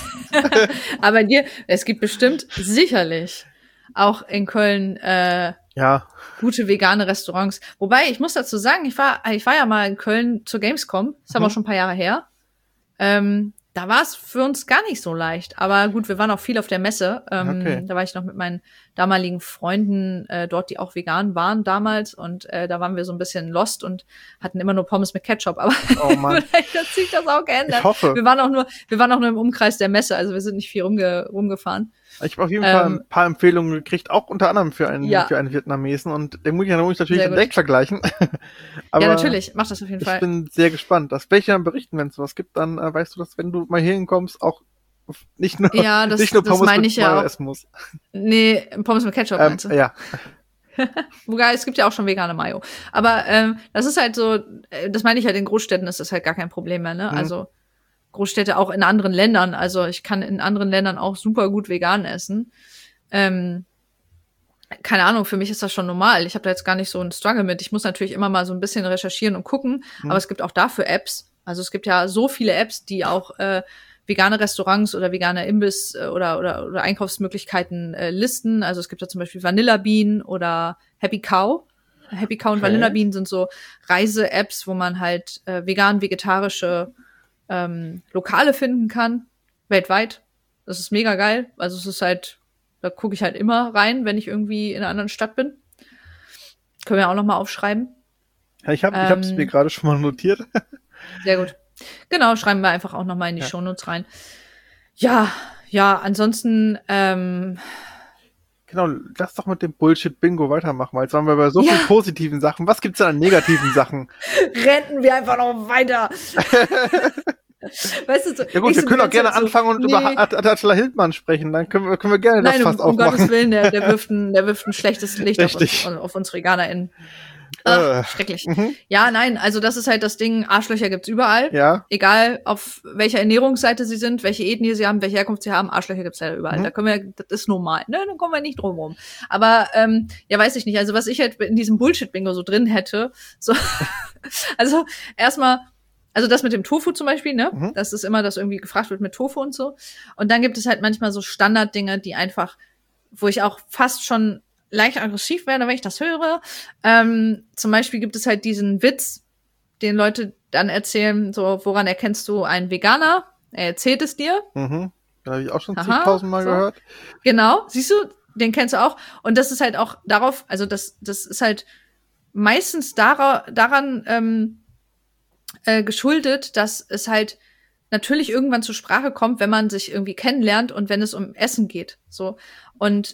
Speaker 1: Aber es gibt bestimmt sicherlich auch in Köln gute vegane Restaurants. Wobei, ich muss dazu sagen, ich war ja mal in Köln zur Gamescom, ist aber auch schon ein paar Jahre her. Da war es für uns gar nicht so leicht. Aber gut, wir waren auch viel auf der Messe. Da war ich noch mit meinen damaligen Freunden dort, die auch vegan waren damals. Und da waren wir so ein bisschen lost und hatten immer nur Pommes mit Ketchup. Aber vielleicht hat sich das auch geändert.
Speaker 2: Ich hoffe.
Speaker 1: Wir waren auch nur im Umkreis der Messe. Also wir sind nicht viel rumgefahren.
Speaker 2: Ich habe auf jeden Fall ein paar Empfehlungen gekriegt, auch unter anderem für einen Vietnamesen. Und den muss ich natürlich direkt vergleichen. Aber
Speaker 1: ja, natürlich. Mach das auf jeden Fall.
Speaker 2: Ich bin sehr gespannt. Das werde ich dann berichten, wenn es was gibt. Dann weißt du, dass wenn du mal hier hinkommst, auch nicht nur Pommes mit Mayo essen musst.
Speaker 1: Nee, Pommes mit Ketchup meinst du?
Speaker 2: Ja.
Speaker 1: Wobei, es gibt ja auch schon vegane Mayo. Aber das ist halt so, das meine ich halt, in Großstädten ist das halt gar kein Problem mehr, ne? Also Großstädte auch in anderen Ländern. Also ich kann in anderen Ländern auch super gut vegan essen. Keine Ahnung, für mich ist das schon normal. Ich habe da jetzt gar nicht so einen Struggle mit. Ich muss natürlich immer mal so ein bisschen recherchieren und gucken. Aber es gibt auch dafür Apps. Also es gibt ja so viele Apps, die auch vegane Restaurants oder vegane Imbiss oder Einkaufsmöglichkeiten listen. Also es gibt da zum Beispiel Vanilla Bean oder Happy Cow. Happy Cow und Vanilla Bean sind so Reise-Apps, wo man halt vegan-vegetarische Lokale finden kann, weltweit. Das ist mega geil. Also es ist halt, da gucke ich halt immer rein, wenn ich irgendwie in einer anderen Stadt bin. Können wir auch noch mal aufschreiben.
Speaker 2: Ja, ich hab's mir gerade schon mal notiert.
Speaker 1: Sehr gut. Genau, schreiben wir einfach auch noch mal in die Shownotes rein. Ja, ansonsten,
Speaker 2: Genau, lass doch mit dem Bullshit-Bingo weitermachen, weil jetzt waren wir bei so vielen positiven Sachen. Was gibt's denn an negativen Sachen?
Speaker 1: Rennen wir einfach noch weiter. Weißt du, so,
Speaker 2: ja gut, wir können auch gerne anfangen und über Attila Hildmann sprechen. Dann können wir gerne das fast aufmachen.
Speaker 1: Um Gottes Willen, der wirft ein schlechtes Licht auf uns VeganerInnen. Schrecklich. Ja, nein, also das ist halt das Ding, Arschlöcher gibt's überall. Ja. Egal, auf welcher Ernährungsseite sie sind, welche Ethnie sie haben, welche Herkunft sie haben, Arschlöcher gibt's ja überall. Das ist normal, ne? Da kommen wir nicht drum rum. Aber, weiß ich nicht. Also was ich halt in diesem Bullshit-Bingo so drin hätte, so, also erstmal, also das mit dem Tofu zum Beispiel, ne? Das ist immer, dass irgendwie gefragt wird mit Tofu und so. Und dann gibt es halt manchmal so Standarddinge, die einfach, wo ich auch fast schon leicht aggressiv werde, wenn ich das höre. Zum Beispiel gibt es halt diesen Witz, den Leute dann erzählen, so, woran erkennst du einen Veganer? Er erzählt es dir.
Speaker 2: Da habe ich auch schon zigtausendmal gehört.
Speaker 1: Genau, siehst du, den kennst du auch. Und das ist halt auch darauf, also das ist halt meistens daran geschuldet, dass es halt natürlich irgendwann zur Sprache kommt, wenn man sich irgendwie kennenlernt und wenn es um Essen geht. So. Und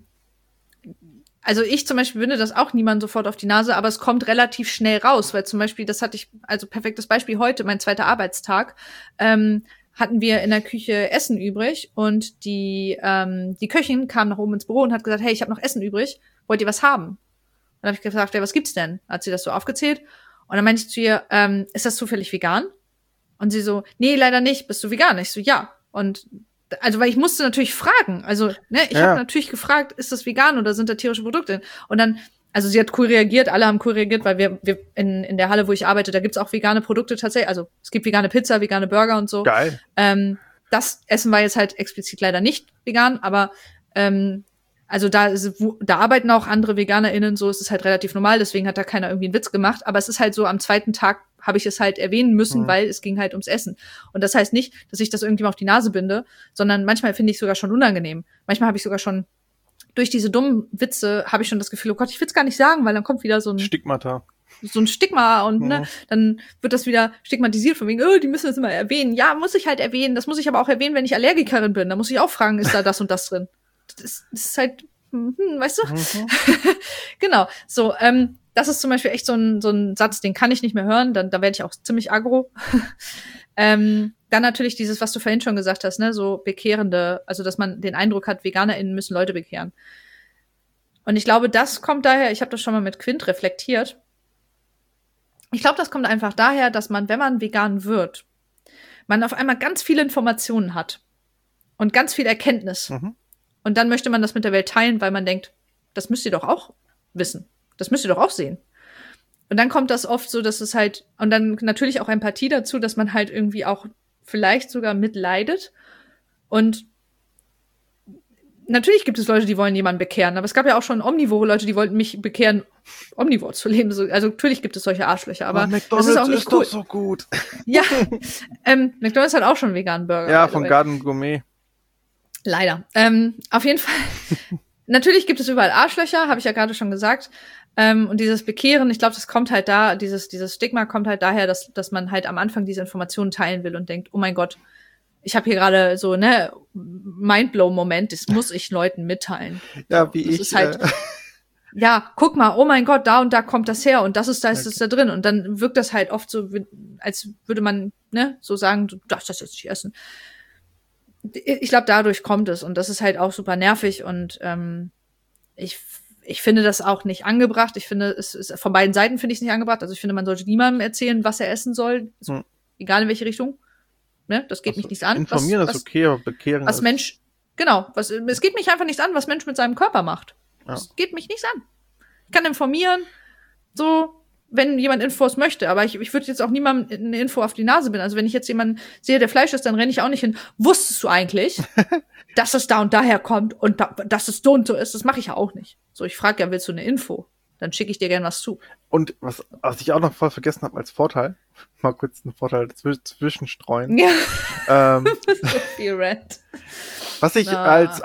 Speaker 1: also ich zum Beispiel binde das auch niemand sofort auf die Nase, aber es kommt relativ schnell raus, weil zum Beispiel, das hatte ich, also perfektes Beispiel heute, mein zweiter Arbeitstag, hatten wir in der Küche Essen übrig und die Köchin kam nach oben ins Büro und hat gesagt, hey, ich habe noch Essen übrig, wollt ihr was haben? Dann habe ich gefragt, ja, was gibt's denn? Hat sie das so aufgezählt und dann meinte ich zu ihr, ist das zufällig vegan? Und sie so, nee, leider nicht, bist du vegan? Ich so, ja. Und also, weil ich musste natürlich fragen. Also, ne, ich habe natürlich gefragt, ist das vegan oder sind da tierische Produkte? Und dann, also sie hat cool reagiert, alle haben cool reagiert, weil wir in der Halle, wo ich arbeite, da gibt's auch vegane Produkte tatsächlich. Also es gibt vegane Pizza, vegane Burger und so.
Speaker 2: Geil.
Speaker 1: Das Essen war jetzt halt explizit leider nicht vegan, aber also da arbeiten auch andere VeganerInnen, so ist es halt relativ normal, deswegen hat da keiner irgendwie einen Witz gemacht. Aber es ist halt so, am zweiten Tag habe ich es halt erwähnen müssen, weil es ging halt ums Essen. Und das heißt nicht, dass ich das irgendjemand auf die Nase binde, sondern manchmal finde ich sogar schon unangenehm. Manchmal habe ich sogar schon, durch diese dummen Witze, habe ich schon das Gefühl, oh Gott, ich will es gar nicht sagen, weil dann kommt wieder so ein
Speaker 2: Stigmata
Speaker 1: und ne, dann wird das wieder stigmatisiert von wegen, die müssen das immer erwähnen. Ja, muss ich halt erwähnen. Das muss ich aber auch erwähnen, wenn ich Allergikerin bin. Da muss ich auch fragen, ist da das und das drin? Das ist halt, weißt du? Genau, so, das ist zum Beispiel echt so ein Satz, den kann ich nicht mehr hören, da werde ich auch ziemlich aggro. Dann natürlich dieses, was du vorhin schon gesagt hast, ne, so bekehrende, also dass man den Eindruck hat, VeganerInnen müssen Leute bekehren. Und ich glaube, das kommt daher, ich habe das schon mal mit Quint reflektiert, ich glaube, das kommt einfach daher, dass man, wenn man vegan wird, man auf einmal ganz viele Informationen hat und ganz viel Erkenntnis. Und dann möchte man das mit der Welt teilen, weil man denkt, das müsst ihr doch auch wissen. Das müsst ihr doch auch sehen. Und dann kommt das oft so, dass es halt, und dann natürlich auch Empathie dazu, dass man halt irgendwie auch vielleicht sogar mitleidet. Und natürlich gibt es Leute, die wollen jemanden bekehren, aber es gab ja auch schon omnivore Leute, die wollten mich bekehren, omnivor zu leben. Also natürlich gibt es solche Arschlöcher, aber
Speaker 2: McDonald's
Speaker 1: das ist auch nicht cool.
Speaker 2: Doch so gut.
Speaker 1: Ja, McDonald's hat auch schon einen veganen Burger.
Speaker 2: Ja, von Garden Gourmet.
Speaker 1: Leider. Auf jeden Fall. Natürlich gibt es überall Arschlöcher, habe ich ja gerade schon gesagt. Und dieses Bekehren, ich glaube, das kommt halt dieses Stigma kommt halt daher, dass man halt am Anfang diese Informationen teilen will und denkt, oh mein Gott, ich habe hier gerade so, ne, Mindblow-Moment, das muss ich Leuten mitteilen.
Speaker 2: Ja, wie
Speaker 1: das
Speaker 2: ich.
Speaker 1: Ist halt, ja, guck mal, oh mein Gott, da und da kommt das her und das ist da drin. Und dann wirkt das halt oft so, als würde man, ne, so sagen, du darfst das jetzt nicht essen. Ich glaube, dadurch kommt es und das ist halt auch super nervig und ich finde das auch nicht angebracht. Ich finde, es ist von beiden Seiten finde ich es nicht angebracht. Also ich finde, man sollte niemandem erzählen, was er essen soll, egal in welche Richtung. Ne, das geht mich nichts an.
Speaker 2: Informieren ist okay, aber bekehren
Speaker 1: was Mensch, genau, es geht mich einfach nichts an, was Mensch mit seinem Körper macht. Es geht mich nichts an. Ich kann informieren, so, wenn jemand Infos möchte, aber ich würde jetzt auch niemandem eine Info auf die Nase binden. Also wenn ich jetzt jemanden sehe, der Fleisch isst, dann renne ich auch nicht hin. Wusstest du eigentlich, dass es da und daher kommt und dass es so und so ist? Das mache ich ja auch nicht. So, ich frage ja, willst du eine Info? Dann schicke ich dir gern was zu.
Speaker 2: Und was ich auch noch voll vergessen habe als Vorteil, mal kurz einen Vorteil zwischenstreuen.
Speaker 1: Ja.
Speaker 2: So
Speaker 1: viel Red.
Speaker 2: Was ich als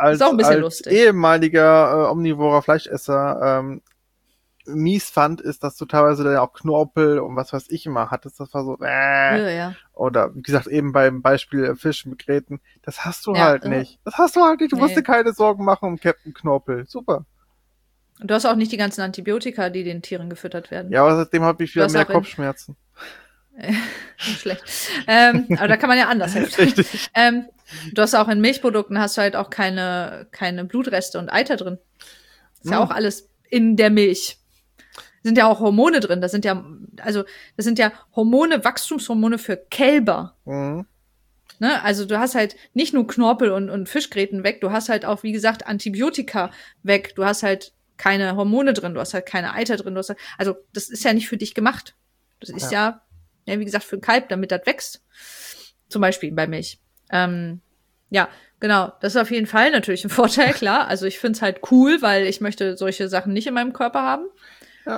Speaker 2: ehemaliger omnivorer Fleischesser mies fand, ist, dass du teilweise dann auch Knorpel und was weiß ich immer hattest. Das war so,
Speaker 1: Ja.
Speaker 2: Oder wie gesagt, eben beim Beispiel Fisch mit Gräten. Das hast du halt nicht. Das hast du halt nicht. Du musst dir keine Sorgen machen um Captain Knorpel. Super.
Speaker 1: Und du hast auch nicht die ganzen Antibiotika, die den Tieren gefüttert werden.
Speaker 2: Ja, aber seitdem habe ich wieder mehr Kopfschmerzen.
Speaker 1: Schlecht. Aber da kann man ja anders helfen.
Speaker 2: Richtig.
Speaker 1: Du hast auch in Milchprodukten hast du halt auch keine Blutreste und Eiter drin. Ist ja auch alles in der Milch. Sind ja auch Hormone drin. Das sind ja Hormone, Wachstumshormone für Kälber.
Speaker 2: Mhm.
Speaker 1: Ne? Also du hast halt nicht nur Knorpel und Fischgräten weg, du hast halt auch, wie gesagt, Antibiotika weg. Du hast halt keine Hormone drin, du hast halt keine Eiter drin. Also das ist ja nicht für dich gemacht. Das ist ja, wie gesagt, für ein Kalb, damit das wächst. Zum Beispiel bei Milch. Ja, genau. Das ist auf jeden Fall natürlich ein Vorteil, klar. Also ich find's halt cool, weil ich möchte solche Sachen nicht in meinem Körper haben.
Speaker 2: Ja.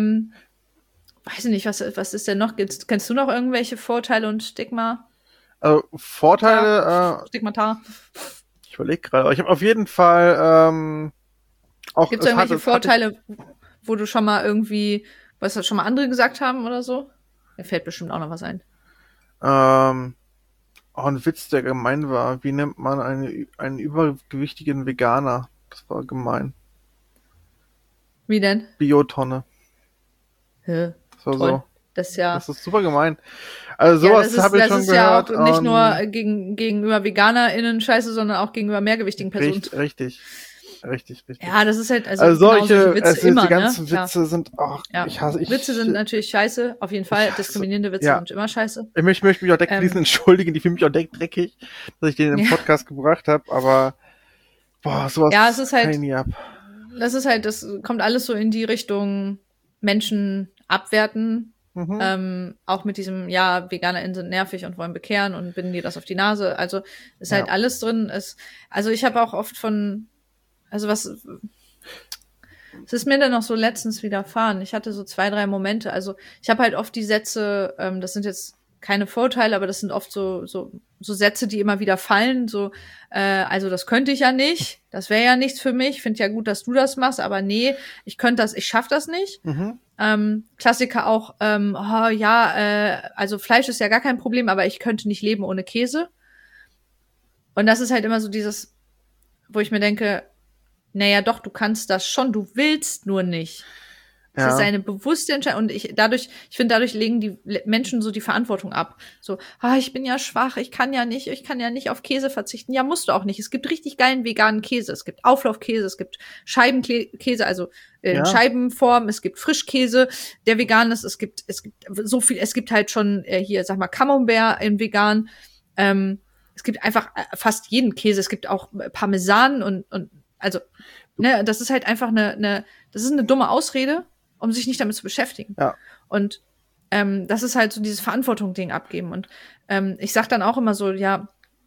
Speaker 1: Weiß ich nicht, was ist denn noch? Kennst du noch irgendwelche Vorteile und Stigma?
Speaker 2: Vorteile,
Speaker 1: Stigmata.
Speaker 2: Ich überlege gerade, aber ich habe auf jeden Fall auch.
Speaker 1: Gibt es irgendwelche Vorteile, wo du schon mal irgendwie, was schon mal andere gesagt haben oder so? Mir fällt bestimmt auch noch was ein.
Speaker 2: Ein Witz, der gemein war. Wie nennt man einen übergewichtigen Veganer? Das war gemein.
Speaker 1: Wie denn?
Speaker 2: Biotonne.
Speaker 1: Das
Speaker 2: war
Speaker 1: toll.
Speaker 2: So.
Speaker 1: Das
Speaker 2: ist super gemein. Also sowas habe ich schon gehört.
Speaker 1: Das ist ja auch nicht nur gegenüber VeganerInnen scheiße, sondern auch gegenüber mehrgewichtigen Personen.
Speaker 2: Richtig.
Speaker 1: Ja, das ist halt,
Speaker 2: also solche
Speaker 1: Witze immer,
Speaker 2: die ganzen
Speaker 1: ne?
Speaker 2: Witze sind auch,
Speaker 1: Witze sind natürlich scheiße, auf jeden Fall. Diskriminierende Witze sind immer scheiße.
Speaker 2: Ich möchte mich auch direkt für diesen entschuldigen, die fühlen mich auch direkt dreckig, dass ich den im Podcast gebracht habe, aber sowas
Speaker 1: es ist halt,
Speaker 2: kann ich nie ab.
Speaker 1: Das kommt alles so in die Richtung Menschen abwerten. Auch mit diesem, VeganerInnen sind nervig und wollen bekehren und binden dir das auf die Nase. Also ist halt alles drin. Also ich habe auch oft es ist mir dann noch so letztens widerfahren. Ich hatte so 2, 3 Momente. Also ich habe halt oft die Sätze, das sind jetzt keine Vorteile, aber das sind oft so Sätze, die immer wieder fallen. So, also das könnte ich ja nicht. Das wäre ja nichts für mich. Finde ja gut, dass du das machst, aber nee, ich schaffe das nicht. Klassiker auch, also Fleisch ist ja gar kein Problem, aber ich könnte nicht leben ohne Käse. Und das ist halt immer so dieses, wo ich mir denke, naja, doch, du kannst das schon, du willst nur nicht. Es ist eine bewusste Entscheidung. Und ich finde, dadurch legen die Menschen so die Verantwortung ab. So, ich bin ja schwach, ich kann ja nicht auf Käse verzichten. Ja, musst du auch nicht. Es gibt richtig geilen veganen Käse. Es gibt Auflaufkäse, es gibt Scheibenkäse, also in Scheibenform, es gibt Frischkäse, der vegan ist. Es gibt so viel, es gibt halt schon hier, sag mal, Camembert in vegan. Es gibt einfach fast jeden Käse. Es gibt auch Parmesan und also, ne, das ist halt einfach das ist eine dumme Ausrede, um sich nicht damit zu beschäftigen.
Speaker 2: Ja.
Speaker 1: Und das ist halt so dieses Verantwortung-Ding abgeben. Und ich sag dann auch immer so, du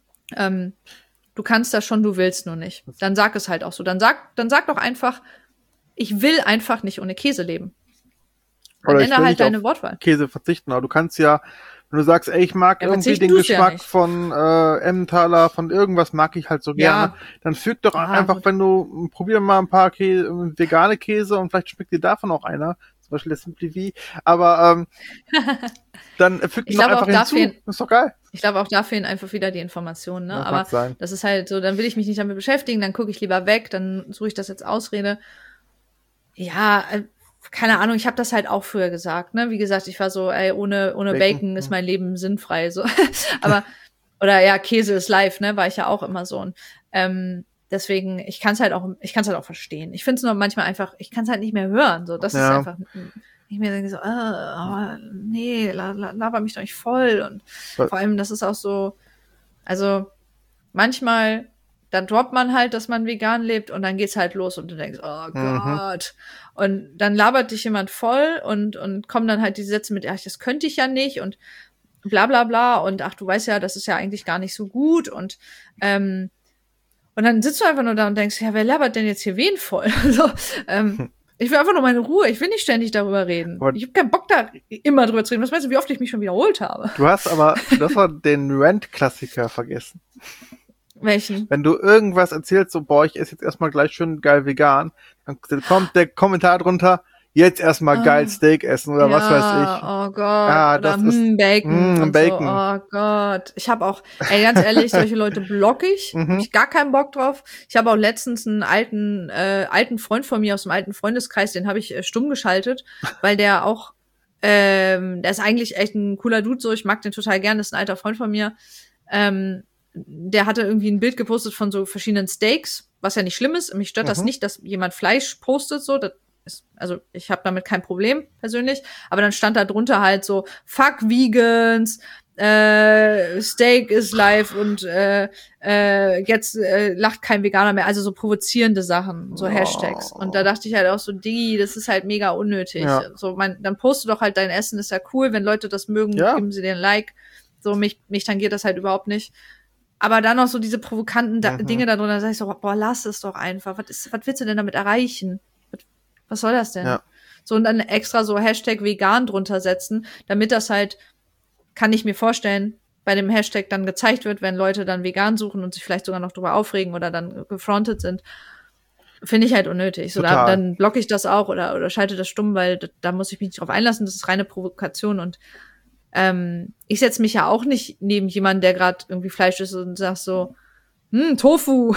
Speaker 1: kannst das schon, du willst nur nicht. Dann sag es halt auch so. Dann sag doch einfach, ich will einfach nicht ohne Käse leben. Dann
Speaker 2: Oder
Speaker 1: ändere halt deine Wortwahl.
Speaker 2: Käse verzichten, aber du kannst ja, wenn du sagst, ey, ich mag irgendwie den Geschmack von Emmentaler, von irgendwas mag ich halt so gerne, dann füg doch einfach, wenn du, probier mal ein paar vegane Käse und vielleicht schmeckt dir davon auch einer, zum Beispiel der Simply V, aber dann füg die noch einfach hinzu, ist doch geil.
Speaker 1: Ich glaube, auch da fehlen einfach wieder die Informationen, ne? Aber das ist halt so, dann will ich mich nicht damit beschäftigen, dann gucke ich lieber weg, dann suche ich das als Ausrede. Ja, keine Ahnung, ich habe das halt auch früher gesagt, ne? Wie gesagt, ich war so, ohne Bacon ist mein Leben sinnfrei, so. Aber, oder Käse ist live, ne? War ich ja auch immer so. Und deswegen, ich kann es halt auch verstehen. Ich finde es nur manchmal einfach, ich kann es halt nicht mehr hören. So, das ist einfach, ich mir denke so, nee, laber mich doch nicht voll. Und vor allem, das ist auch so, also manchmal, da droppt man halt, dass man vegan lebt und dann geht's halt los und du denkst, oh Gott. Und dann labert dich jemand voll und kommen dann halt diese Sätze mit, das könnte ich ja nicht und bla bla bla und ach, du weißt ja, das ist ja eigentlich gar nicht so gut und dann sitzt du einfach nur da und denkst, ja, wer labert denn jetzt hier wen voll? So, Ich will einfach nur meine Ruhe. Ich will nicht ständig darüber reden.
Speaker 2: Aber
Speaker 1: ich habe keinen Bock, da immer drüber zu reden. Was meinst du, wie oft ich mich schon wiederholt habe?
Speaker 2: Du hast aber den Rant-Klassiker vergessen.
Speaker 1: Welchen?
Speaker 2: Wenn du irgendwas erzählst, so, boah, ich esse jetzt erstmal gleich schön geil vegan, dann kommt der Kommentar drunter, jetzt erstmal geil Steak essen oder was weiß ich.
Speaker 1: Oh Gott.
Speaker 2: Ja,
Speaker 1: oder
Speaker 2: das ist
Speaker 1: Bacon. Und
Speaker 2: Bacon.
Speaker 1: So. Oh Gott. Ich habe auch, ganz ehrlich, solche Leute block ich. Hab ich gar keinen Bock drauf. Ich habe auch letztens einen alten Freund von mir aus dem alten Freundeskreis, den habe ich stumm geschaltet, weil der auch, der ist eigentlich echt ein cooler Dude, so, ich mag den total gern, das ist ein alter Freund von mir. Der hatte irgendwie ein Bild gepostet von so verschiedenen Steaks, was ja nicht schlimm ist. Mich stört das nicht, dass jemand Fleisch postet, so. Das ist, also ich habe damit kein Problem persönlich. Aber dann stand da drunter halt so Fuck Vegans, Steak is life und jetzt lacht kein Veganer mehr. Also so provozierende Sachen, so Hashtags. Und da dachte ich halt auch so, Digi, das ist halt mega unnötig.
Speaker 2: Ja.
Speaker 1: So, dann poste doch halt dein Essen, ist ja cool. Wenn Leute das mögen, geben sie dir ein Like. So, mich tangiert das halt überhaupt nicht. Aber dann noch so diese provokanten Dinge da drunter, da sag ich so, boah, lass es doch einfach. Was willst du denn damit erreichen? Was soll das denn?
Speaker 2: Ja.
Speaker 1: So, und dann extra so Hashtag vegan drunter setzen, damit das halt, kann ich mir vorstellen, bei dem Hashtag dann gezeigt wird, wenn Leute dann vegan suchen und sich vielleicht sogar noch drüber aufregen oder dann gefrontet sind. Finde ich halt unnötig. So, dann blocke ich das auch oder schalte das stumm, weil da muss ich mich nicht drauf einlassen. Das ist reine Provokation und ich setze mich ja auch nicht neben jemanden, der gerade irgendwie Fleisch isst und sagt so, Tofu.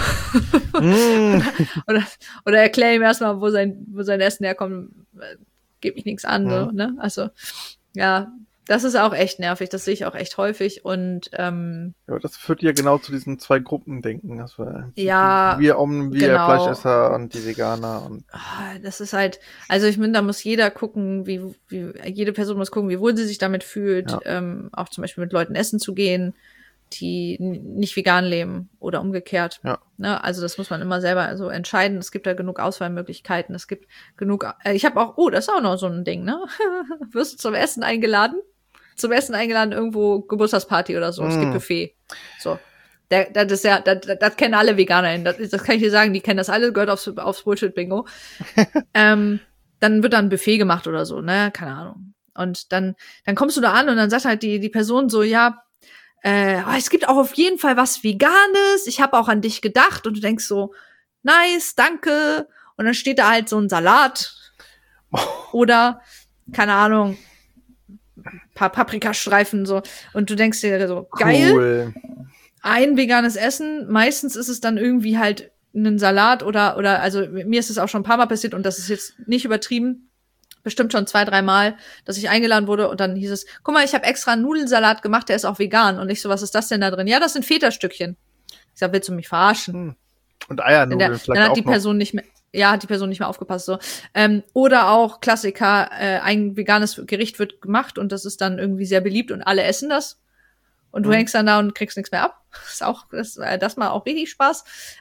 Speaker 1: oder erkläre ihm erstmal, wo sein Essen herkommt. Geht mich nichts an, so, ne? Also, ja, das ist auch echt nervig. Das sehe ich auch echt häufig und
Speaker 2: ja, das führt ja genau zu diesen zwei Gruppendenken. Das war
Speaker 1: ja,
Speaker 2: wir
Speaker 1: genau.
Speaker 2: Fleischesser und die Veganer und
Speaker 1: das ist halt, also ich finde, da muss jeder gucken, wie jede Person muss gucken, wie wohl sie sich damit fühlt, auch zum Beispiel mit Leuten essen zu gehen, die nicht vegan leben oder umgekehrt.
Speaker 2: Ja.
Speaker 1: Ne? Also das muss man immer selber so entscheiden. Es gibt da genug Auswahlmöglichkeiten. Es gibt genug, ich habe auch, das ist auch noch so ein Ding, ne? Wirst du zum Essen eingeladen? Zum Essen eingeladen, irgendwo Geburtstagsparty oder so. Es gibt Buffet. So. Das ist ja, das kennen alle VeganerInnen. Das kann ich dir sagen, die kennen das alle, gehört aufs Bullshit-Bingo. Dann wird da ein Buffet gemacht oder so, ne? Keine Ahnung. Und dann kommst du da an und dann sagt halt die Person so, ja, es gibt auch auf jeden Fall was Veganes. Ich habe auch an dich gedacht. Und du denkst so, nice, danke. Und dann steht da halt so ein Salat. Oder, keine Ahnung, paar Paprikastreifen so. Und du denkst dir so, geil.
Speaker 2: Cool.
Speaker 1: Ein veganes Essen. Meistens ist es dann irgendwie halt ein Salat oder, also mir ist es auch schon ein paar Mal passiert und das ist jetzt nicht übertrieben. Bestimmt schon 2-3 Mal, dass ich eingeladen wurde und dann hieß es, guck mal, ich habe extra einen Nudelsalat gemacht, der ist auch vegan. Und ich so, was ist das denn da drin? Ja, das sind Feta-Stückchen. Ich sag, willst du mich verarschen?
Speaker 2: Und Eiernudeln vielleicht
Speaker 1: dann hat
Speaker 2: auch
Speaker 1: die
Speaker 2: noch.
Speaker 1: Person nicht mehr aufgepasst. So. Oder auch Klassiker, ein veganes Gericht wird gemacht und das ist dann irgendwie sehr beliebt und alle essen das. Und du hängst dann da und kriegst nichts mehr ab. Das macht auch richtig Spaß.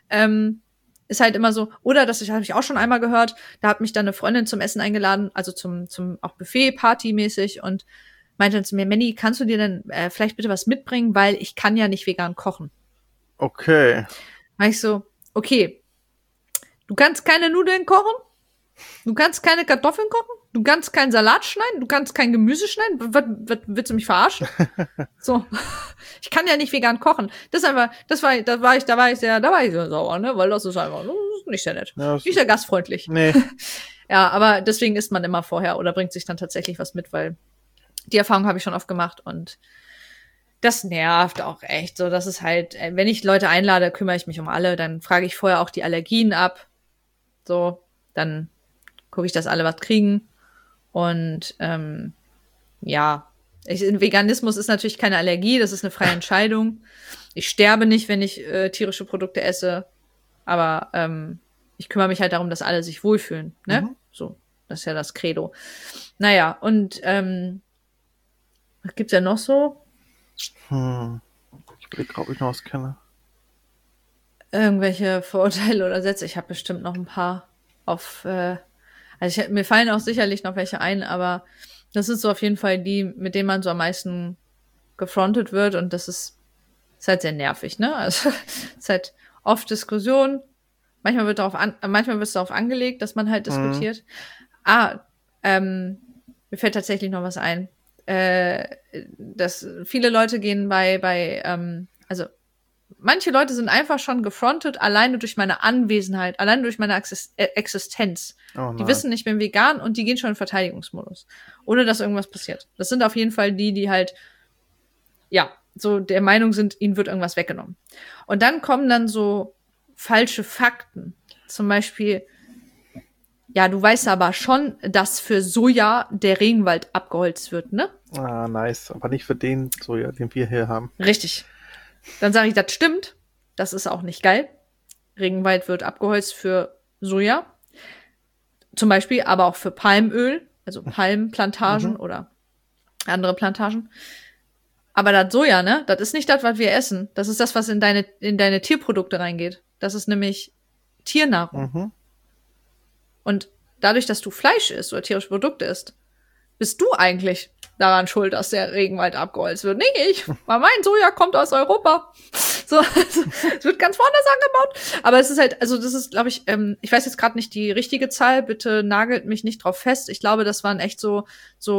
Speaker 1: Ist halt immer so, oder das habe ich auch schon einmal gehört, da hat mich dann eine Freundin zum Essen eingeladen, also zum auch Buffet, Party-mäßig und meinte dann zu mir, Manny, kannst du dir denn vielleicht bitte was mitbringen, weil ich kann ja nicht vegan kochen.
Speaker 2: Okay.
Speaker 1: War ich so, okay, du kannst keine Nudeln kochen, du kannst keine Kartoffeln kochen, du kannst keinen Salat schneiden, du kannst kein Gemüse schneiden, was willst du mich verarschen? So, ich kann ja nicht vegan kochen. Da war ich sehr sauer, ne, weil das ist einfach nicht sehr nett,
Speaker 2: Ja,
Speaker 1: nicht sehr gastfreundlich.
Speaker 2: Nee.
Speaker 1: Ja, aber deswegen isst man immer vorher oder bringt sich dann tatsächlich was mit, weil die Erfahrung habe ich schon oft gemacht und das nervt auch echt. So, das ist halt, wenn ich Leute einlade, kümmere ich mich um alle, dann frage ich vorher auch die Allergien ab. So, dann gucke ich, dass alle was kriegen. Und Veganismus ist natürlich keine Allergie, das ist eine freie Entscheidung. Ich sterbe nicht, wenn ich tierische Produkte esse, aber ich kümmere mich halt darum, dass alle sich wohlfühlen. Ne? So, das ist ja das Credo. Naja, und was gibt's ja noch so?
Speaker 2: Ich will, ob ich noch was kenne.
Speaker 1: Irgendwelche Vorurteile oder Sätze. Ich habe bestimmt noch ein paar mir fallen auch sicherlich noch welche ein, aber das ist so auf jeden Fall die, mit denen man so am meisten gefrontet wird und das ist halt sehr nervig, ne? Also es ist halt oft Diskussion. Manchmal wird es darauf angelegt, dass man halt diskutiert. Mir fällt tatsächlich noch was ein. Dass viele Leute gehen also manche Leute sind einfach schon gefrontet, alleine durch meine Anwesenheit, alleine durch meine Existenz.
Speaker 2: Oh
Speaker 1: die wissen, ich bin vegan und die gehen schon in Verteidigungsmodus, ohne dass irgendwas passiert. Das sind auf jeden Fall die halt, ja, so der Meinung sind, ihnen wird irgendwas weggenommen. Und dann kommen dann so falsche Fakten. Zum Beispiel, ja, du weißt aber schon, dass für Soja der Regenwald abgeholzt wird, ne?
Speaker 2: Ah, nice. Aber nicht für den Soja, den wir hier haben.
Speaker 1: Richtig. Dann sage ich, das stimmt. Das ist auch nicht geil. Regenwald wird abgeholzt für Soja. Zum Beispiel, aber auch für Palmöl, also Palmplantagen oder andere Plantagen. Aber das Soja, ne, das ist nicht das, was wir essen. Das ist das, was in deine Tierprodukte reingeht. Das ist nämlich Tiernahrung. Und dadurch, dass du Fleisch isst oder tierische Produkte isst, bist du eigentlich daran schuld, dass der Regenwald abgeholzt wird. Nicht ich, weil mein Soja kommt aus Europa. So, es wird ganz woanders angebaut. Aber es ist halt, also das ist, glaube ich, ich weiß jetzt gerade nicht die richtige Zahl, bitte nagelt mich nicht drauf fest. Ich glaube, das waren echt so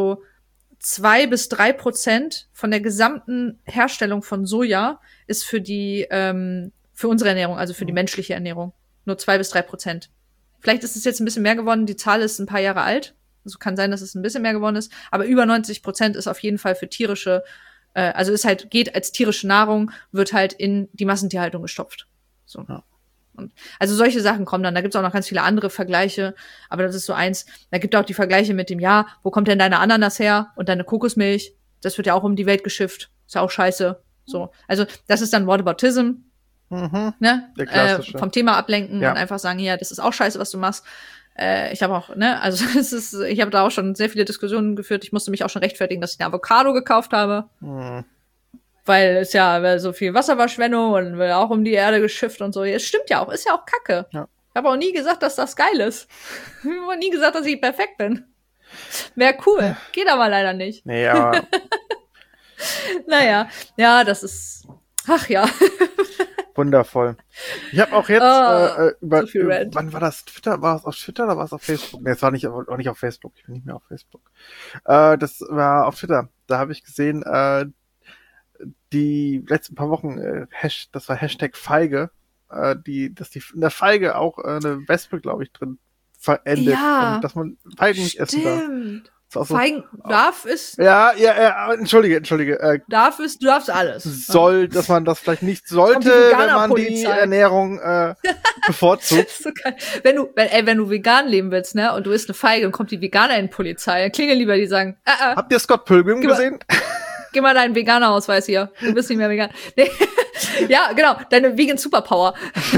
Speaker 1: 2-3% von der gesamten Herstellung von Soja ist für unsere Ernährung, also für die menschliche Ernährung. Nur 2-3%. Vielleicht ist es jetzt ein bisschen mehr geworden, die Zahl ist ein paar Jahre alt. Also kann sein, dass es ein bisschen mehr geworden ist, aber über 90% ist auf jeden Fall für tierische, also ist halt, geht als tierische Nahrung, wird halt in die Massentierhaltung gestopft. So. Ja. Und also solche Sachen kommen dann. Da gibt's auch noch ganz viele andere Vergleiche, aber das ist so eins. Da gibt auch die Vergleiche mit dem, ja, wo kommt denn deine Ananas her und deine Kokosmilch? Das wird ja auch um die Welt geschifft. Ist ja auch scheiße. So. Also das ist dann Whataboutism. Ne?
Speaker 2: Der klassische.
Speaker 1: Vom Thema ablenken und einfach sagen, ja, das ist auch scheiße, was du machst. Ich habe auch, ne, also ich habe da auch schon sehr viele Diskussionen geführt. Ich musste mich auch schon rechtfertigen, dass ich eine Avocado gekauft habe. Weil es ja so viel Wasserverschwendung und wird auch um die Erde geschifft und so. Es stimmt ja auch, ist ja auch Kacke. Ja. Ich habe auch nie gesagt, dass das geil ist. Ich habe auch nie gesagt, dass ich perfekt bin. Wäre cool. Geht aber leider nicht.
Speaker 2: Nee, aber
Speaker 1: naja, ja, das ist, ach ja.
Speaker 2: Wundervoll. Ich habe auch jetzt wann war das? Twitter? War es auf Twitter oder war es auf Facebook? Nee, es war nicht auf Facebook. Ich bin nicht mehr auf Facebook. Das war auf Twitter. Da habe ich gesehen, die letzten paar Wochen, das war Hashtag Feige, dass die in der Feige auch eine Wespe, glaube ich, drin verendet.
Speaker 1: Ja,
Speaker 2: und dass man Feigen nicht essen darf.
Speaker 1: Feigen darf es.
Speaker 2: Ja, entschuldige.
Speaker 1: Du darfst alles.
Speaker 2: Dass man das vielleicht nicht sollte, wenn man die Ernährung bevorzugt.
Speaker 1: So geil. Wenn du vegan leben willst, ne, und du isst eine Feige und kommt die Veganer-Polizei, dann klingel lieber, die sagen,
Speaker 2: Habt ihr Scott Pilgrim gesehen?
Speaker 1: Gib mal deinen Veganer-Ausweis hier. Du bist nicht mehr vegan. Nee. Ja, genau, deine Vegan Superpower.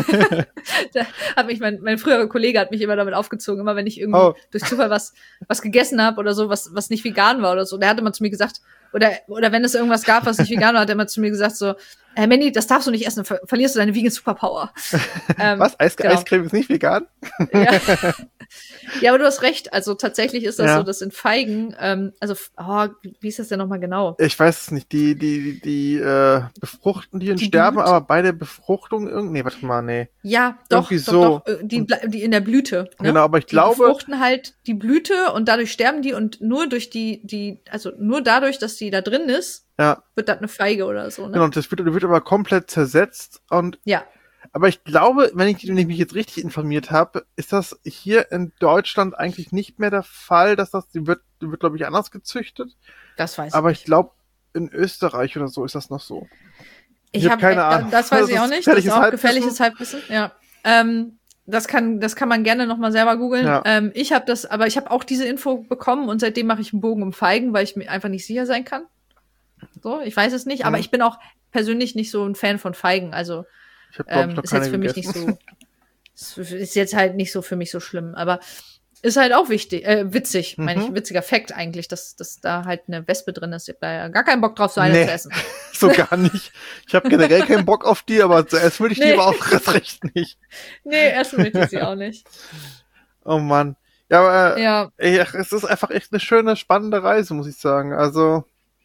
Speaker 1: Da hat mich mein früherer Kollege hat mich immer damit aufgezogen, immer wenn ich irgendwie durch Zufall was gegessen habe oder so, was nicht vegan war oder so. Der hat immer zu mir gesagt, oder wenn es irgendwas gab, was nicht vegan war, hat er immer zu mir gesagt so, Mandy, das darfst du nicht essen, verlierst du deine Vegan Superpower.
Speaker 2: Was? Genau. Eiscreme ist nicht vegan?
Speaker 1: Ja. Ja, aber du hast recht. Also tatsächlich ist das so, dass in Feigen, wie ist das denn nochmal genau?
Speaker 2: Ich weiß es nicht. Die befruchten die und sterben, aber bei der Befruchtung irgendwie, warte mal, nee.
Speaker 1: Ja, doch, die in der Blüte. Ne?
Speaker 2: Genau, aber ich glaube.
Speaker 1: Die befruchten halt die Blüte und dadurch sterben die und nur durch nur dadurch, dass die da drin ist, wird das eine Feige oder so, ne?
Speaker 2: Genau, das wird aber komplett zersetzt und. Ja. Aber ich glaube, wenn ich mich jetzt richtig informiert habe, ist das hier in Deutschland eigentlich nicht mehr der Fall, dass die wird glaube ich, anders gezüchtet.
Speaker 1: Das weiß ich.
Speaker 2: Aber ich glaube, in Österreich oder so ist das noch so.
Speaker 1: Ich habe keine Ahnung. Das weiß ich auch nicht. Das ist auch gefährliches Halbwissen. Ja. Das kann man gerne noch mal selber googeln. Ja. Ich habe auch diese Info bekommen und seitdem mache ich einen Bogen um Feigen, weil ich mir einfach nicht sicher sein kann. So, ich weiß es nicht, aber ich bin auch persönlich nicht so ein Fan von Feigen, also ist jetzt für mich nicht so, ist jetzt halt nicht so für mich so schlimm, aber ist halt auch witzig, meine ich, witziger Fakt eigentlich, dass da halt eine Wespe drin ist. Ich hab da ja gar keinen Bock drauf, so eine zu essen.
Speaker 2: So gar nicht. Ich habe generell keinen Bock auf die, aber zuerst würde ich die aber auch erst recht nicht.
Speaker 1: Nee, essen möchte ich sie auch nicht.
Speaker 2: Oh Mann. Ja, aber es ist einfach echt eine schöne, spannende Reise, muss ich sagen. Also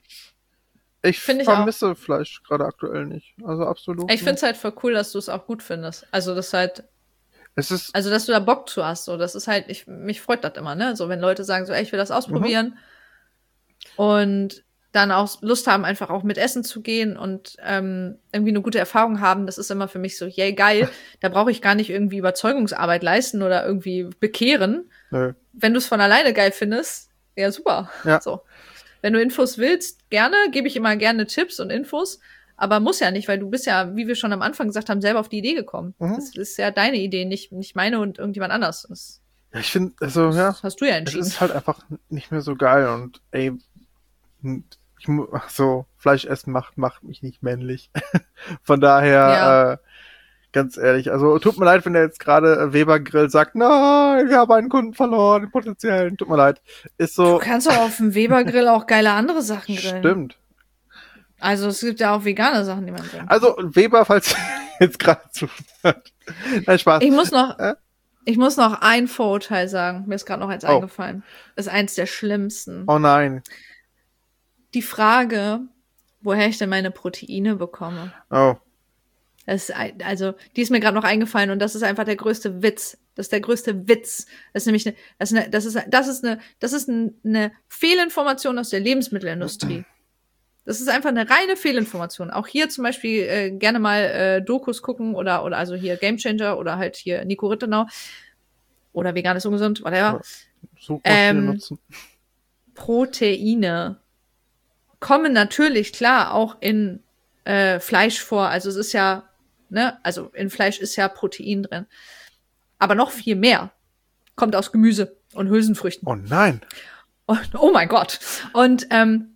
Speaker 2: ich vermisse Fleisch gerade aktuell nicht. Also absolut.
Speaker 1: Ich finde es halt voll cool, dass du es auch gut findest. Also das halt.
Speaker 2: Es ist,
Speaker 1: Also, dass du da Bock zu hast, so, das ist halt, mich freut das immer, ne? So, wenn Leute sagen, so, ey, ich will das ausprobieren und dann auch Lust haben, einfach auch mit essen zu gehen und irgendwie eine gute Erfahrung haben, das ist immer für mich so, yay, geil, da brauche ich gar nicht irgendwie Überzeugungsarbeit leisten oder irgendwie bekehren.
Speaker 2: nö.
Speaker 1: Wenn du es von alleine geil findest, ja, super.
Speaker 2: Ja.
Speaker 1: So. Wenn du Infos willst, gerne, gebe ich immer gerne Tipps und Infos. Aber muss ja nicht, weil du bist ja, wie wir schon am Anfang gesagt haben, selber auf die Idee gekommen. Das ist ja deine Idee, nicht meine und irgendjemand anders.
Speaker 2: Ja, ich finde, also, ja,
Speaker 1: Das hast du ja
Speaker 2: es
Speaker 1: entschieden.
Speaker 2: ist halt einfach nicht mehr so geil und, ey, so, Fleisch essen macht mich nicht männlich. Von daher, ganz ehrlich, also tut mir leid, wenn der jetzt gerade Weber Grill sagt, nein, wir haben einen Kunden verloren, den potenziellen, tut mir leid. Ist so.
Speaker 1: Du kannst auch auf dem Weber-Grill auch geile andere Sachen grillen.
Speaker 2: Stimmt.
Speaker 1: Also es gibt ja auch vegane Sachen, die man grillen kann.
Speaker 2: Also Weber, falls jetzt gerade zuhört. Nein, Spaß.
Speaker 1: Ich muss noch ein Vorurteil sagen. Mir ist gerade noch eins eingefallen. Das ist eins der schlimmsten.
Speaker 2: Oh nein.
Speaker 1: Die Frage, woher ich denn meine Proteine bekomme.
Speaker 2: Oh.
Speaker 1: Die ist mir gerade noch eingefallen und das ist einfach der größte Witz. Das ist der größte Witz. Das ist nämlich das ist eine Fehlinformation aus der Lebensmittelindustrie. Das ist einfach eine reine Fehlinformation. Auch hier zum Beispiel gerne mal Dokus gucken oder also hier Game Changer oder halt hier Nico Rittenau oder vegan ist ungesund, whatever.
Speaker 2: Suchmaschine nutzen.
Speaker 1: Proteine kommen natürlich klar auch in Fleisch vor. Also es ist ja, ne, also in Fleisch ist ja Protein drin. Aber noch viel mehr kommt aus Gemüse und Hülsenfrüchten.
Speaker 2: Oh nein.
Speaker 1: Und, oh mein Gott. Und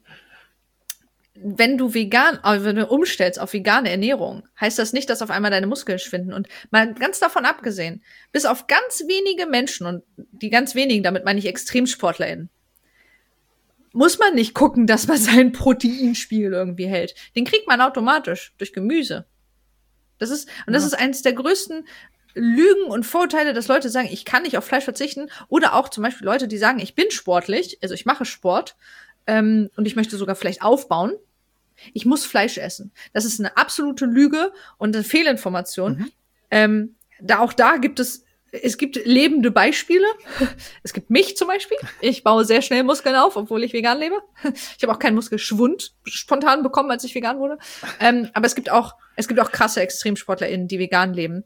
Speaker 1: wenn du umstellst auf vegane Ernährung, heißt das nicht, dass auf einmal deine Muskeln schwinden. Und mal ganz davon abgesehen, bis auf ganz wenige Menschen, und die ganz wenigen, damit meine ich ExtremsportlerInnen, muss man nicht gucken, dass man seinen Proteinspiegel irgendwie hält. Den kriegt man automatisch durch Gemüse. Das ist eines der größten Lügen und Vorurteile, dass Leute sagen, ich kann nicht auf Fleisch verzichten. Oder auch zum Beispiel Leute, die sagen, ich bin sportlich, also ich mache Sport und ich möchte sogar vielleicht aufbauen. Ich muss Fleisch essen. Das ist eine absolute Lüge und eine Fehlinformation. Da gibt es gibt lebende Beispiele. Es gibt mich zum Beispiel. Ich baue sehr schnell Muskeln auf, obwohl ich vegan lebe. Ich habe auch keinen Muskelschwund spontan bekommen, als ich vegan wurde. Aber es gibt auch krasse ExtremsportlerInnen, die vegan leben.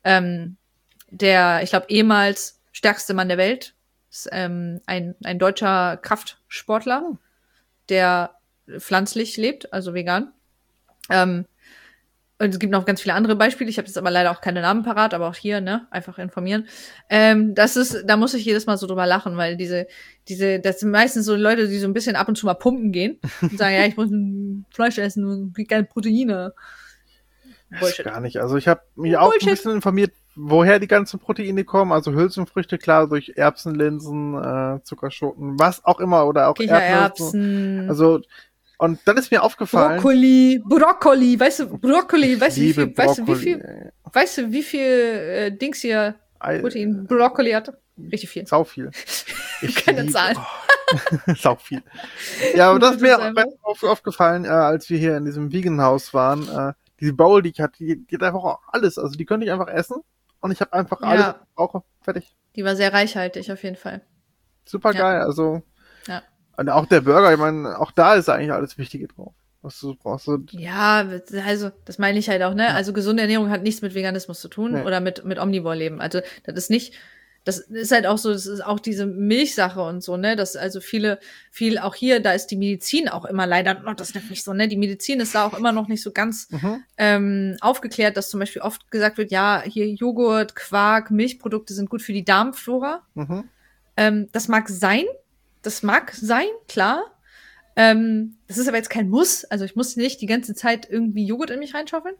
Speaker 1: Ich glaube, ehemals stärkste Mann der Welt ist ein deutscher Kraftsportler, der pflanzlich lebt, also vegan. Und es gibt noch ganz viele andere Beispiele. Ich habe jetzt aber leider auch keine Namen parat, aber auch hier, ne, einfach informieren. Da muss ich jedes Mal so drüber lachen, weil das sind meistens so Leute, die so ein bisschen ab und zu mal pumpen gehen und sagen, ja, ich muss Fleisch essen und krieg keine Proteine.
Speaker 2: Bullshit. Gar nicht. Also ich habe mich auch ein bisschen informiert, woher die ganzen Proteine kommen. Also Hülsenfrüchte, klar, durch Erbsen, Linsen, Zuckerschoten, was auch immer, oder auch
Speaker 1: Erdnüsse.
Speaker 2: Also, und dann ist mir aufgefallen.
Speaker 1: Brokkoli, weißt du wie viel Dings hier Protein Brokkoli hat? Richtig viel.
Speaker 2: Sau viel.
Speaker 1: Keine Zahlen.
Speaker 2: Sau viel. Ja, aber das ist mir aufgefallen, als wir hier in diesem Vegan-Haus waren. Die Bowl, die ich hatte, die hat einfach auch alles. Also die könnte ich einfach essen und ich habe einfach alles auch fertig.
Speaker 1: Die war sehr reichhaltig auf jeden Fall.
Speaker 2: Super geil, also.
Speaker 1: Ja.
Speaker 2: Und auch der Burger, ich meine, auch da ist eigentlich alles Wichtige drauf, was du brauchst.
Speaker 1: Ja, also das meine ich halt auch, ne? Ja. Also gesunde Ernährung hat nichts mit Veganismus zu tun oder mit Omnivore-Leben. Also das ist halt auch so, das ist auch diese Milchsache und so, ne? Das also viel auch hier, da ist die Medizin auch immer leider noch, das nennt mich so, ne? Die Medizin ist da auch immer noch nicht so ganz aufgeklärt, dass zum Beispiel oft gesagt wird, ja, hier Joghurt, Quark, Milchprodukte sind gut für die Darmflora. Das mag sein, klar. Das ist aber jetzt kein Muss. Also ich muss nicht die ganze Zeit irgendwie Joghurt in mich reinschaufeln.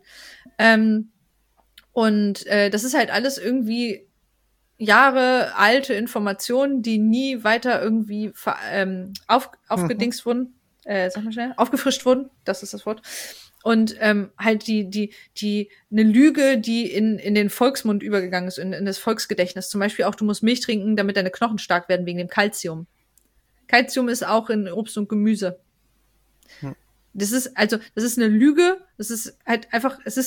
Speaker 1: Das ist halt alles irgendwie Jahre alte Informationen, die nie weiter irgendwie aufgedingst wurden. Sag mal schnell. Aufgefrischt wurden. Das ist das Wort. Und halt eine Lüge, die in den Volksmund übergegangen ist, in das Volksgedächtnis. Zum Beispiel auch, du musst Milch trinken, damit deine Knochen stark werden, wegen dem Kalzium. Kalzium ist auch in Obst und Gemüse. Das ist eine Lüge. Das ist halt einfach, es ist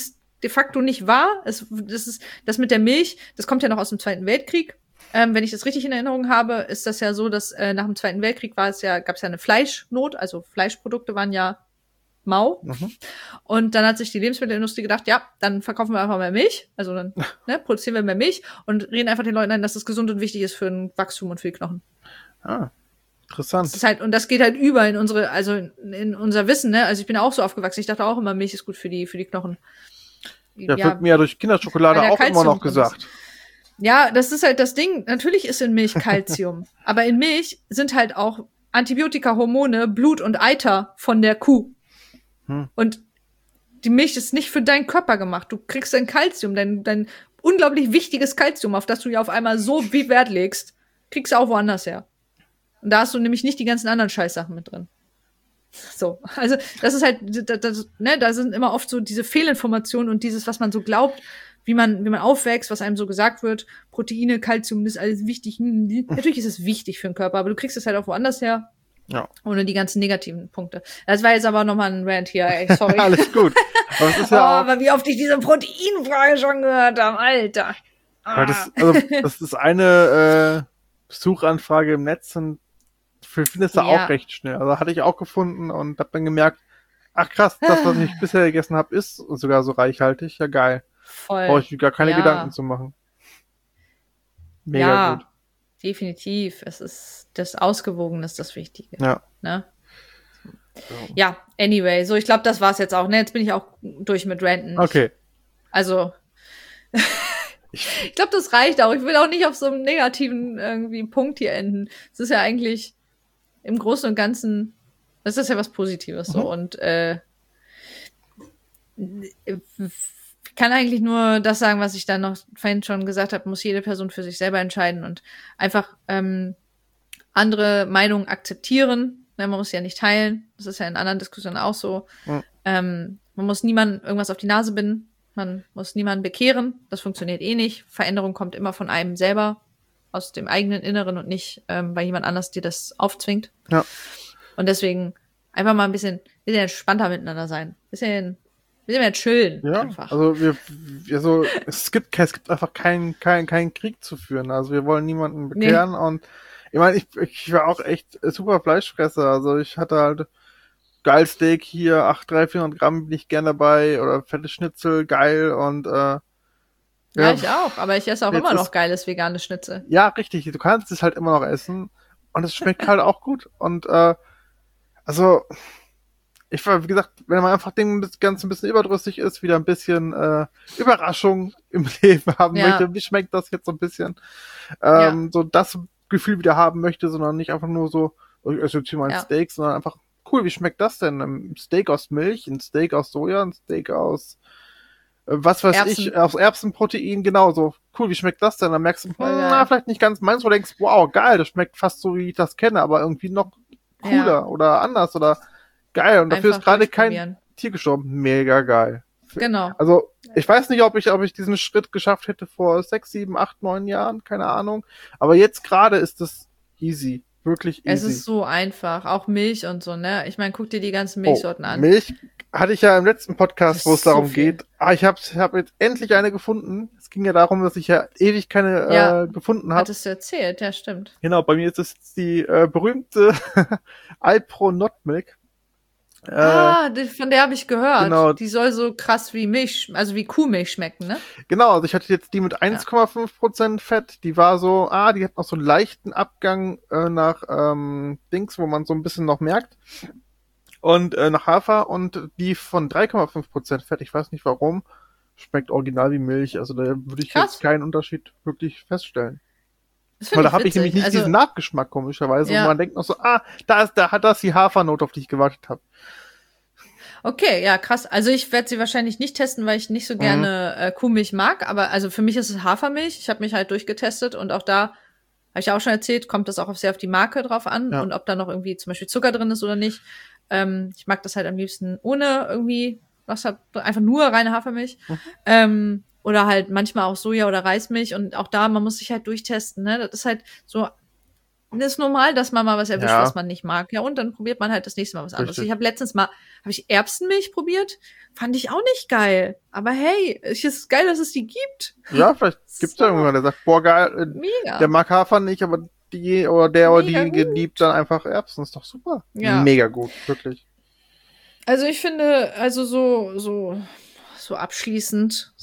Speaker 1: de facto nicht wahr. Das mit der Milch, das kommt ja noch aus dem Zweiten Weltkrieg. Wenn ich das richtig in Erinnerung habe, ist das ja so, dass nach dem Zweiten Weltkrieg gab es ja eine Fleischnot, also Fleischprodukte waren ja mau.
Speaker 2: Mhm.
Speaker 1: Und dann hat sich die Lebensmittelindustrie gedacht, ja, dann verkaufen wir einfach mehr Milch, also dann produzieren wir mehr Milch und reden einfach den Leuten ein, dass das gesund und wichtig ist für ein Wachstum und für die Knochen.
Speaker 2: Ah, interessant.
Speaker 1: Das ist halt, und das geht halt über in in unser Wissen, ne? Also ich bin auch so aufgewachsen, ich dachte auch immer, Milch ist gut für die Knochen.
Speaker 2: Ja, wird mir ja durch Kinderschokolade auch immer noch gesagt.
Speaker 1: Ja, das ist halt das Ding. Natürlich ist in Milch Calcium. Aber in Milch sind halt auch Antibiotika, Hormone, Blut und Eiter von der Kuh. Und die Milch ist nicht für deinen Körper gemacht. Du kriegst dein Calcium, dein unglaublich wichtiges Calcium, auf das du ja auf einmal so viel Wert legst, kriegst du auch woanders her. Und da hast du nämlich nicht die ganzen anderen Scheißsachen mit drin. So, also das ist halt, da sind immer oft so diese Fehlinformationen und dieses, was man so glaubt, wie man aufwächst, was einem so gesagt wird, Proteine, Kalzium, das ist alles wichtig. Natürlich ist es wichtig für den Körper, aber du kriegst es halt auch woanders her.
Speaker 2: Ja.
Speaker 1: Ohne die ganzen negativen Punkte. Das war jetzt aber nochmal ein Rant hier, ey, sorry.
Speaker 2: Alles gut. Aber es ist ja
Speaker 1: aber wie oft ich diese Proteinfrage schon gehört habe, Alter.
Speaker 2: Das ist eine Suchanfrage im Netz und findest du auch recht schnell. Also hatte ich auch gefunden und hab dann gemerkt, ach krass, das, was ich bisher gegessen habe, ist sogar so reichhaltig. Ja, geil.
Speaker 1: Voll.
Speaker 2: Brauche ich mir gar keine Gedanken zu machen. Mega gut.
Speaker 1: Definitiv. Es ist das Ausgewogene ist das Wichtige.
Speaker 2: Ja.
Speaker 1: Ne? So. Ja, anyway. So, ich glaube, das war's jetzt auch. Ne? Jetzt bin ich auch durch mit Ranten.
Speaker 2: Okay.
Speaker 1: Also, ich glaube, das reicht auch. Ich will auch nicht auf so einem negativen irgendwie Punkt hier enden. Es ist ja eigentlich im Großen und Ganzen, das ist ja was Positives so. Und ich kann eigentlich nur das sagen, was ich dann noch vorhin schon gesagt habe, muss jede Person für sich selber entscheiden und einfach andere Meinungen akzeptieren. Man muss sie ja nicht teilen. Das ist ja in anderen Diskussionen auch so. Man muss niemandem irgendwas auf die Nase binden. Man muss niemanden bekehren. Das funktioniert eh nicht. Veränderung kommt immer von einem selber, aus dem eigenen Inneren und nicht, weil jemand anders dir das aufzwingt.
Speaker 2: Ja.
Speaker 1: Und deswegen einfach mal ein bisschen entspannter miteinander sein. Bisschen mehr chillen.
Speaker 2: Ja,
Speaker 1: einfach.
Speaker 2: Also es gibt einfach keinen Krieg zu führen. Also wir wollen niemanden bekehren und ich meine, ich war auch echt super Fleischfresser. Also ich hatte halt geil Steak hier, 400 Gramm bin ich gern dabei oder fettes Schnitzel, geil und
Speaker 1: ja, ich auch, aber ich esse auch immer noch geiles veganes Schnitzel.
Speaker 2: Ja, richtig, du kannst es halt immer noch essen und es schmeckt halt auch gut und also ich war, wie gesagt, wenn man einfach das Ganze ein bisschen überdrüssig ist, wieder ein bisschen Überraschung im Leben haben möchte, wie schmeckt das jetzt so ein bisschen, so das Gefühl wieder haben möchte, sondern nicht einfach nur so, ich esse jetzt hier mal ein Steak, sondern einfach, cool, wie schmeckt das denn? Ein Steak aus Milch, ein Steak aus Soja, ein Steak aus was weiß
Speaker 1: Erbsen.
Speaker 2: ich, aus Erbsenprotein, genauso. Cool, wie schmeckt das denn? Dann merkst du, vielleicht nicht ganz meins, wo du denkst, wow, geil, das schmeckt fast so, wie ich das kenne, aber irgendwie noch cooler oder anders oder geil. Und dafür ist gerade kein Tier gestorben. Mega geil.
Speaker 1: Genau.
Speaker 2: Also, ich weiß nicht, ob ich diesen Schritt geschafft hätte vor 6, 7, 8, 9 Jahren, keine Ahnung. Aber jetzt gerade ist es easy. Wirklich easy.
Speaker 1: Es ist so einfach. Auch Milch und so, ne? Ich meine, guck dir die ganzen Milchsorten an.
Speaker 2: Milch hatte ich ja im letzten Podcast, wo es darum geht. Ich hab jetzt endlich eine gefunden. Es ging ja darum, dass ich ja ewig keine gefunden habe.
Speaker 1: Hattest du erzählt, ja, stimmt.
Speaker 2: Genau, bei mir ist es die berühmte Alpro Not Milk.
Speaker 1: Von der habe ich gehört.
Speaker 2: Genau.
Speaker 1: Die soll so krass wie Milch, also wie Kuhmilch schmecken, ne?
Speaker 2: Genau, also ich hatte jetzt die mit 1,5% Fett. Die war so, die hat noch so einen leichten Abgang nach Dings, wo man so ein bisschen noch merkt. Und nach Hafer und die von 3,5% Fett, ich weiß nicht warum, schmeckt original wie Milch. Also da würde ich jetzt keinen Unterschied wirklich feststellen. Weil da habe ich nämlich nicht diesen Nachgeschmack, komischerweise. Und man denkt noch so, da hat das die Hafernote, auf die ich gewartet habe.
Speaker 1: Okay, ja, krass. Also ich werde sie wahrscheinlich nicht testen, weil ich nicht so gerne Kuhmilch mag. Aber also für mich ist es Hafermilch. Ich habe mich halt durchgetestet und auch da, habe ich ja auch schon erzählt, kommt das auch sehr auf die Marke drauf an und ob da noch irgendwie zum Beispiel Zucker drin ist oder nicht. Ich mag das halt am liebsten ohne irgendwie, einfach nur reine Hafermilch. Oder halt manchmal auch Soja- oder Reismilch und auch da, man muss sich halt durchtesten, ne? Das ist halt so, ist normal, dass man mal was erwischt,
Speaker 2: Ja.
Speaker 1: was man nicht mag. Ja, und dann probiert man halt das nächste Mal was anderes.
Speaker 2: Richtig.
Speaker 1: Ich habe letztens mal, Erbsenmilch probiert, fand ich auch nicht geil. Aber hey, es ist geil, dass es die gibt.
Speaker 2: Ja, vielleicht gibt's ja irgendwann, der sagt, boah, geil,
Speaker 1: Mega.
Speaker 2: der mag Hafer nicht, aber die oder der oder
Speaker 1: Mega
Speaker 2: die
Speaker 1: gut.
Speaker 2: liebt dann einfach Erbsen. Ist doch super.
Speaker 1: Ja.
Speaker 2: Mega gut, wirklich.
Speaker 1: Also ich finde, also so abschließend,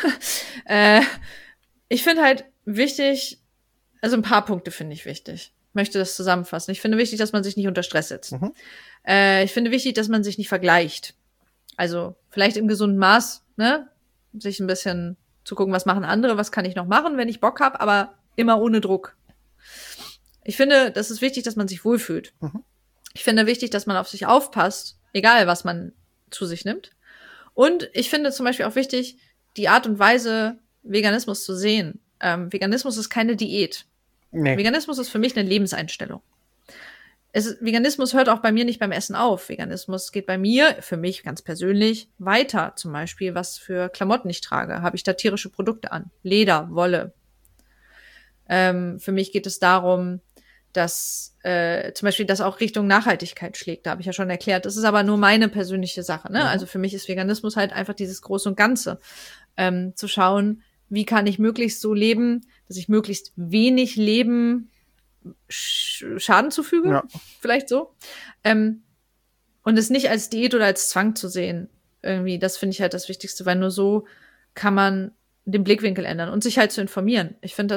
Speaker 1: ich finde halt wichtig, also ein paar Punkte finde ich wichtig. Ich möchte das zusammenfassen. Ich finde wichtig, dass man sich nicht unter Stress setzt.
Speaker 2: Mhm.
Speaker 1: Ich finde wichtig, dass man sich nicht vergleicht. Also vielleicht im gesunden Maß, ne? Sich ein bisschen zu gucken, was machen andere, was kann ich noch machen, wenn ich Bock habe, aber immer ohne Druck. Ich finde, das ist wichtig, dass man sich wohlfühlt.
Speaker 2: Mhm.
Speaker 1: Ich finde wichtig, dass man auf sich aufpasst, egal was man zu sich nimmt. Und ich finde zum Beispiel auch wichtig, die Art und Weise, Veganismus zu sehen. Veganismus ist keine Diät.
Speaker 2: Nee.
Speaker 1: Veganismus ist für mich eine Lebenseinstellung. Veganismus hört auch bei mir nicht beim Essen auf. Veganismus geht bei mir, für mich ganz persönlich, weiter. Zum Beispiel, was für Klamotten ich trage. Habe ich da tierische Produkte an? Leder, Wolle. Für mich geht es darum, dass zum Beispiel das auch Richtung Nachhaltigkeit schlägt. Da habe ich ja schon erklärt. Das ist aber nur meine persönliche Sache. Ne?
Speaker 2: Mhm.
Speaker 1: Also für mich ist Veganismus halt einfach dieses Große und Ganze. Zu schauen, wie kann ich möglichst so leben, dass ich möglichst wenig Leben Schaden zufüge.
Speaker 2: Ja.
Speaker 1: Vielleicht so. Und es nicht als Diät oder als Zwang zu sehen. Irgendwie, das finde ich halt das Wichtigste, weil nur so kann man den Blickwinkel ändern und sich halt zu informieren. Ich finde,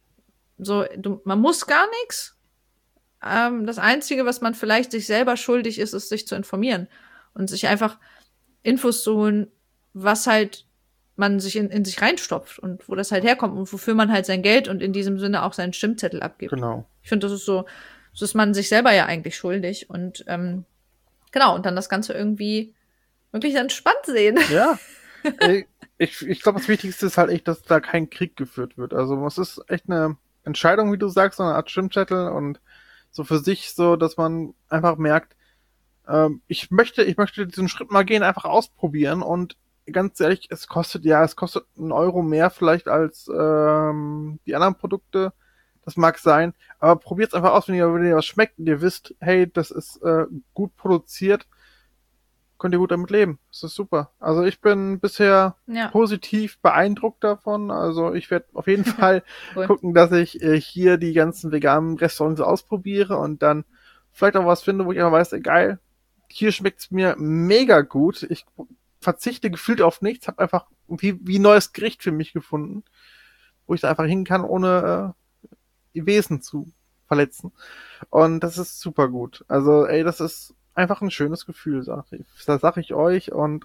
Speaker 1: man muss gar nichts. Das Einzige, was man vielleicht sich selber schuldig ist, ist sich zu informieren und sich einfach Infos zu holen, was halt man sich in sich reinstopft und wo das halt herkommt und wofür man halt sein Geld und in diesem Sinne auch seinen Stimmzettel abgibt.
Speaker 2: Genau.
Speaker 1: Ich finde, das ist man sich selber ja eigentlich schuldig und genau, und dann das Ganze irgendwie wirklich entspannt sehen.
Speaker 2: Ja. Ich glaube, das Wichtigste ist halt echt, dass da kein Krieg geführt wird. Also es ist echt eine Entscheidung, wie du sagst, so eine Art Stimmzettel und so für sich so, dass man einfach merkt, ich möchte diesen Schritt mal gehen, einfach ausprobieren und ganz ehrlich, es kostet 1 Euro mehr vielleicht als die anderen Produkte. Das mag sein, aber probiert's einfach aus, wenn ihr was schmeckt und ihr wisst, hey, das ist gut produziert, könnt ihr gut damit leben. Das ist super. Also ich bin bisher positiv beeindruckt davon. Also ich werde auf jeden Fall
Speaker 1: Cool.
Speaker 2: gucken, dass ich hier die ganzen veganen Restaurants ausprobiere und dann vielleicht auch was finde, wo ich einfach weiß, geil, hier schmeckt's mir mega gut. Ich verzichte gefühlt auf nichts, habe einfach wie ein neues Gericht für mich gefunden, wo ich da einfach hin kann, ohne die Wesen zu verletzen. Und das ist super gut. Also, ey, das ist einfach ein schönes Gefühl, sag ich euch. Und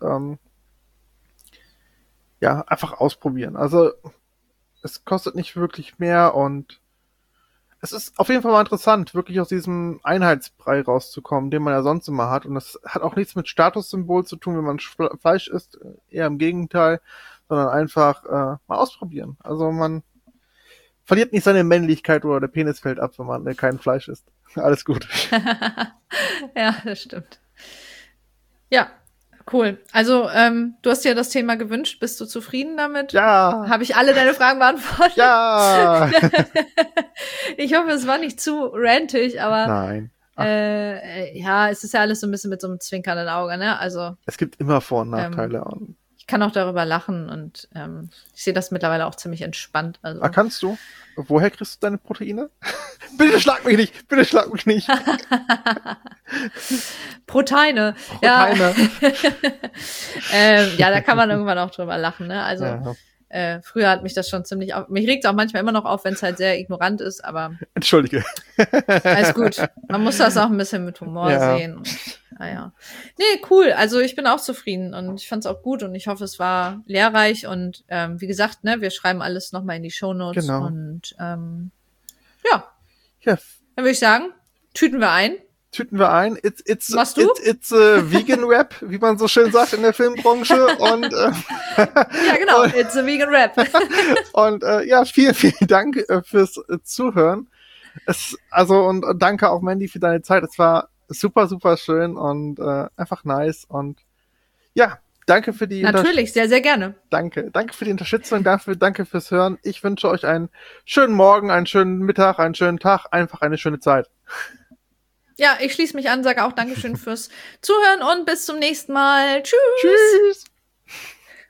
Speaker 2: ja, einfach ausprobieren. Also, es kostet nicht wirklich mehr und es ist auf jeden Fall mal interessant, wirklich aus diesem Einheitsbrei rauszukommen, den man ja sonst immer hat. Und das hat auch nichts mit Statussymbol zu tun, wenn man Fleisch isst. Eher im Gegenteil, sondern einfach mal ausprobieren. Also man verliert nicht seine Männlichkeit oder der Penis fällt ab, wenn man kein Fleisch isst. Alles gut.
Speaker 1: Ja, das stimmt. Ja, cool. Also, du hast dir das Thema gewünscht. Bist du zufrieden damit?
Speaker 2: Ja.
Speaker 1: Habe ich alle deine Fragen beantwortet?
Speaker 2: Ja.
Speaker 1: Ich hoffe, es war nicht zu rantig, aber
Speaker 2: Nein.
Speaker 1: ja, es ist ja alles so ein bisschen mit so einem zwinkernden Auge, ne? Also
Speaker 2: es gibt immer Vor- und Nachteile.
Speaker 1: Ich kann auch darüber lachen und ich sehe das mittlerweile auch ziemlich entspannt. Also.
Speaker 2: Kannst du? Woher kriegst du deine Proteine? Bitte schlag mich nicht! Bitte schlag mich nicht!
Speaker 1: Proteine.
Speaker 2: Proteine.
Speaker 1: Ja, da kann man irgendwann auch drüber lachen, ne? Also früher hat mich das schon ziemlich mich regt es auch manchmal immer noch auf, wenn es halt sehr ignorant ist, aber
Speaker 2: Entschuldige.
Speaker 1: Alles gut. Man muss das auch ein bisschen mit Humor sehen. Und, naja. Nee, cool. Also ich bin auch zufrieden und ich fand es auch gut und ich hoffe, es war lehrreich und wie gesagt, ne, wir schreiben alles nochmal in die Shownotes.
Speaker 2: Genau.
Speaker 1: Und ja.
Speaker 2: Ja.
Speaker 1: Dann würde ich sagen, tüten wir ein.
Speaker 2: Machst du? It's a vegan rap, wie man so schön sagt in der Filmbranche. Und
Speaker 1: ja, genau, it's a vegan rap.
Speaker 2: Und ja, vielen, vielen Dank fürs Zuhören. Und danke auch Mandy für deine Zeit. Es war super, super schön und einfach nice. Und ja, Danke für die
Speaker 1: Natürlich, sehr, sehr gerne.
Speaker 2: Danke für die Unterstützung, danke fürs Hören. Ich wünsche euch einen schönen Morgen, einen schönen Mittag, einen schönen Tag, einfach eine schöne Zeit.
Speaker 1: Ja, ich schließe mich an, sage auch Dankeschön fürs Zuhören und bis zum nächsten Mal. Tschüss.
Speaker 2: Tschüss.